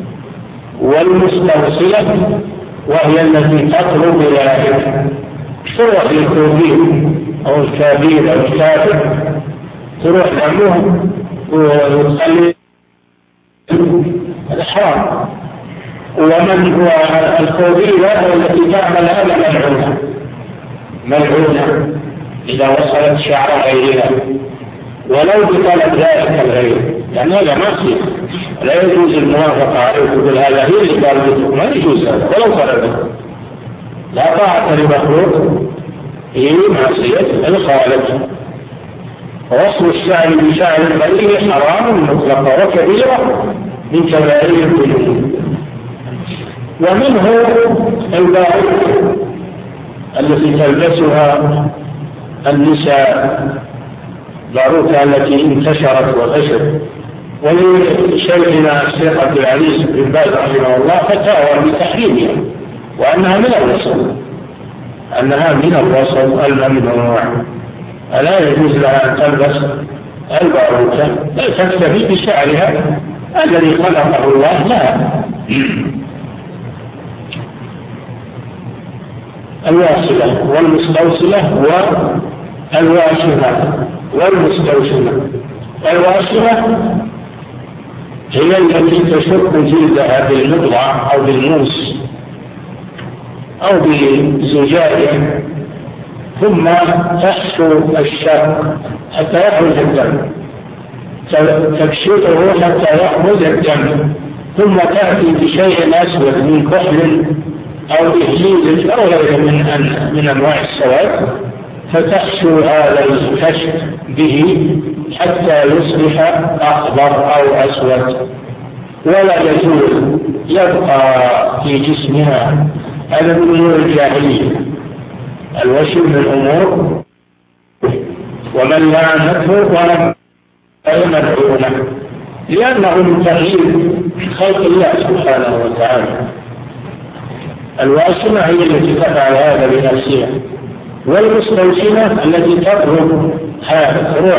والمستوصلة وهي التي تطلب ذلك، تروح للكوبير أو الكابير أو الكافر، تروح لأمه وتصلي، هذا حرام. ومن هو الخوذية التي تعمل هذا ملعونة إذا وصلت شعر غيرها ولو بطلب ذلك الغير، يعني هذا معصية لا يجوز الموافقة عليه ويقول هذا هي اللي طالبته، ما يجوز هذا ولو طلبه. لا طاعة لمخلوق هي معصية الخالق. ووصل الشعر بشعر الغير حرام مطلقا وكبيرة من كبائر الذنوب. ومنه الباروكة التي تلبسها النساء، باروكة التي انتشرت وفشت. ولشيخنا الشيخ عبد العزيز بن باز رحمه الله فتاوى بتحريمها وأنها من الوصل الممنوع، ألا يجوز لها أن تلبس الباروكة بل تكتفي بشعرها الذي خلقه الله لها. الواصلة والمستوصلة والواشمة والمستوشمة. الواصلة هي التي تشق جلدها بالمضغة أو بالموس أو بزجاج ثم تحشو الشق حتى يخرج الدم، تكشفه حتى يخرج الدم، ثم تأتي بشيء أسود من كحل أو إهليل أو غيره من أنواع السواد فتحشو هذا الكشف به حتى يصبح أخضر أو أسود، ولا يزول يبقى في جسمها. هذا من أمور الجاهلية، الوشم من الأمور، ومن لعنته ولم يمنعونه لأنه من تغيير خلق الله سبحانه وتعالى. الواشمة هي التي تفعل هذا بنفسها، والمستوشمة التي تطلب تروح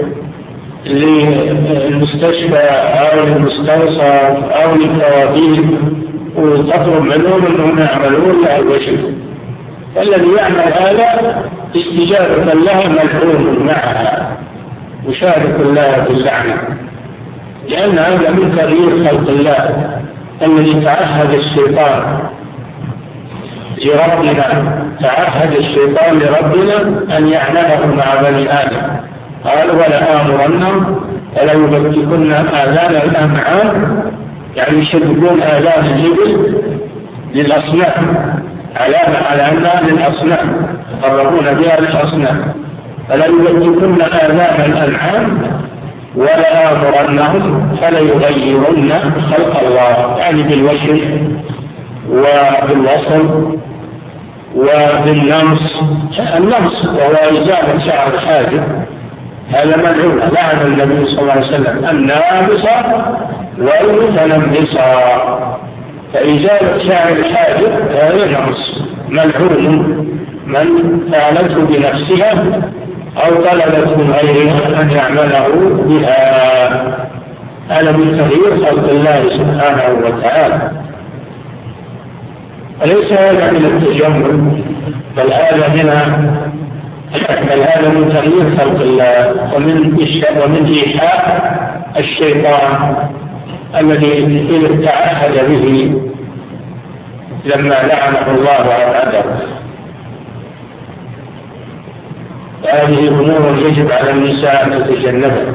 للمستشفى أو للمستوصف أو للطوابير وتطلب منهم أنهم يعملون لها الوشم. فالذي يعمل هذا استجابة لها ملعون معها مشارك الله باللعنة، لأن هذا من تغيير خلق الله الذي تعهد الشيطان لربنا أن يعلمه مع بني آدم. قال ولآمرنهم وليبتكن آذان الأنعام، يعني يشددون آذان الإبل للأصنام، علامة على أنها للأصنام يقربون بها للأصنام. فليبتكن آذان الأنعام ولآمرنهم فليغيرن خلق الله، يعني بالوشم وبالوصل وبالنمص. النمص وهو إزالة شعر الحاجب، هذا ملعون، لعن النبي صلى الله عليه وسلم النامصة والمتنمصة. فإزالة شعر الحاجب هذا نمص ملعون، من فعلته بنفسها أو طلبت من غيرها أن يعمله بها. هذا من تغيير خلق الله سبحانه وتعالى، وليس هذا من التجمل، بل هذا من تغيير خلق الله ومن إيحاء الشيطان الذي تعهد به لما لعنه الله وعذبه. هذه أمور يجب على النساء أن تتجنبها.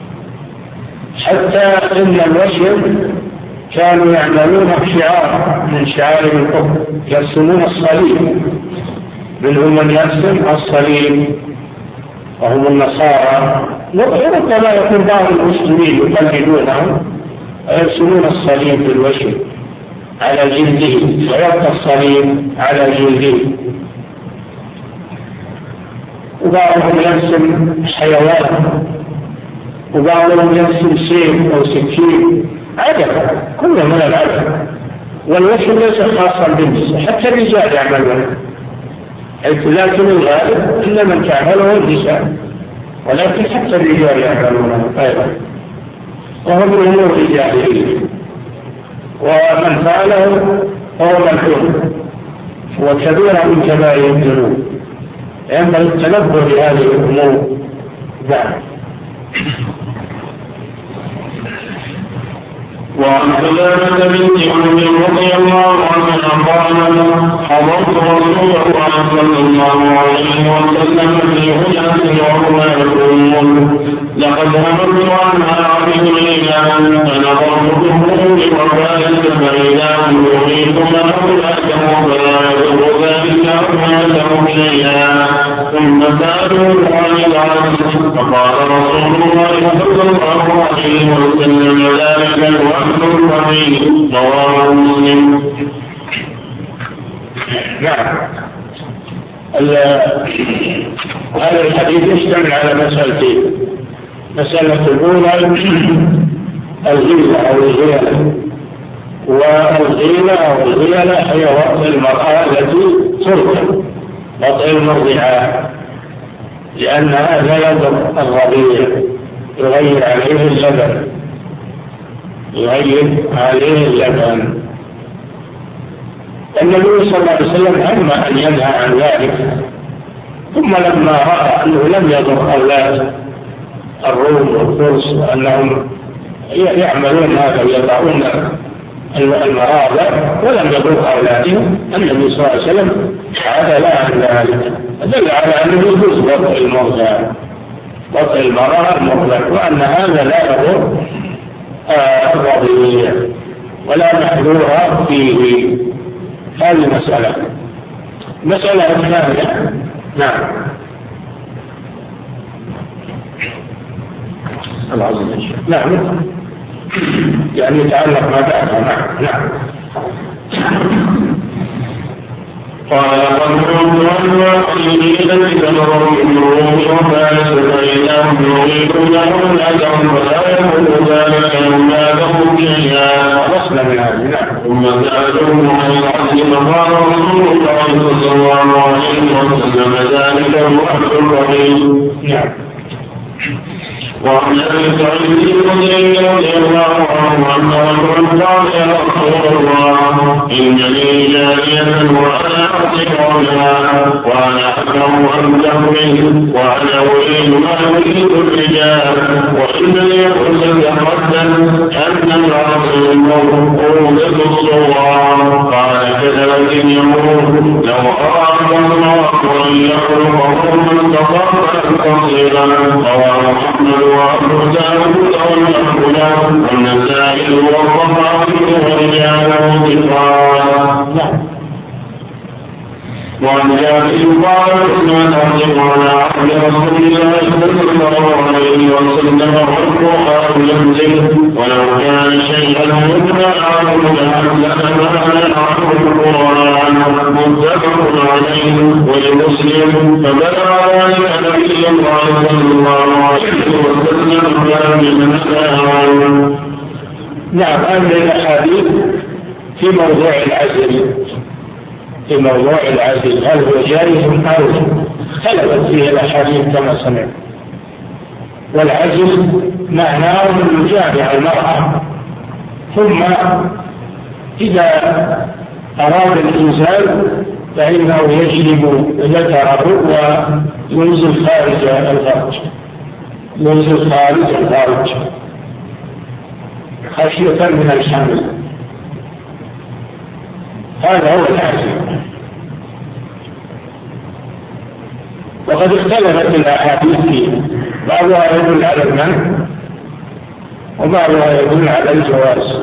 حتى إن الوشم كانوا يعملون شعار من شعائر الكفر، يرسمون الصليب، منهم من يرسم الصليب وهم النصارى، وربما يكون بعض المسلمين يقلدونهم ويرسمون الصليب بالوشم على جلده، ويبقى الصليب على جلده. وبعضهم يرسم حيوان، وبعضهم يرسم سيف أو سكين، عجب، كله من العجب. والوشم ليس خاصا بالنساء، حتى الرجال يعملون، لكن الغالب إن من تعمله النساء، ولكن حتى الرجال يعملونه أيضا، وهو من أمور الجاهلية، ومن فعله فهو ملعون وكبيرة من كبائر الذنوب. ينبغي التنبه بهذه الأمور. وعن سلامة بنت عمر رضي الله عنها قالت حضرت رسول الله صلى الله عليه وسلم في هدى وهو يقول لقد هممت عنها عبد ليلا فنظرت بوفاة فإذا يريد ما أولاده فلا يضر ذلك أولاده شيئا ثم سألوه عن العزل فقال رسول الله صلى الله عليه وسلم ذلك الوحد الرحيم رواه مسلم. نعم. هذا الحديث يشتمل على مسألتين. مسألة الأولى الغيلة أو الغيلة، والغيلة أو الغيلة هي وقت المرأة التي ترضع وقت المرضعة، لأن هذا يضر الرضيع يغير عليه اللبن. النبي صلى الله عليه وسلم هم أن ينهى عن ذلك، ثم لما رأى أنه لم يضر أولاد الروم والفرس وأنهم يعملون هذا ويضعون المراضع ولم يضر أولادهم، النبي صلى الله عليه وسلم عدل عن ذلك، دل على أنه يجوز وضع المرأة المطلق، وأن هذا لا يضر الرضيع ولا محذور فيه. هذه مسألة الثانية. نعم. نعم، يعني يتعلق ما بعدها. نعم. قال قد كنت أنوى إذا تمر من روم وفارس فإذا يريدون أولادهم فلا يقول ذلك أولادهم شيئا. وصل من هذه. ثم سألوه عن العزل فقال رسول الله صلى الله عليه وسلم ذلك الوحد الرحيم. نعم. وعن ابي سعيد رضي الله عنه ان رجلا قال يا رسول الله ان لي جاريه وانا اعتق بها وانا اكره ان تهوي وانا اريد ما يريد الرجال وان لي حسن حدا ان العاصي موجود الصغار. قال كذلك يقول لو اراد الله ان يخلقه من تطهر كثيرا. رواه احمد وأبو داود والأخبار والنسائي والطبراني ورجاله ثقات. وعن جابر قال كنا نعتق على عهد رسول الله صلى الله عليه وسلم والقرآن ينزل ولو كان شيئا يتلى عنه لأحسن عنه القرآن. متفق عليه ولمسلم فبلغ ذلك نبي الله صلى الله عليه وسلم كاملا ساعا. نعم. هذه الأحاديث في موضوع العزل هل هو جائز أو اختلفت فيه الأحاديث كما سمعت. والعزل معناه أن يجامع المرأة، ثم إذا أراد الإنزال فإنه يجلب ذكره وينزل خارج الفرج خشية من الحمل. هذا هو العزل. وقد اختلفت الأحاديث فيه، بعضها يدل على المنع وبعضها يدل على الجواز،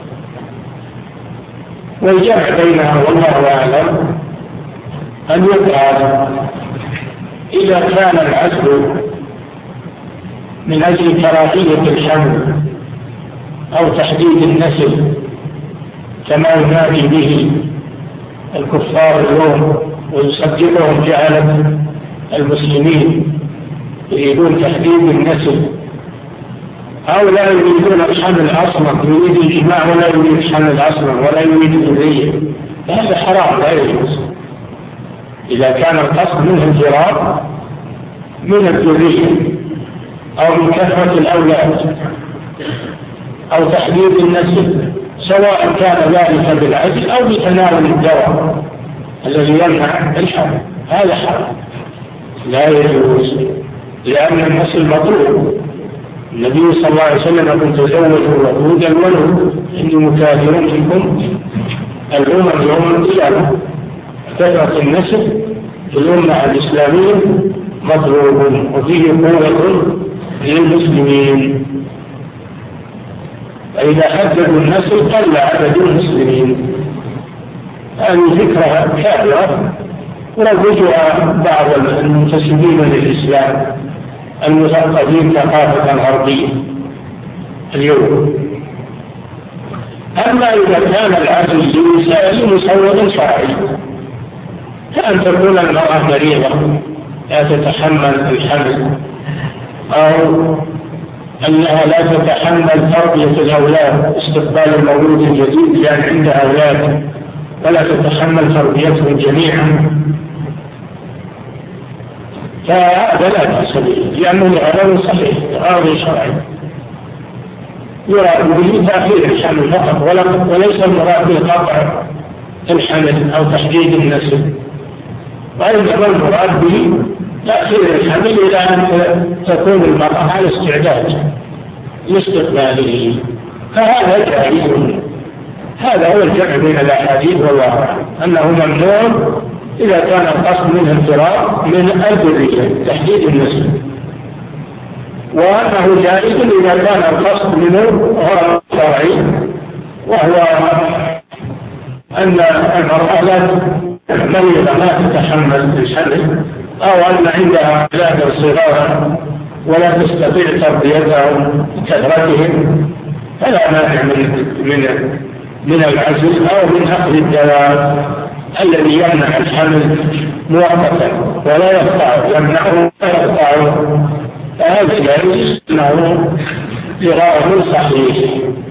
والجمع بينها والله أعلم أن يقال إذا كان العزل من أجل كراهية الحمل أو تحديد النسل كما ينادي به الكفار اليوم ويصدقهم جعلة المسلمين يريدون تحديد النسل، هؤلاء يريدون الحمل أصلا، يريد الإجماع ولا يريد الحمل أصلا ولا يريد الذرية، هذا حرام لا يجوز. إذا كان القصد منه الفرار من الذرية أو من كثرة الأولاد أو تحديد النسل، سواء كان ذلك بالعزل أو بتناول الدواء الذي يمنع الحمل، هذا حرام لا يجوز، لأن النسل مطلوب النبي صلى الله عليه وسلم يقول تزوجوا الوقود الولد إني مكافر بكم الأمم يوم القيامة. كثرة النسل في الأمة الإسلامية مطلوب وفيه قوة للمسلمين، فإذا حددوا النسل قل عدد المسلمين. هذه فكرة كافرة وروجها بعض المنتسبين للإسلام المثقفين ثقافة غربية اليوم. أما إذا كان العزل للنساء مسوغ شرعي كأن تكون المرأة مريضة لا تتحمل الحمل، أو أنها لا تتحمل تربية الأولاد استقبال المولود الجديد لأن عندها أولاد ولا تتحمل تربيتهم جميعا، فهذا لا بأس به لأنه غرض صحيح غرض شرعي يراد به تأخير الحمل فقط وليس المراد بقطع الحمل أو تحديد النسل، وإنما المراد به تأخير الحمل إلى أن تكون المرأة على استعداد لاستقباله، فهذا جائز. هذا هو الجمع بين الأحاديث والواقع أنه ممنوع إذا كان القصد منه الفراغ من الذرية تحديد النسل، وأنه جائز إذا كان القصد منه غرض شرعي وهو أن المرأة مريضة لا تتحمل الحمل أو أن عندها أولاد صغارا ولا تستطيع تربيتهم كثرتهم، فلا مانع من العزل أو من أخذ الدواء الذي يمنع الحمل مؤقتا ولا يمنعه ولا يقطعه، فهذا جائز أنه لغرض صحيح.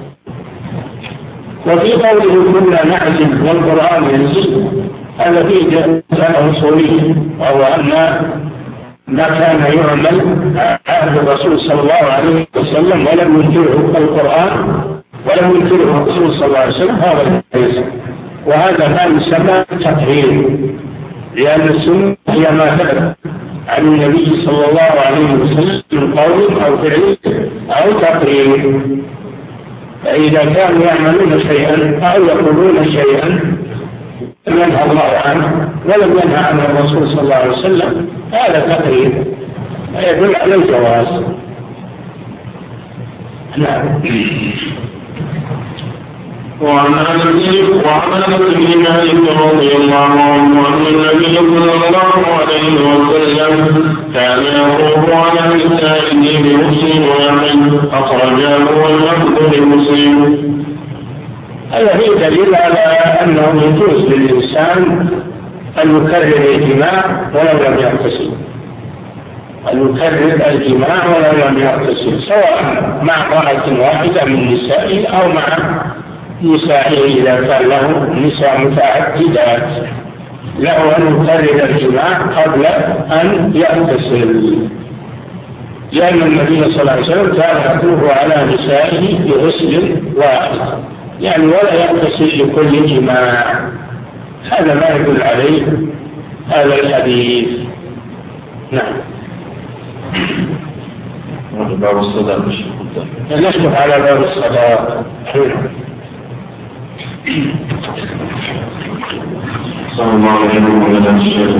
وفي قوله كنا نعزل والقرآن ينزل هذا فيه مسألة أصولية، وهو أن ما كان يعمل عهد الرسول صلى الله عليه وسلم ولم ينكره القرآن ولم ينكره الرسول صلى الله عليه وسلم هذا ليس، وهذا ما يسمى تطهير، لأن السنة هي ما ثبت عن النبي صلى الله عليه وسلم من قول أو فعل أو تقرير. فإذا كانوا يعملون شيئا أو يقولون شيئا لم ينهى الله عنه ولم ينهى عنه الرسول صلى الله عليه وسلم هذا تقرير يدل على الجواز. نعم. وعن انس بن مالك رضي الله عنه ان النبي صلى الله عليه وسلم كان يطوف على نسائه بمسلم واحد اخرجاه واللفظ لمسلم. هذا فيه دليل على انه يجوز للانسان ان يكرر الجماع ولو لم يغتسل، أن يكرر الجماع ولو لم يغتسل، سواء مع امرأة واحدة من نسائه أو مع نسائه إذا كان له نساء متعددات، له أن يكرر الجماع قبل أن يغتسل، لأن النبي صلى الله عليه وسلم كان يطوف على نسائه بغسل واحد، يعني ولا يغتسل لكل جماع. هذا ما يدل عليه هذا الحديث. نعم. باب الصلاة نشرف على باب الصلاة. صلى الله عليه وسلم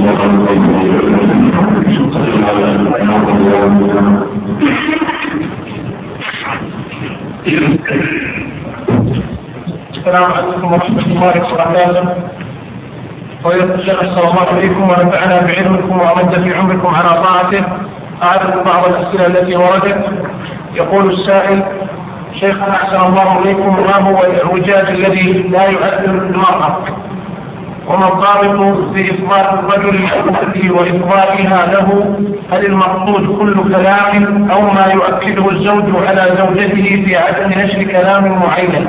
السلام عليكم ورحمة الله وبركاته. ويتشرف صلى الله عليكم ونفعنا بعلمكم وأمد في عمركم على طاعته. أعرف بعض الأسئلة التي وردت. يقول السائل: شيخنا أحسن الله إليكم، ما هو الإعوجاج الذي لا يؤثر المرأة؟ وما الضابط في إفضاء الرجل لأخته وإفضائها له؟ هل المقصود كل كلام أو ما يؤكده الزوج على زوجته في عدم نشر كلام معين؟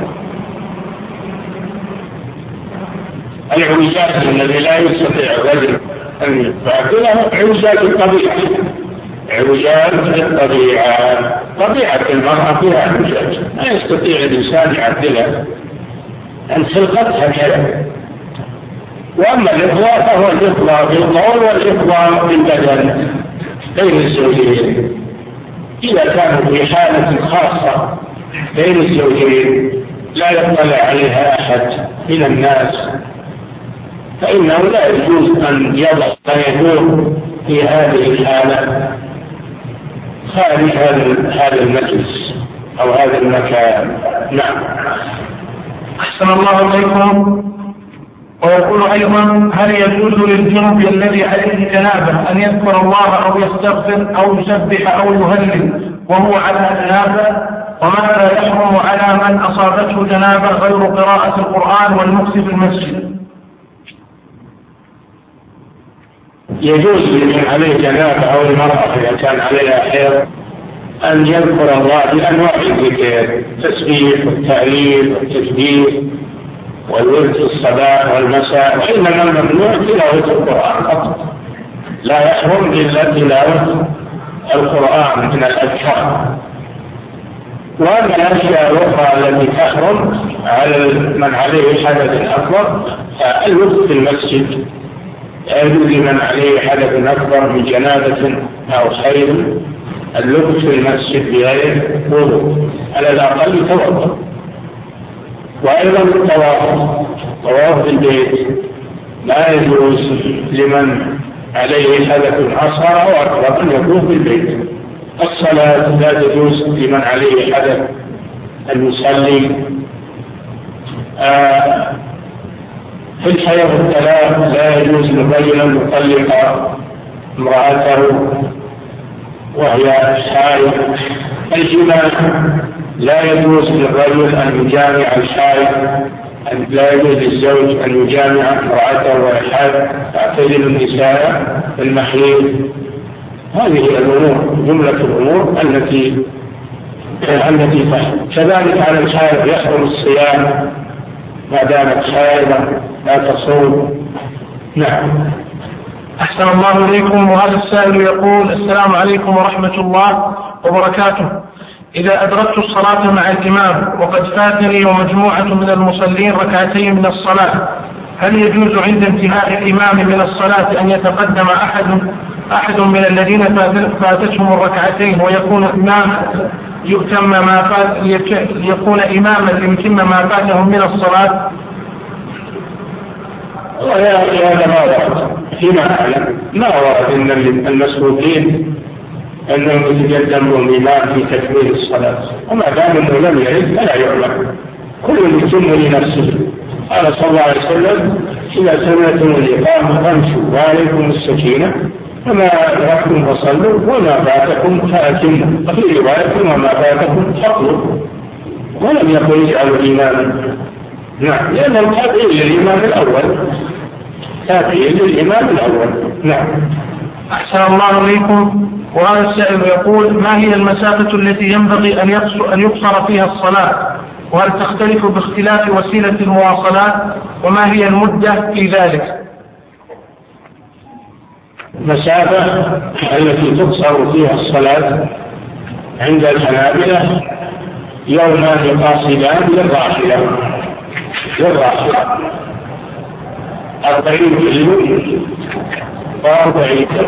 العوجاج الذي لا يستطيع الرجل أن يفعله عوجاج الطبيعة، عوجاج الطبيعة، طبيعة المرأة فيها عوجاج لا يستطيع الإنسان يعدلها أن خلقتها كذا. وأما الإفضاء فهو الإفضاء بالقول والإفضاء بالبدن بين الزوجين، إذا كانوا في حالة خاصة بين الزوجين لا يطلع عليها أحد من الناس فإنه لا يجوز أن يضع يدور في هذه الحالة خارج هذا المجلس أو هذا المكان. نعم. أحسن الله إليكم. ويقول أيضا: هل يجوز للجنب الذي عليه جنابه أن يذكر الله أو يستغفر أو يسبح أو يهلل وهو على جنابه؟ وماذا يحرم على من أصابته جنابه غير قراءة القرآن والمكث في المسجد؟ يجوز لمن عليه جنابه أو المرأة إذا كان عليها حيض أن يذكر الله بأنواع الذكر: التسبيح والتهليل والتسبيح والورد في الصباح والمساء، وإنما الممنوع تلاوة القرآن فقط، لا يحرم إلا تلاوة القرآن من الأذكار. وأما الأشياء الأخرى التي تحرم على من عليه حدث أكبر فالوقت في المسجد لا يجوز لمن عليه حدث أكبر من جنابة أو حيض اللبس في المسجد بغير وضوء، على الأقل توضأ. وأيضا الطواف في البيت لا يجوز لمن عليه حدث أصغر أو أكبر أن يكون في البيت. الصلاة لا تجوز لمن عليه حدث أن يصلي. في الحيض الثلاث لا يجوز للرجل أن يطلق امرأته وهي حائض. الجماع لا يجوز للرجل أن يجامع الحائض، لا يجوز للزوج أن يجامع امرأته وهي حائض، تعتزل النساء في المحيض. هذه الأمور جملة الأمور التي تحرم. كذلك على الحائض يحرم الصيام ما دامت حائضة، لا تصوم. نعم. أحسن الله إليكم. وهذا السائل يقول: السلام عليكم ورحمة الله وبركاته. إذا أدركت الصلاة مع الإمام وقد فاتني ومجموعة من المصلين ركعتين من الصلاة، هل يجوز عند انتهاء الإمام من الصلاة أن يتقدم أحد من الذين فاتتهم الركعتين ويكون يكون إماما ليتم ما فاتهم من الصلاة؟ هذا ما ورد فيما أعلم، ما ورد أن المسبوقين أنهم يتقدموا الإمام في تكميل الصلاة، وما دام أنه لم يرد فلا يعلم، كل يتم لنفسه. قال صلى الله عليه وسلم: إذا سمعتم الإقامة فامشوا وعليكم السكينة، وما أدركتم فصلوا وما فاتكم فأتموا، وفي رواية: وما فاتكم فاقضوا. ولم يقل اجعلوا إماما. نعم، لأنه تابعين للإمام الأول، تابعين للإمام الأول. نعم. أحسن الله إليكم. وهذا السائل يقول: ما هي المسافة التي ينبغي أن يقصر فيها الصلاة؟ وهل تختلف باختلاف وسيلة المواصلات؟ وما هي المدة في ذلك؟ المسافة التي تقصر فيها الصلاة عند الحنابلة يومان قاصدان للراحلة 40 كيلو و40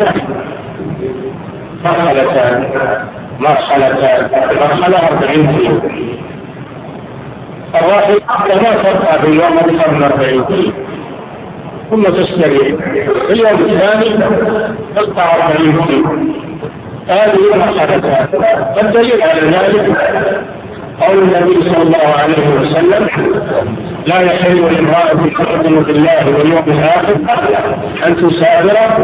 مرحلة 40 كيلو. الراحلة لا تبقى باليوم أكثر من 40 كيلو ثم تستريح، اليوم الثاني تبقى 40 كيلو. هذه مرحلتان. الدليل على ذلك قول النبي صلى الله عليه وسلم: لا يحل لامرأة تؤمن بالله واليوم الآخر أن تسافر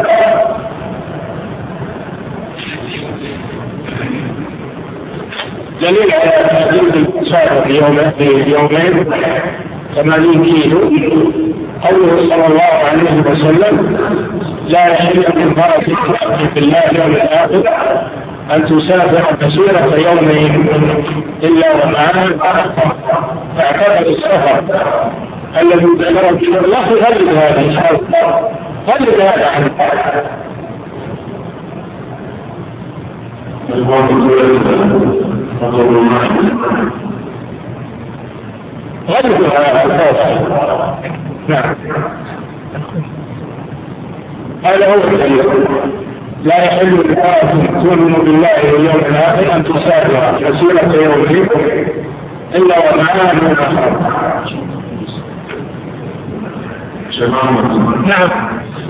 دليل على تحديد المسافر يومين 80 كيلو قوله صلى الله عليه وسلم: لا يحل لامرأة تؤمن بالله واليوم الآخر أن تسافر مسيرة يومين إلا ومعها تعتبر السفر الذي ذكره به الله. غلب هذا الحال، غلب هذا عنه. غلب هذا الحال. نعم، هذا هو الدليل. لا يحل لامرأة تؤمن بالله واليوم الآخر أن تسافر مسيرة يوم إلا ومعها من محرم. نعم.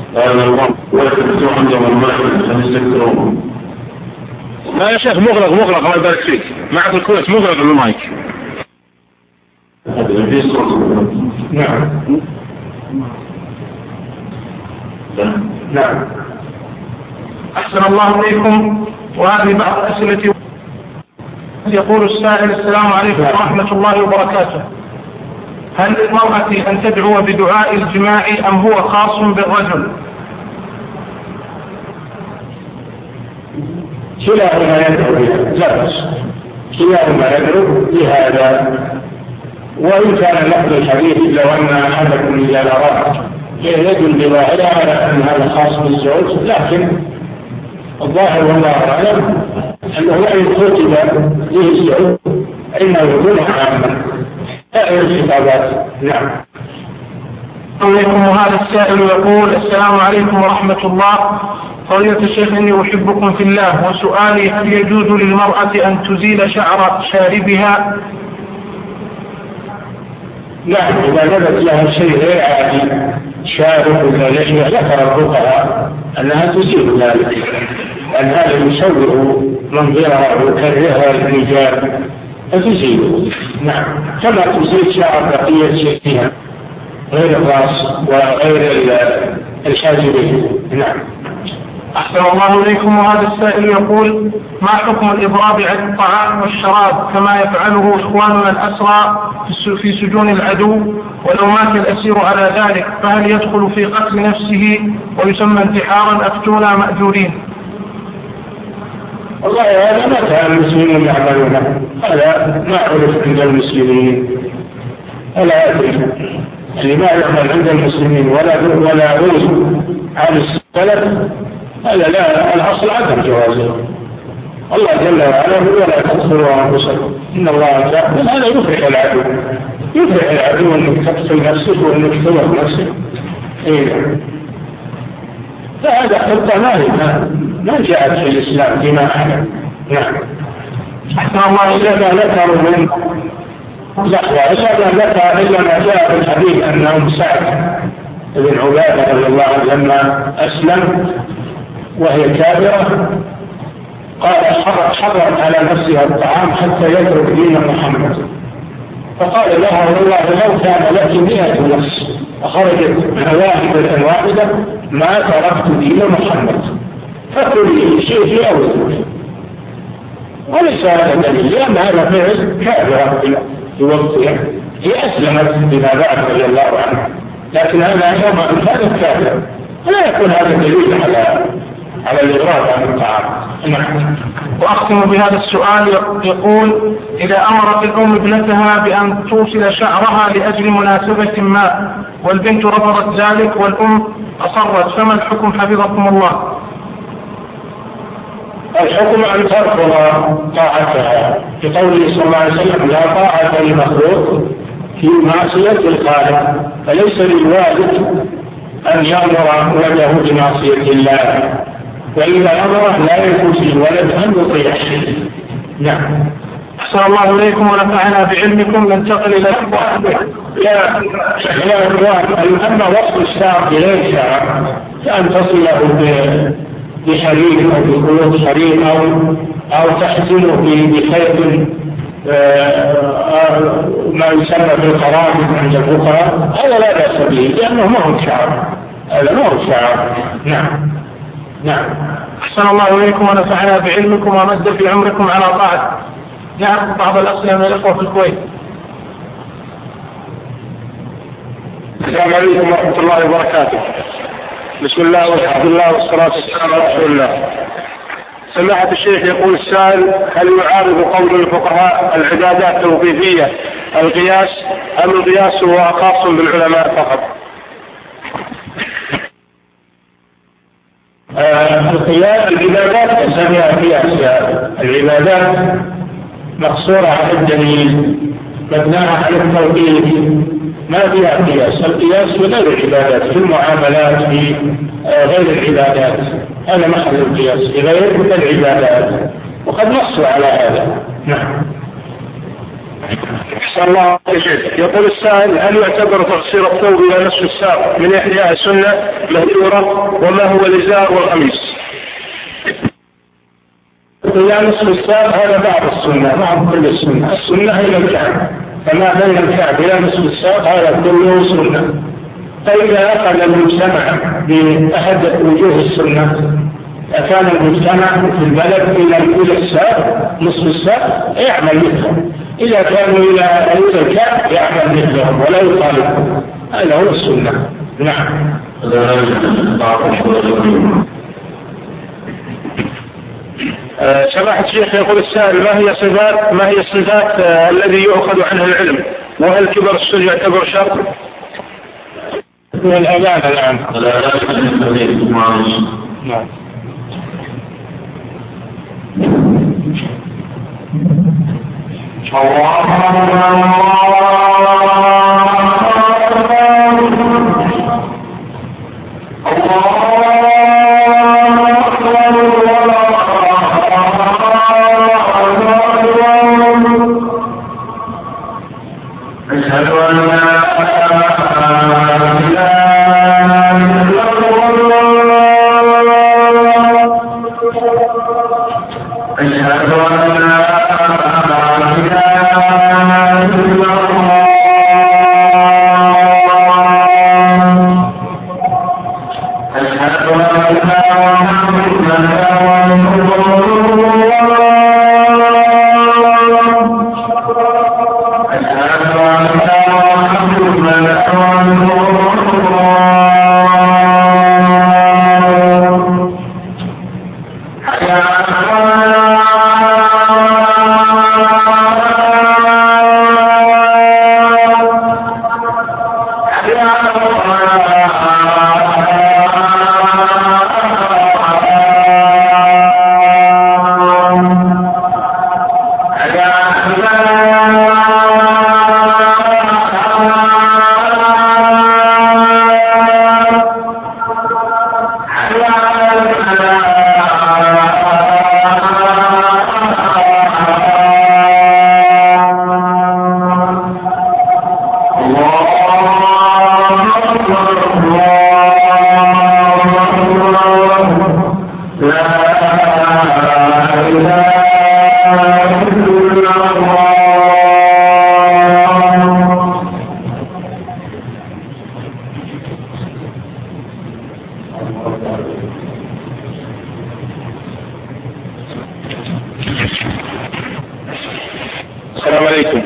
لا يا شيخ مغلق الله يبارك فيك، معك الكويس مغلق المايك. نعم. نعم. أحسن الله إليكم. وهذه بعض أسئلة. يقول السائل: السلام عليكم ورحمة الله وبركاته. هل للمرأة أن تدعو بدعاء الجماع أم هو خاص بالرجل؟ كلاهما يدعو لا بأس، كلاهما يدعو بهذا. وإن كان لفظ الحديث لو أن أحدكم إذا أراد يدل بظاهرها على أن هذا خاص بالزوج، لكن الظاهر والله أعلم أنه إن كتب به الزوج إنه يكون عاما سائر الخطابات. نعم. عليكم. وهذا السائل يقول: السلام عليكم ورحمة الله، فضيلة الشيخ إني أحبكم في الله، وسؤالي: هل يجوز للمرأة أن تزيل شعر شاربها؟ نعم، إذا نبت لها شيء غير عادي شارب ولا لحية ذكر الفقهاء أنها تزيل ذلك، لأن هذا يصور منظرها ويكرهها الرجال فتزيل. نعم، كما تزيل شعر بقية شيئها غير الراس وغير الحاجبين. نعم. أحسن الله إليكم. وهذا السائل يقول: ما حكم الإضراب عن الطعام والشراب كما يفعله إخواننا الأسرى في سجون العدو، ولو مات الأسير على ذلك فهل يدخل في قتل نفسه ويسمى انتحارا؟ أفتونا مأجورين. والله هذا ما كان المسلمين يعملونه، هذا ما عرف عند المسلمين ولا أدري، يعني ما يعمل عند المسلمين ولا عرف عن السلف، هذا لا، الأصل عدم جوازه. الله جل وعلا يقول: ولا تقتلوا أنفسكم إن الله تعالى. هذا يفرح العدو أنك تقتل نفسك وأنك تموت نفسك. فهذا خطة ما جاءت في الإسلام دماء. نعم. أحسن الله إذا ذكروا من إلا ما جاء في الحديث أنهم سعد بن عبادة رضي الله عنه لما أسلم وهي كافرة قال: حرم على نفسها الطعام حتى يترك دين محمد، فقال لها: والله لو كان لك 100 نفس وخرجت واحدة ما تركت دين محمد، فكل شيء في أول. وليس هذا دليل، لأن هذا فعل كافرة في وقتها، هي أسلمت بما بعد رضي الله عنه، لكن هذا يوم هذا كافر، ولا يكون هذا دليل على الإضراب عن الطعام. نعم. وأختم بهذا السؤال يقول: إذا أمرت الأم ابنتها بأن توصل شعرها لأجل مناسبة ما والبنت رفضت ذلك والأم أصرت، فما الحكم حفظكم الله؟ الحكم أن ترفض طاعتها، في قوله صلى الله عليه وسلم: لا طاعة لمخلوق في معصية الخالق، فليس للوالد أن يأمر ولده بمعصية الله، وإذا أمره لا يجوز للولد أن يطيع. نعم. أحسن الله إليكم ونفعنا بعلمكم. ننتقل إلى يا إخوان، أما وصف الشعر بغير شعر فأن تصله بحرير أو بخيوط حرير أو تحزنه بخيط ما يسمى بالقراميط عند الفقراء، هذا لا بأس به لأنه ما هو شعر، هذا ما هو شعر. نعم. نعم. أحسن الله إليكم ونفعنا بعلمكم ومد في عمركم على طاعته. نعم. بعض الأسئلة من الأخوة في الكويت. السلام عليكم ورحمة الله وبركاته. بسم الله والحمد لله والصلاة والسلام على رسول الله. سماحة الشيخ، يقول السائل: هل يعارض قول الفقهاء العبادات توقيفية القياس، أم القياس هو خاص بالعلماء فقط؟ العبادات تسميها قياس. العبادات مقصورة على الدليل، مبناها على التوقيف، ما فيها قياس. القياس في غير العبادات، في المعاملات، في غير العبادات. هذا محل القياس في غير العبادات، وقد نصوا على هذا. نعم. أحسن الله إليك. يقول السائل: هل يعتبر تقصير الثوب إلى نصف الساق من إحياء السنة مهجورة؟ وما هو الإزار والقميص؟ إلى نصف الساق هذا بعض السنة، بعض كل السنة. السنة إلى الكعب، فما بين الكعب إلى نصف الساق هذا كله سنة. فإذا أخذ المجتمع بأحد وجوه السنة، كان المجتمع في البلد إلى الساق نصف الساق يعمل مثله، إذا كانوا إلى الكعب يعمل مثلهم ولا يخالفهم. هذا هو السنة. نعم. سماحة الشيخ يقول السائل: ما هي الصفات الذي يؤخذ عنها العلم؟ وهل كبر السن يعتبر شرط؟ من الأذان الآن. نعم. السلام عليكم.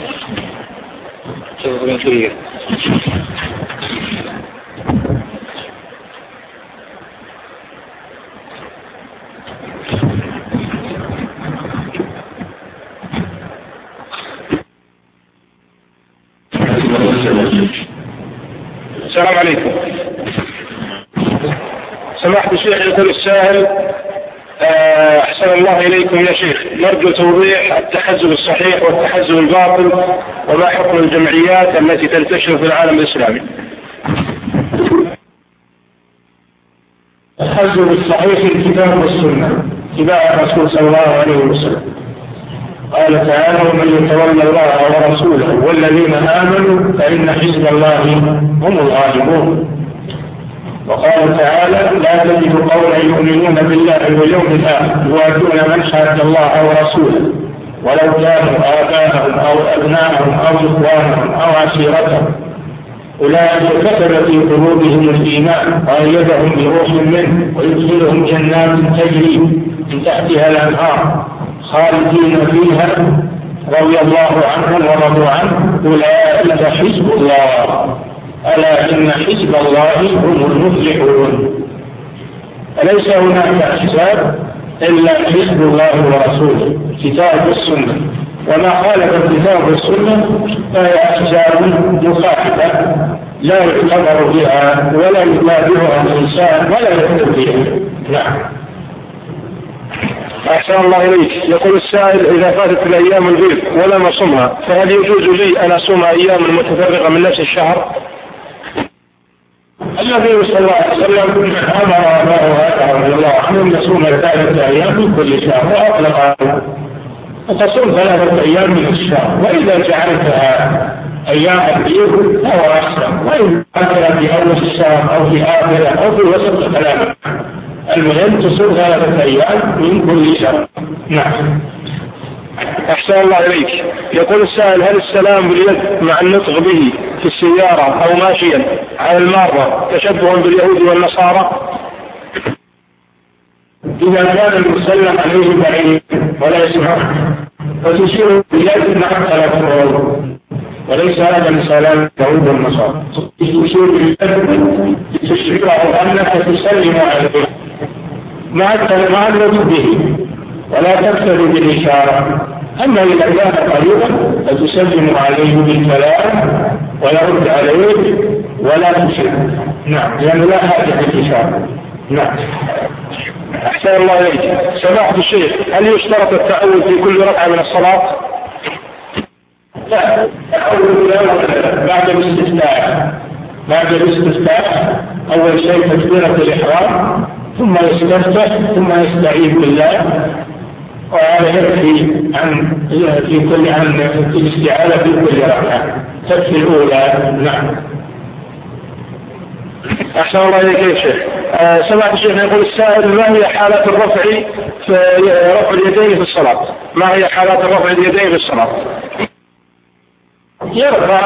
السلام عليكم. سماحة الشيخ يقول السائل: أحسن الله إليكم يا شيخ، نرجو توضيح التحزب الصحيح والتحزب الباطل، وما حكم الجمعيات التي تنتشر في العالم الإسلامي؟ التحزب الصحيح الكتاب والسنة، اتباع الرسول صلى الله عليه وسلم. قال تعالى: ومن يتولى الله ورسوله والذين آمنوا فإن حزب الله هم الغالبون. وقال تعالى: لا تجد قوما يؤمنون بالله واليوم الآخر يوادون من حاد الله ورسوله ولو كانوا آباءهم أو أبناءهم أو إخوانهم أو عشيرتهم أولئك كتب في قلوبهم الإيمان وأيدهم بروح منه ويدخلهم جنات تجري من تحتها الأنهار خالدين فيها رضي الله عنهم ورضوا عنه أولئك حزب الله ألا إن حزب الله هم المفلحون. فليس هناك أحزاب إلا حزب الله ورسوله، الكتاب والسنة، وما خالف الكتاب والسنة فهي أحزاب مخالفة لا يعتبر بها ولا يتابعها الإنسان ولا يكتب بها. نعم. أحسن الله إليك. يقول السائل: إذا فاتت الأيام البيض ولم أصمها فهل يجوز لي أن أصوم أيام متفرقة من نفس الشهر؟ النبي صلى الله عليه وسلم أمر أباه هريرة رضي الله عنه أن يصوم 3 أيام من كل شهر وأطلق وتصوم 3 أيام من الشهر، وإذا جعلتها أيام البيض فهو أحسن، وإن كانت في أول الشهر أو في آخره أو في وسط الكلام، المهم تصوم 3 أيام من كل شهر. نعم. أحسن الله إليك. يقول السائل: هل السلام باليد مع النطق به في السيارة أو ماشيا على المارة تشبه باليهود والنصارى؟ إذا كان المسلم عليه بعيد ولا يسمع فتشير باليد مع التلفظ، وليس هذا من سلام اليهود والنصارى. تشير باليد تشعره أنك تسلم عليه مع النطق به ولا تقتدي بالإشارة. أما إذا كان قريبا فتسلم عليه بالكلام ويرد عليه ولا تشير. نعم، لأنه لا حاجة بالإشارة. نعم. أحسن الله إليك. سماحة الشيخ، هل يشترط التعوذ في كل ركعة من الصلاة؟ لا، التعوذ بعد الاستفتاح أول شيء تكبيرة الإحرام، ثم يستفتح ثم يستعيذ بالله، وهذا يكفي في كل الاستعاذة في كل ركعة، تكفي الأولى. نعم. أحسن الله إليك يا شيخ. سمعت الشيخ يقول السائل: ما هي حالات الرفع في رفع اليدين في الصلاة؟ ما هي حالات الرفع اليدين في الصلاة؟ يرفع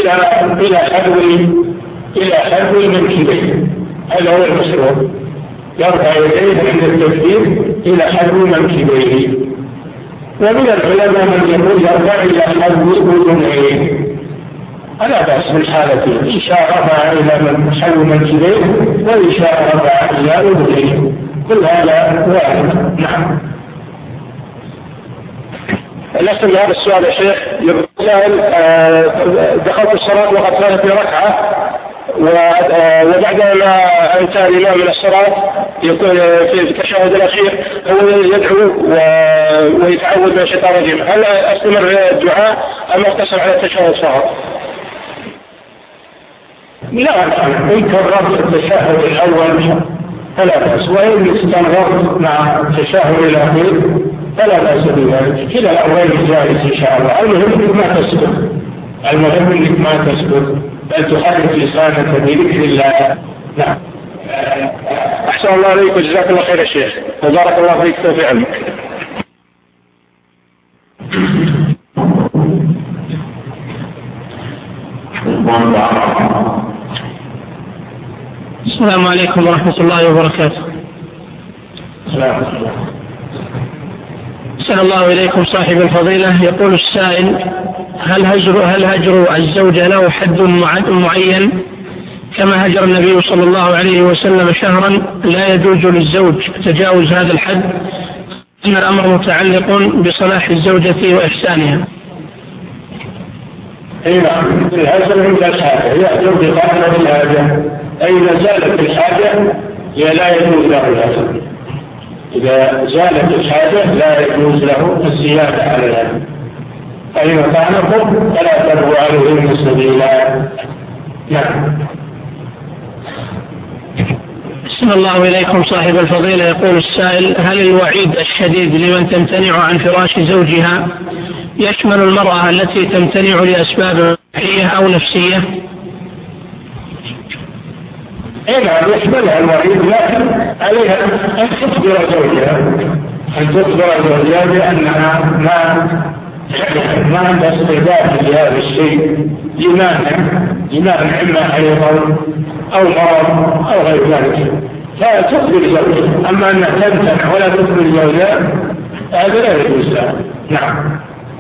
إلى حذو المنكبين، هذا هو المشروع. يرفع يديه عند التكبير إلى حذو منكبيه، ومن العلماء من يقول يرفع إلى حذو أذنيه، فلا بأس بالحالتين، إن شاء رفع إلى حذو منكبيه وإن شاء رفع إلى أذنيه، كل هذا واحد. نعم. نختم بهذا السؤال يا شيخ. يقول السائل: دخلت الصلاة وقد كانت في ركعة، وبعد ما انتهى الإمام من الصلاة يقول في التشهد الأخير هو يدعو ويتعوذ من الشيطان الرجيم، هل أستمر الدعاء أم أقتصر على التشهد فقط؟ لا، إن كررت التشهد الأول فلا بأس، وإن استمرت مع التشهد الأخير فلا بأس بذلك، كلا الأمرين جائز إن شاء الله. المهم إنك ما تسكت بل تحرك لسانك بذكر الله. نعم. أحسن الله عليك وجزاك الله خير يا شيخ، وبارك الله فيك في علمك. السلام عليكم ورحمة الله وبركاته. أحسن الله إليكم صاحب الفضيلة. يقول السائل: هل هجر الزوجة له حد معين كما هجر النبي صلى الله عليه وسلم شهرا لا يجوز للزوج تجاوز هذا الحد، إن الأمر متعلق بصلاح الزوجة وإحسانها؟ الهجر عند الحاجة يأتي بقدر الحاجة، أي إذا زالت الحاجة لا يجوز له الهجر. إذا زالت الحاجة لا يجوز له الزيادة على الهجر، فإذا كانكم فلا تبغوا عليهم سبيلا. نعم. أحسن الله إليكم صاحب الفضيلة. يقول السائل: هل الوعيد الشديد لمن تمتنع عن فراش زوجها يشمل المرأة التي تمتنع لأسباب صحية أو نفسية؟ نعم، يشملها الوعيد، لكن عليها أن تخبر زوجها بأنها ما عندها استعداد لهذا الشيء لمانع إما حيض أو مرض أو غير ذلك، فتخبر زوجها. أما أنها تمتنع ولا تخبر زوجها هذا لا يجوز لها. نعم.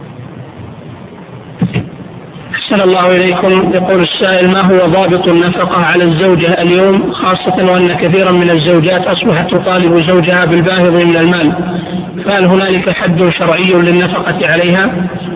أحسن الله إليكم. يقول السائل: ما هو ضابط النفقة على الزوجة اليوم، خاصة وأن كثيرا من الزوجات أصبحت تطالب زوجها بالباهظ من المال، فهل هنالك حد شرعي للنفقة عليها؟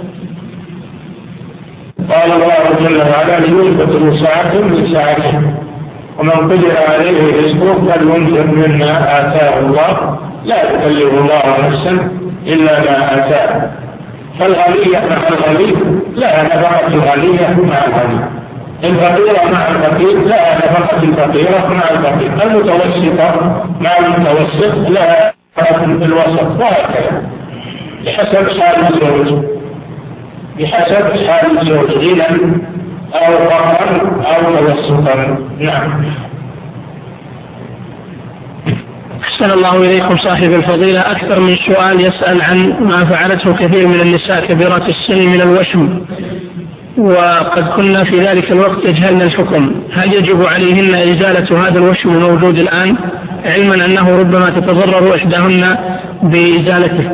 قال الله جل وعلا: لينفق ذو سعة من سعته ومن قدر عليه رزقه فلينفق مما آتاه الله لا يكلف الله نفسا إلا ما آتاه. فالغنية مع الغني لا نفقة الغنية مع الغني، الفقيرة مع الفقير لا نفقة الفقيرة مع الفقير، المتوسطة مع المتوسط لا نفقة الوسط، وهكذا بحسب حال الزوج، بحسب حال الزوج غنى أو فقرا أو توسطا. نعم. أحسن الله إليكم صاحب الفضيلة. أكثر من سؤال يسأل عن ما فعلته كثير من النساء كبيرات السن من الوشم، وقد كنا في ذلك الوقت يجهلنا الحكم، هل يجب عليهن إزالة هذا الوشم الموجود الآن، علما أنه ربما تتضرر إحداهن بإزالته؟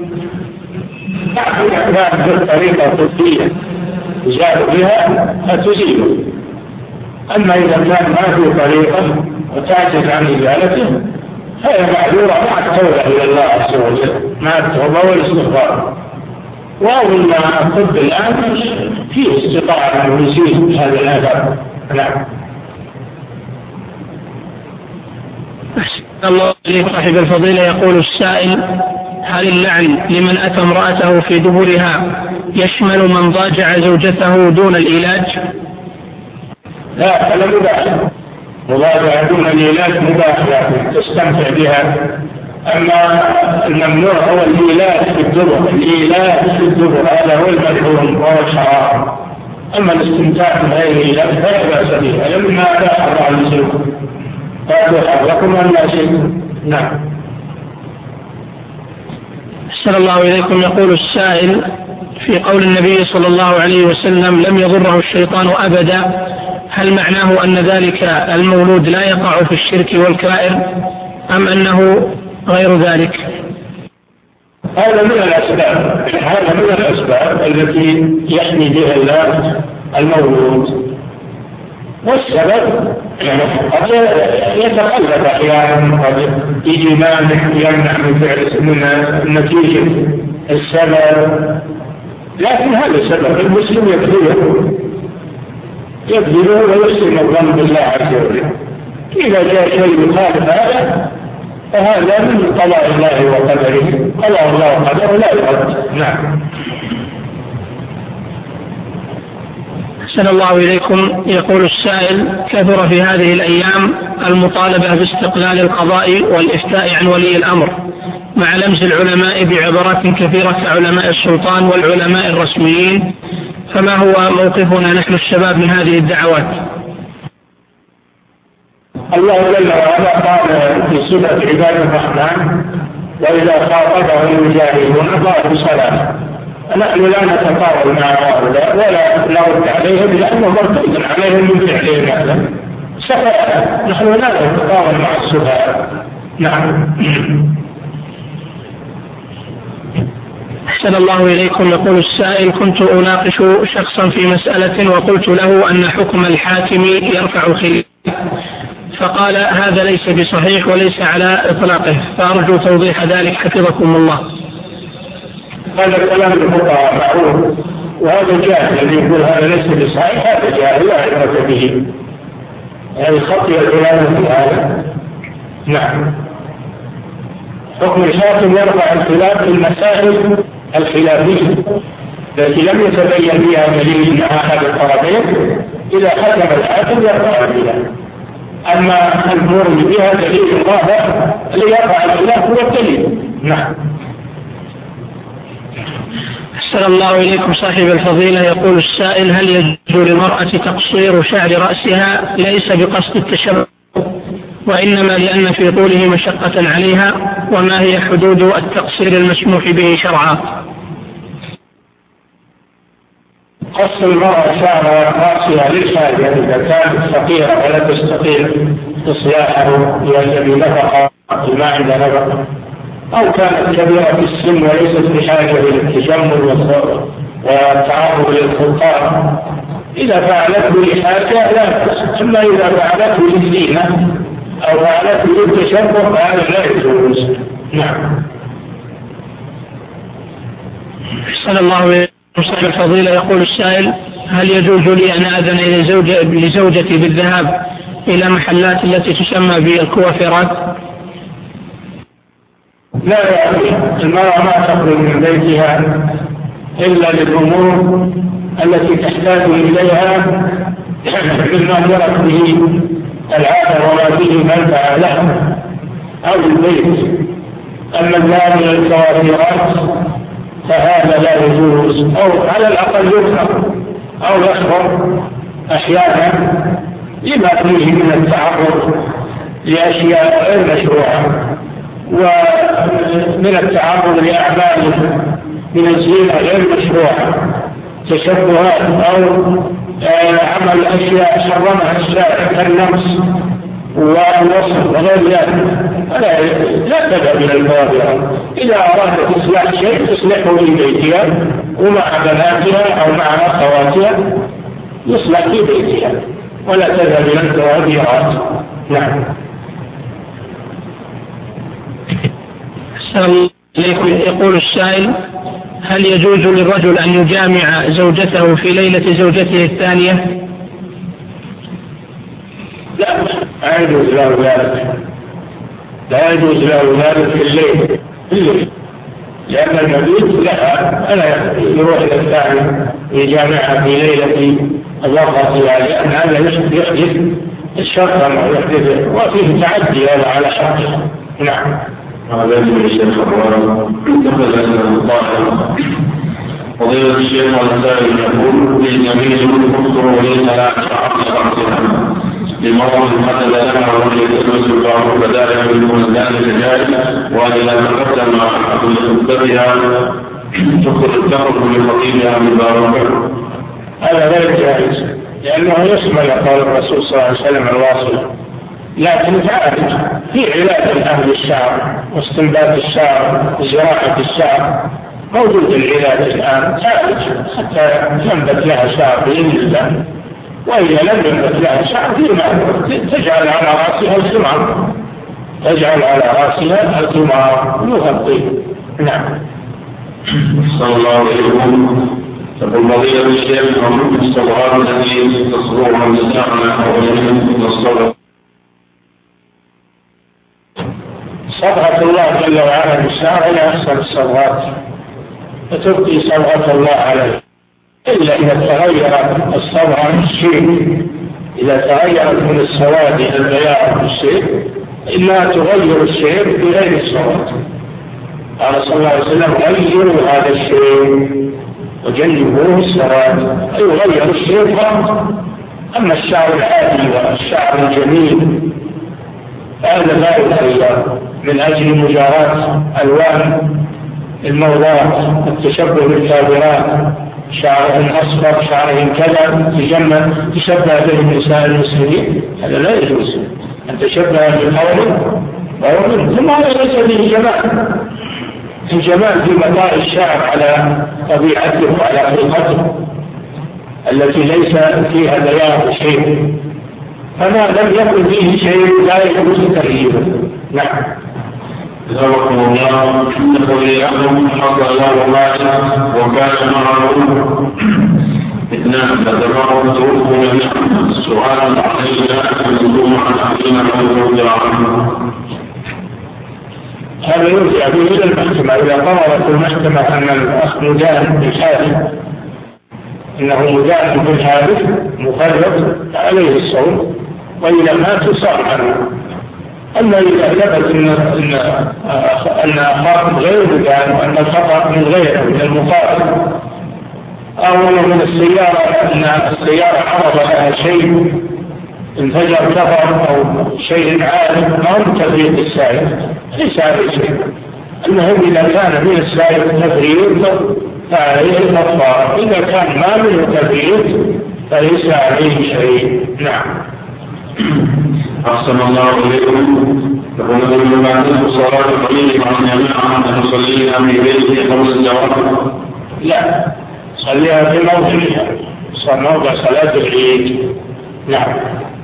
نعم، بالطريقة الطبية يزال بها فتزيله، أما إذا كان ما في طريقة وتعجز عن إزالته فهي معذورة مع التوبة إلى الله عز وجل، مع التوبة والاستغفار. وأظن الطب الآن فيه استطاعة أن يزيل هذا الآثار. نعم. أحسن الله إليك صاحب الفضيلة. يقول السائل: هل اللعن لمن أتى امرأته في دبرها يشمل من ضاجع زوجته دون العلاج؟ لا، هذا مباح، مضاجعة دون العلاج مباح لكن تستمتع بها. أما الممنوع هو الإيلاد في الدبر، الإيلاد في الدبر هذا هو المحرم وهو الحرام. أما الاستمتاع بغير الإيلاد فلا بأس به، لما لا حرام الزوج فأتوا حركم أن لا شيء. نعم. أحسن الله إليكم. يقول السائل: في قول النبي صلى الله عليه وسلم لم يضره الشيطان أبدا، هل معناه أن ذلك المولود لا يقع في الشرك والكبائر أم أنه غير ذلك؟ هذا من الأسباب التي يحمي بها الله المولود، والسبب قد يتقلب أحيانا، قد يجي مانع يمنع من فعل من نتيجة السبب، لكن هذا السبب المسلم يكذبه ويحسن الظن بالله عز وجل. إذا جاء شيء يخالف هذا فهذا من قضاء الله وقدره، قضاء الله وقدره لا يرد. نعم. أحسن الله إليكم. يقول السائل: كثر في هذه الأيام المطالبة باستقلال القضاء والإفتاء عن ولي الأمر مع لمس العلماء بعبارات كثيرة كعلماء السلطان والعلماء الرسميين، فما هو موقفنا نحن الشباب من هذه الدعوات؟ الله جل وعلا قال في صفة عباد الرحمن: وإذا خاطبهم الجاهلون قالوا سلاما. نحن لا نتطاول مع هؤلاء ولا نرد عليهم لأنه مرتد عليهم من فعلهم هذا سفهاء، نحن لا نتطاول مع السفهاء. نعم. أحسن الله إليكم. يقول السائل: كنت أناقش شخصا في مسألة وقلت له أن حكم الحاكم يرفع الخلاف، فقال هذا ليس بصحيح وليس على إطلاقه، فأرجو توضيح ذلك حفظكم الله. هذا كلام الفقهاء معروف، وهذا الجاهل الذي يقول هذا ليس بصحيح هذا جاهل لا عبرة به، يعني خطي العلماء في هذا. نعم. حكم الحاكم يرفع الخلاف في المسائل الخلافية التي لم يتبين فيها دليل من أحد الطرفين، إذا حكم الحاكم يرفع الخلاف. أما الأمور اللي فيها دليل ظاهر اللي يرفع الخلاف هو الدليل. نعم. أحسن الله إليكم صاحب الفضيلة. يقول السائل: هل يجوز للمرأة تقصير شعر رأسها ليس بقصد التشبه وإنما لأن في طوله مشقة عليها، وما هي حدود التقصير المسموح به شرعا؟ قص المرأة شعر رأسها للحاجة إذا كانت فقيرة ولا تستطيع إصلاحه لأجل نفقة ما عند نفقة، أو كانت كبيرة في السن وليست بحاجة إلى التجمل والتعرض للخطاب، إذا فعلته لحاجة لا تقص. أما إذا فعلته للزينة أو فعلته للتشبه فهذا لا يجوز. نعم. أحسن الله إليكم صاحب الفضيلة. يقول السائل: هل يجوز لي أن أذن لزوجتي بالذهاب إلى محلات التي تسمى بالكوافيرات؟ لا، يعني المرأة ما تخرج من بيتها إلا للأمور التي تحتاج إليها مما جرت به العادة وما به منفعة له أو البيت. أما الذهاب إلى الكوافرات فهذا لا يجوز، أو على الأقل يكره أو يخبر أحيانا لما فيه من التعرض لأشياء غير مشروعة ومن التعرض لأعمال من الزينة غير مشروعة، تشبهات أو عمل أشياء حرمها الشارع كالنمس والوصف وغير ذلك، لا تذهب إلى الكوافرات. إذا أرادت إصلاح شيء تصلحه في بيتها ومع بناتها أو مع أخواتها يصلح في بيتها، ولا تذهب إلى الكوافرات. نعم. يقول السائل: هل يجوز للرجل أن يجامع زوجته في ليلة زوجته الثانية؟ لا يجوز له ذلك، لا يجوز له ذلك في الليل، لأن المبيت لها ألا يروح إلى الثاني يجامعها في ليلة الوقت، لأن هذا يحدث الشرطة ويحدث وفيه تعدي على حقه. نعم. هذا يقول الشيخ فضيلة الشيخ والسائل يقول: للجميع تخطر وليس لا تعقل لمرض حدث لها وهي تلبس الله فذلك بالمنزل كذلك، وإذا تقدم أحد خطبتها تخرج من خطيبها مباركة. هذا غير جائز، لأنه يشمل قول الرسول صلى الله عليه وسلم الواصل، لكن تعالج في علاج أهل الشعر واستنبات الشعر وزراعة الشعر، موجود العلاج الآن، تعالج حتى ينبت لها شعر بإذن الله، وإذا لم ينبت لها شعر تجعل على رأسها الخمار، تجعل على رأسها الخمار يغطيه. نعم. صلى الله عليه وسلم. تقول فضيلة الشيخ: ومن الصبغات التي تصبغها نساءنا أو غيرهم تصبغ صبغة الله جل وعلا بالشعر إلى أحسن الصبغات، فتبقي صبغة الله عليه، إلا إذا تغيرت الصبغة الشيء، إذا تغيرت من السواد إلى البياض الشيء إلا تغير الشيء بغير السواد. قال صلى الله عليه وسلم: غيروا هذا الشيء وجنبوه السواد، أي غير الشيء فقط. أما الشعر العادي والشعر الجميل هذا لا يغير من أجل مجاراة ألوان الموضات، التشبه بالكافرات، شعرهم أصفر شعرهم كذا تشبه به نساء المسلمين، هذا لا يجوز أن تشبه بالقوم، ثم هذا ليس به جمال. الجمال في مطاع الشعر على طبيعته وعلى خلقته التي ليس فيها بياض شيء، فما لم يكن فيه شيء لا يجوز تغييره. نعم. جزاكم الله. يقول لأحدهم: حصل له مال وكان معه اثنان فتفرقوا توفوا جميعا، السؤال علينا يقول عن أحدنا رضي عنه. هذا يرجع به إلى المحكمة، إذا قررت المحكمة أن الأخ مدان بالحادث، إنه مدان بالحادث مفرط عليه الصوم، وإذا مات صار عنه. أما إذا ثبت أن أخاك غير مدان وأن الخطأ من غيره من المقاتل، أو من السيارة أن السيارة عرض لها شيء انفجر كفر أو شيء عالم أو تفريط السائق، ليس عليه شيء. المهم إذا كان من السائق تفريط فعليه الكفارة، إذا كان ما منه تفريط فليس عليه شيء. نعم. أحسن الله إليكم. يقول: من بعد صلاة العيد مع الجماعة أن نصليها في بيته خمس ساعات؟ لا، صليها في موضعها، موضع صلاة العيد. نعم.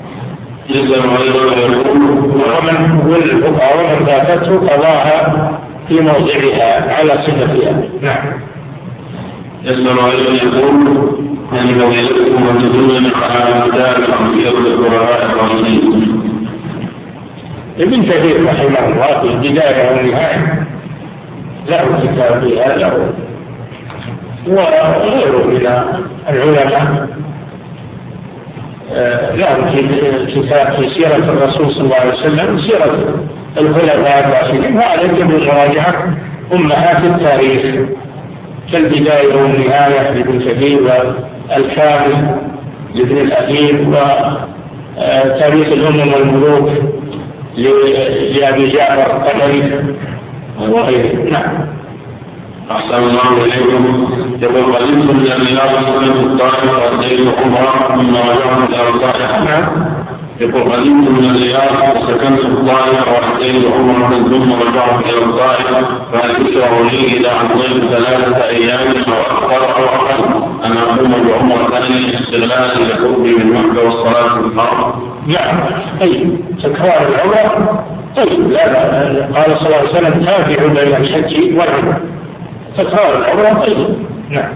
ومن فاتته قضاها في موضعها على صفتها. نعم. يسأل أيضا يقول: أن فضيلتكم وتدلنا على كتاب عقيدة القراء الراشدين. ابن كثير رحمه الله في البداية والنهاية له كتاب في هذا وغيره من العلماء لهم كتاب في سيرة الرسول صلى الله عليه وسلم، سيرة الخلفاء الراشدين، وهذا يجب مراجعة أمهات التاريخ كالبداية والنهاية لابن كثير، والكامل لابن الأثير، وتاريخ الأمم والملوك لأبي جعفر الطبري وغيره. نعم. أحسن الله إليكم. يقول قدمت من الرياض سنة الطائف وأتيت عمرة ثم رجعت إلى الطائف. يقول قدمت من الرياض وسكنت الطائف وأتيت عمرة ثم رجعت إلى الطائف، فهل يشرع لي إذا عطيت 3 أيام أو أكثر أو أقل أن أقوم بعمرة ثانية استغلالا لقربي من مكة والصلاة في الحرم؟ نعم. أي تكرار العمرة. طيب لا قال صلى الله عليه وسلم تابعوا بين الحج والعمرة، تكرار العمرة. طيب. نعم.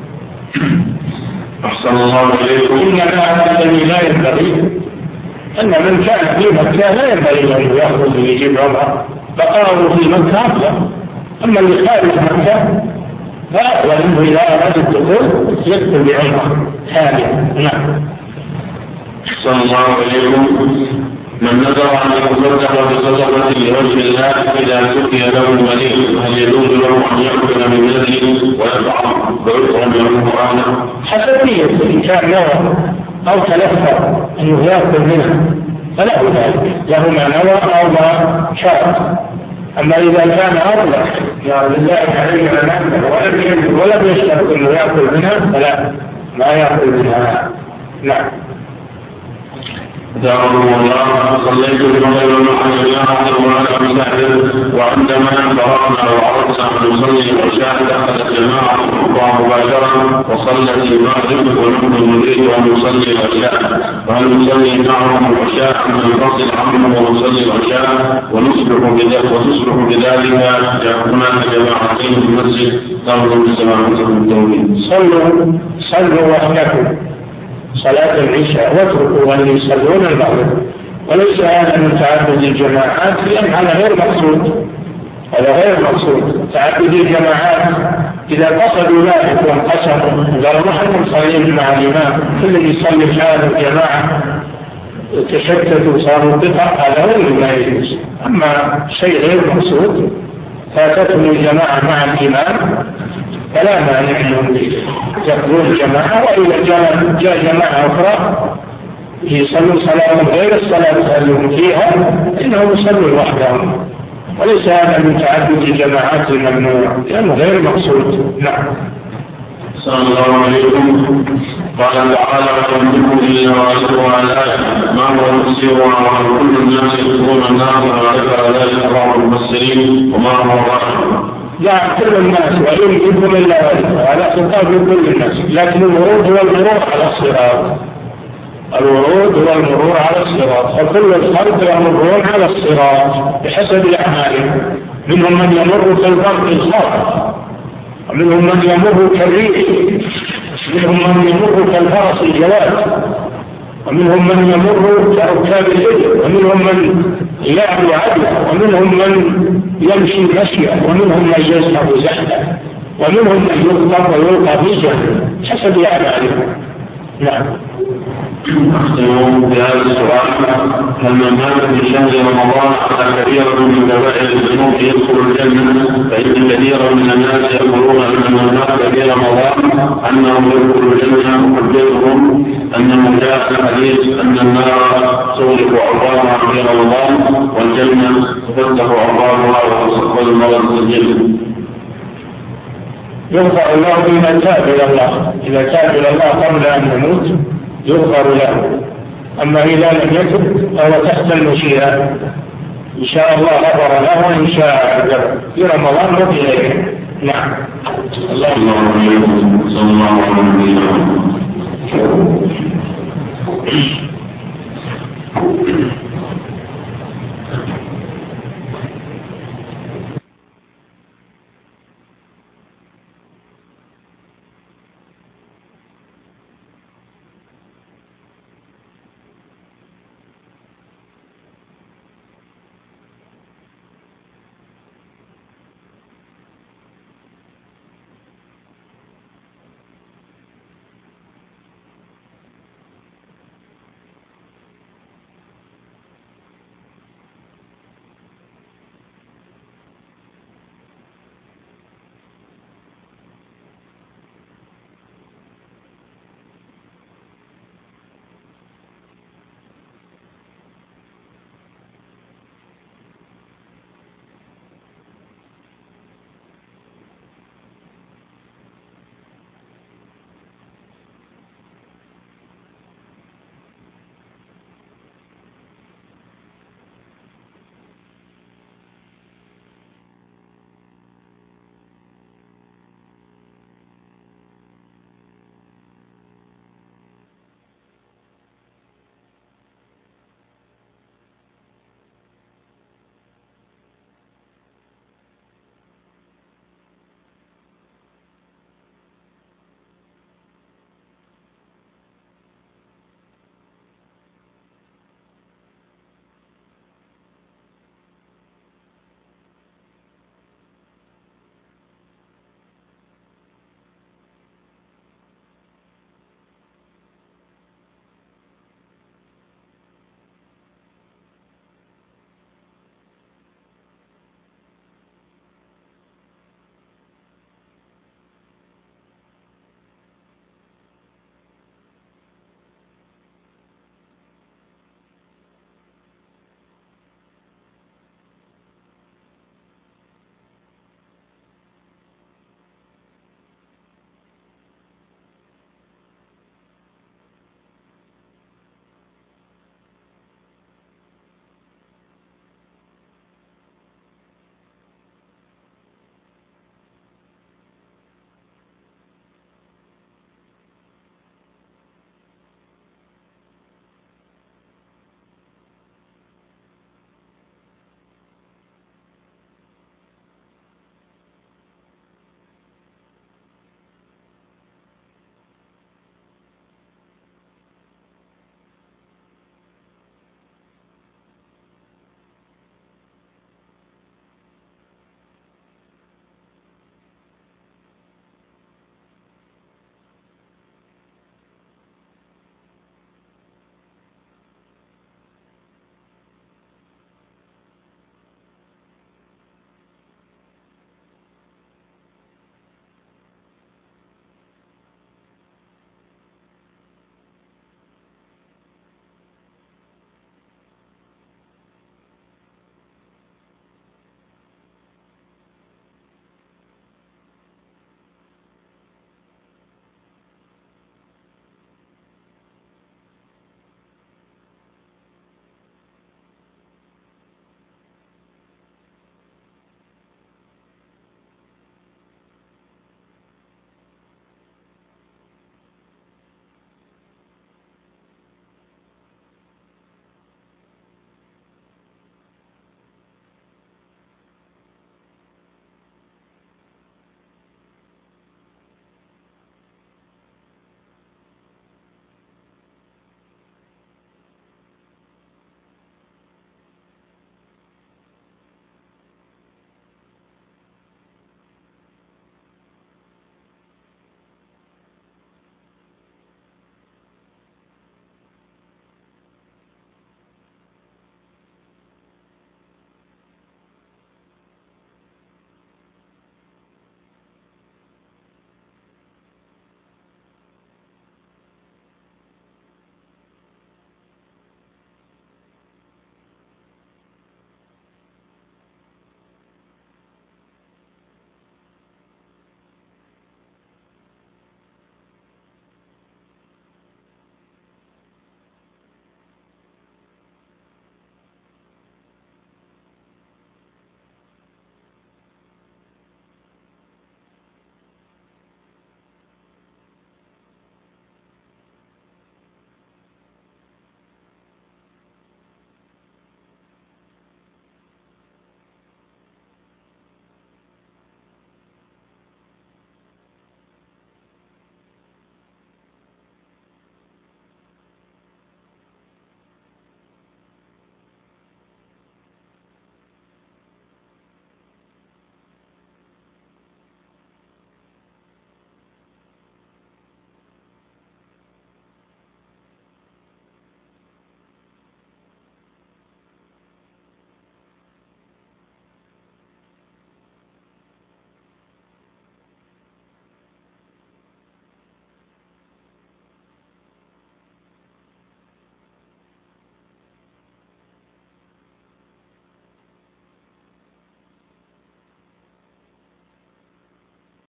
أحسن الله إليكم. إنما الذي لا ينبغي أن من كان في مكة لا ينبغي أن يأخذ ويجيب عمرة، بقاؤه في مكة أفضل. أما اللي خارج مكة فأفضل منه إذا أراد الدخول يدخل بعمرة ثانية. نعم. أحسن الله إليكم. من نذر أن يتصدق بصدقة لوجه الله إذا سقي له المليء، هل يجوز له أن يأكل من يده ويفعل ويطعم من القرآن؟ حسب نيته، إن كان نوى أو تلفظ أنه يأكل منها فله ذلك، له ما نوى أو ما شاء. أما إذا كان أطلق يعني لله عليه ولم يشترط أنه يأكل منها فلا، ما يأكل منها. نعم. دعوه الله. صليت بغير المحل وعلى مساعد، وعندما فرغنا وعرضنا أن نصلي العشاء دخلت جماعة أخرى مباشرة وصلت المغرب ونحن نريد أن نصلي العشاء، فهل نصلي معهم العشاء أم ننفصل عنهم ونصلي العشاء وتصبح بذلك هناك جماعتين في المسجد؟ نرجو السلامة والتوفيق. صلوا وحدكم صلاة العشاء واتركوا أن يصلون المغرب، وليس هذا من تعدد الجماعات، لأن هذا غير مقصود. هذا غير مقصود. تعدد الجماعات إذا قصدوا ذلك وانقسموا قالوا نحن نصلي مع الإمام، كل يصلي حال الجماعة تشتتوا صاروا قطع، هذا غير ما يجوز. أما شيء غير مقصود فاتتهم الجماعة مع الإمام فلا مانع انهم يقضون الجماعه، واذا جاء جماعه اخرى يصلوا صلاه غير الصلاه التي فيها انهم يصلوا وحدهم، وليس هذا من تعدد الجماعات الممنوع لانه غير مقصود. نعم. صلى الله عليكم. قال تعالى: وَمِنْكُمْ إِلَّا وَأَسْرُوا عَلَى مَا هُوَ مُسِرٌ وَكُلُّ النَّاسِ يَدْخُلُونَ النَّارَ وَذَكَرَ ذَلِكَ بعض المفسرين وما هو الرحمة. لا كل الناس وإن منكم إلا هذا خطاب لكل الناس، لكن الورود هو المرور على الصراط. الورود هو المرور على الصراط، فكل الخلق يمرون على الصراط بحسب أعمالهم. منهم من يمر كالبرق الخاطف، ومنهم من يمر كالريح، منهم من يمر كالفرس الجواد، ومنهم من يمر كركاب الإبل، ومنهم من يعدو عدوى، ومنهم من يمشي مشيا، ومنهم من يذهب زحفا، ومنهم من يخطف ويلقى في جهنم حسب أعمالهم. نعم. أختم بهذا السؤال: هل من مات في شهر رمضان على كثير من كبائر الذنوب يدخل الجنة؟ فإن كثيرا من الناس يقولون أن من مات في رمضان أنهم يدخلوا الجنة، وحجتهم أنه جاء الحديث أن النار تغلق أبوابها في رمضان والجنة تفتح أبوابها وتصفد المرض الجنة. يغفر الله بمن تاب إلى الله، إذا تاب إلى الله قبل أن يموت يغفر له، أما إذا لم يتب فهو تحت المشيئة، إن شاء الله غفر له وإن شاء عذبه في رمضان وفي غيره. نعم. الله عليه وسلم.